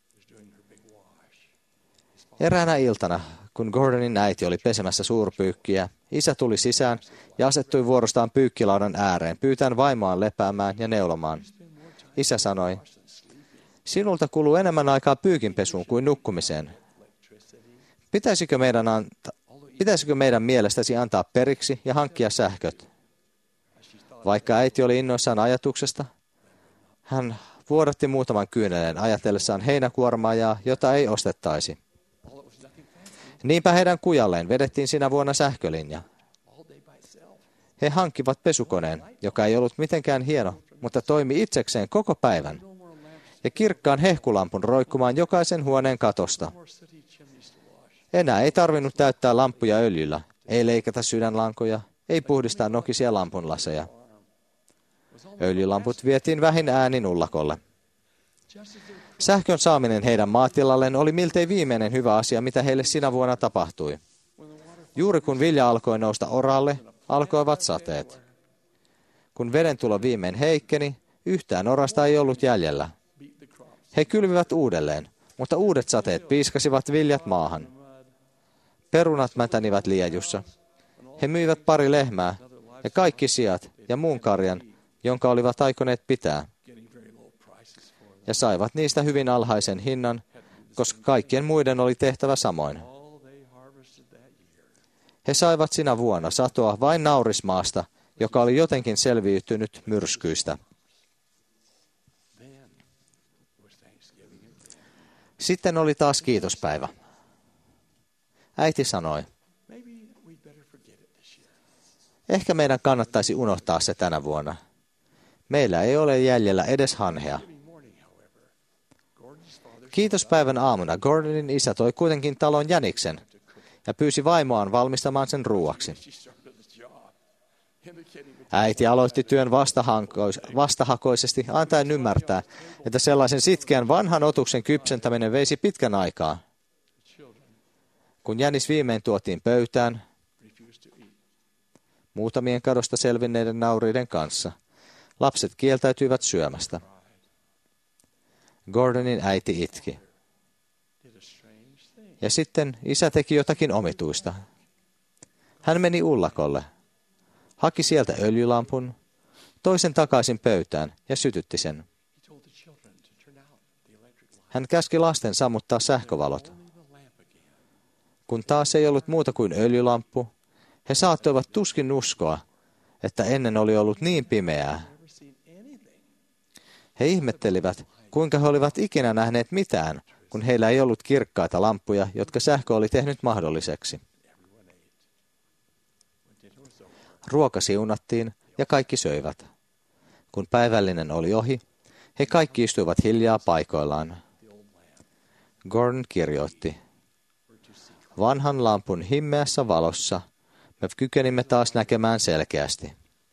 Eräänä iltana, kun Gordonin äiti oli pesemässä suurpyykkiä, isä tuli sisään ja asettui vuorostaan pyykkilaudan ääreen, pyytäen vaimoaan lepäämään ja neulomaan. Isä sanoi, sinulta kuluu enemmän aikaa pyykinpesuun kuin nukkumiseen. Pitäisikö meidän, anta, pitäisikö meidän mielestäsi antaa periksi ja hankkia sähköt? Vaikka äiti oli innoissaan ajatuksesta, hän vuodatti muutaman kyyneleen ajatellessaan heinäkuormaajaa, jota ei ostettaisi. Niinpä heidän kujalleen vedettiin sinä vuonna sähkölinja. He hankkivat pesukoneen, joka ei ollut mitenkään hieno, mutta toimi itsekseen koko päivän, ja kirkkaan hehkulampun roikkumaan jokaisen huoneen katosta. Enää ei tarvinnut täyttää lamppuja öljyllä, ei leikata sydänlankoja, ei puhdistaa nokisia lampunlaseja. Öljylamput vietiin vähin äänin ullakolle. Sähkön saaminen heidän maatilalleen oli miltei viimeinen hyvä asia, mitä heille sinä vuonna tapahtui. Juuri kun vilja alkoi nousta oralle, alkoivat sateet. Kun vedentulo viimein heikkeni, yhtään orasta ei ollut jäljellä. He kylvivät uudelleen, mutta uudet sateet piiskasivat viljat maahan. Perunat mätänivät liejussa. He myivät pari lehmää ja kaikki siat ja muun karjan, jonka olivat aikoneet pitää. Ja saivat niistä hyvin alhaisen hinnan, koska kaikkien muiden oli tehtävä samoin. He saivat sinä vuonna satoa vain naurismaasta, joka oli jotenkin selviytynyt myrskyistä. Sitten oli taas kiitospäivä. Äiti sanoi, ehkä meidän kannattaisi unohtaa se tänä vuonna. Meillä ei ole jäljellä edes hanhea. Kiitospäivän aamuna Gordonin isä toi kuitenkin talon jäniksen ja pyysi vaimoaan valmistamaan sen ruuaksi. Äiti aloitti työn vastahakoisesti antaen ymmärtää, että sellaisen sitkeän vanhan otuksen kypsentäminen veisi pitkän aikaa. Kun jänis viimein tuotiin pöytään, muutamien kadosta selvinneiden nauriiden kanssa, lapset kieltäytyivät syömästä. Gordonin äiti itki. Ja sitten isä teki jotakin omituista. Hän meni ullakolle, haki sieltä öljylampun, toisen takaisin pöytään ja sytytti sen. Hän käski lasten sammuttaa sähkövalot. Kun taas ei ollut muuta kuin öljylamppu, he saattoivat tuskin uskoa, että ennen oli ollut niin pimeää. He ihmettelivät, kuinka he olivat ikinä nähneet mitään, kun heillä ei ollut kirkkaita lamppuja, jotka sähkö oli tehnyt mahdolliseksi. Ruoka siunattiin ja kaikki söivät. Kun päivällinen oli ohi, he kaikki istuivat hiljaa paikoillaan. Gordon kirjoitti, vanhan lampun himmeässä valossa me kykenimme taas näkemään selkeästi.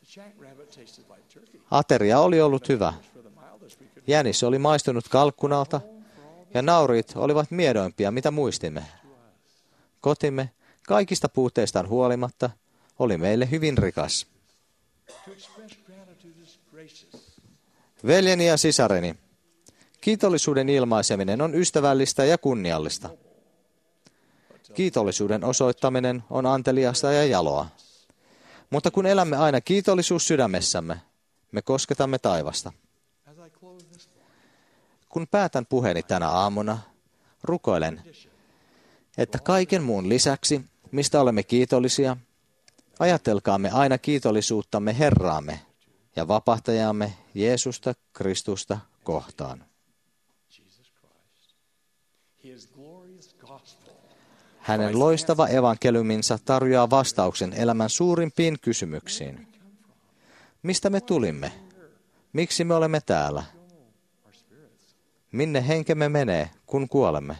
Ateria oli ollut hyvä. Jänis oli maistunut kalkkunalta ja naurit olivat miedoimpia, mitä muistimme. Kotimme, kaikista puutteistaan huolimatta, oli meille hyvin rikas. Veljeni ja sisareni, kiitollisuuden ilmaiseminen on ystävällistä ja kunniallista. Kiitollisuuden osoittaminen on anteliasta ja jaloa. Mutta kun elämme aina kiitollisuus sydämessämme, me kosketamme taivasta. Kun päätän puheeni tänä aamuna, rukoilen, että kaiken muun lisäksi, mistä olemme kiitollisia, ajatelkaamme aina kiitollisuuttamme Herraamme ja vapahtajamme Jeesusta Kristusta kohtaan. Hänen loistava evankeliuminsa tarjoaa vastauksen elämän suurimpiin kysymyksiin. Mistä me tulimme? Miksi me olemme täällä? Minne henkemme menee, kun kuolemme?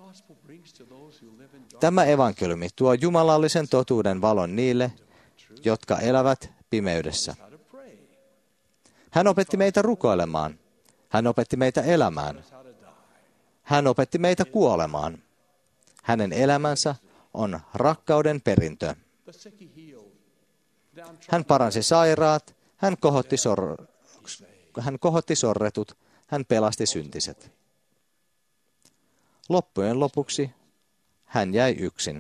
Tämä evankeliumi tuo jumalallisen totuuden valon niille, jotka elävät pimeydessä. Hän opetti meitä rukoilemaan. Hän opetti meitä elämään. Hän opetti meitä kuolemaan. Hänen elämänsä on rakkauden perintö. Hän paransi sairaat, hän kohotti, sor- hän kohotti sorretut, hän pelasti syntiset. Loppujen lopuksi hän jäi yksin.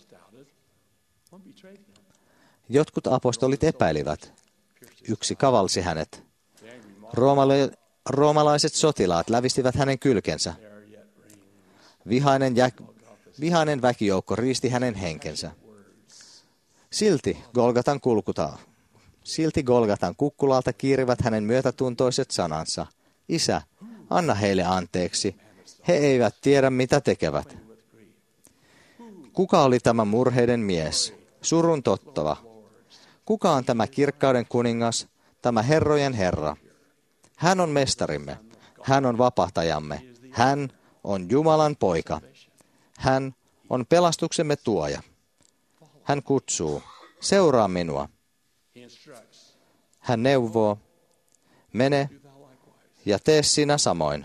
Jotkut apostolit epäilivät. Yksi kavalsi hänet. Roomala- roomalaiset sotilaat lävistivät hänen kylkensä. Vihainen, jä- vihainen väkijoukko riisti hänen henkensä. Silti Golgatan kulkuta. Silti Golgatan kukkulalta kiirivät hänen myötätuntoiset sanansa. Isä, anna heille anteeksi. He eivät tiedä, mitä tekevät. Kuka oli tämä murheiden mies, surun tottava? Kuka on tämä kirkkauden kuningas, tämä herrojen Herra? Hän on mestarimme. Hän on vapahtajamme. Hän on Jumalan poika. Hän on pelastuksemme tuoja. Hän kutsuu, seuraa minua. Hän neuvoo, mene ja tee sinä samoin.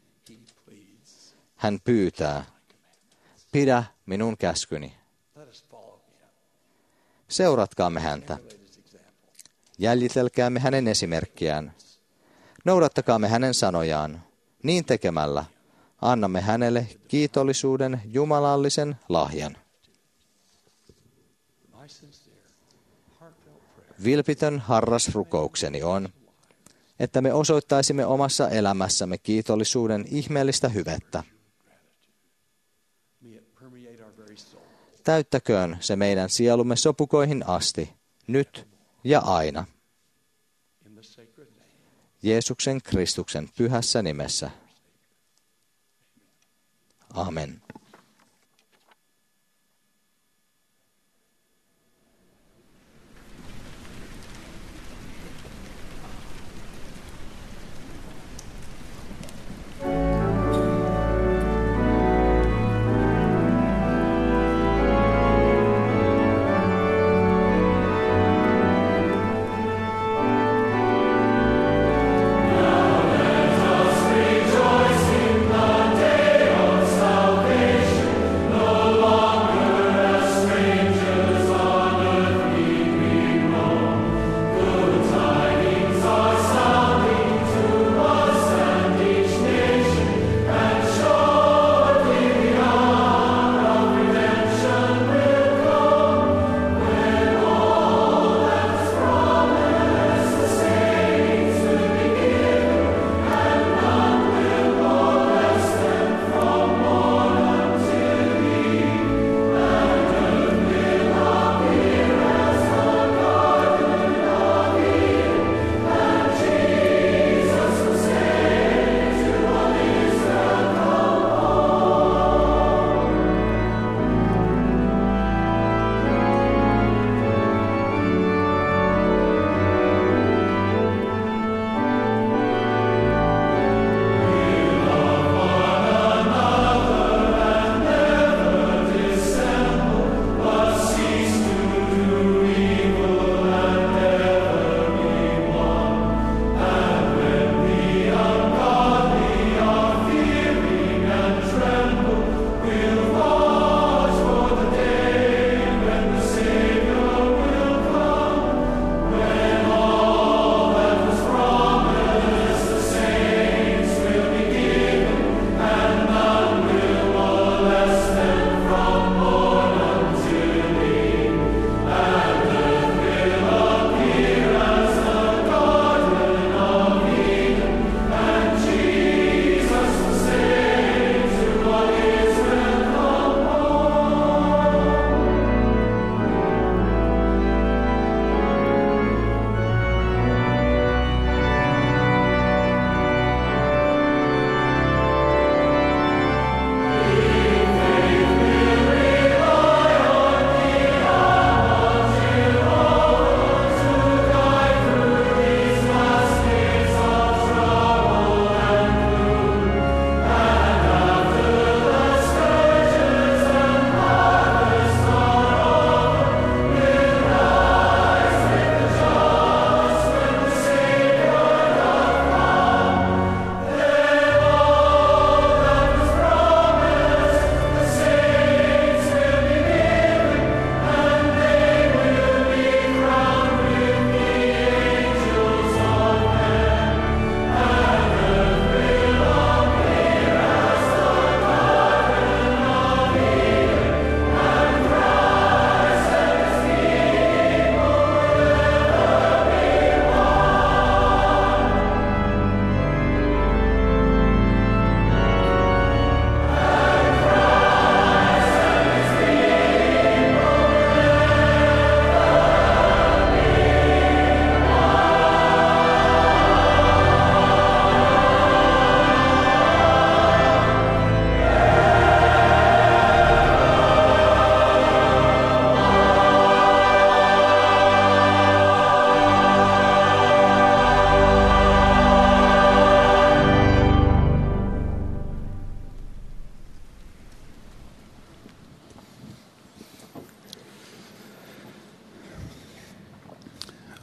Hän pyytää, pidä minun käskyni. Seuratkaamme häntä. Jäljitelkäämme hänen esimerkkiään. Noudattakaamme hänen sanojaan. Niin tekemällä annamme hänelle kiitollisuuden jumalallisen lahjan. Vilpitön harras rukoukseni on, että me osoittaisimme omassa elämässämme kiitollisuuden ihmeellistä hyvettä. Täyttäköön se meidän sielumme sopukoihin asti, nyt ja aina. Jeesuksen Kristuksen pyhässä nimessä. Amen. Salvation.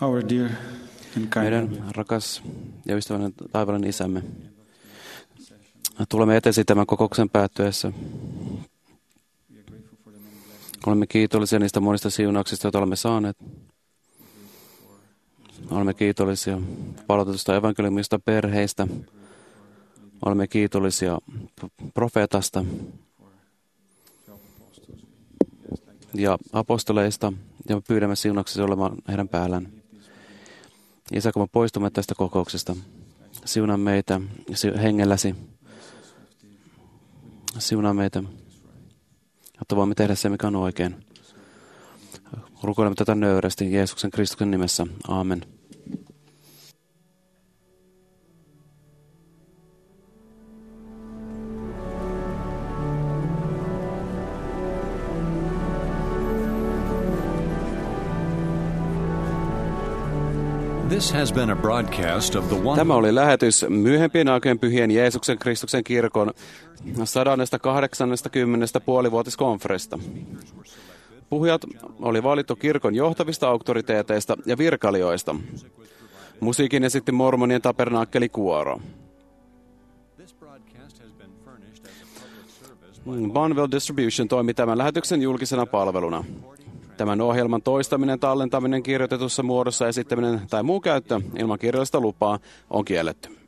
Our dear and kind Meidän rakas ja ystävällinen taivaallinen Isämme, tulemme eteesi tämän kokouksen päättyessä. Olemme kiitollisia niistä monista siunauksista, joita olemme saaneet. Olemme kiitollisia palautetusta evankeliumista perheistä. Olemme kiitollisia profeetasta ja apostoleista ja pyydämme siunauksia olemaan heidän päällään. Isä, kun me poistumme tästä kokouksesta, siunaa meitä hengelläsi. Siunaa meitä, jotta voimme tehdä se, mikä on oikein. Rukoilemme tätä nöyrästi Jeesuksen Kristuksen nimessä. Aamen. This has been a broadcast of the one... Tämä oli lähetys myöhempien aikojen pyhien Jeesuksen Kristuksen kirkon sata kahdeksankymmentä puolivuotiskonferenssista. Puhujat oli valittu kirkon johtavista auktoriteeteista ja virkailijoista. Musiikin esitti mormonien tabernaakkeli-kuoro. Bonneville Distribution toimi tämän lähetyksen julkisena palveluna. Tämän ohjelman toistaminen, tallentaminen kirjoitetussa muodossa, esittäminen tai muu käyttö ilman kirjallista lupaa on kielletty.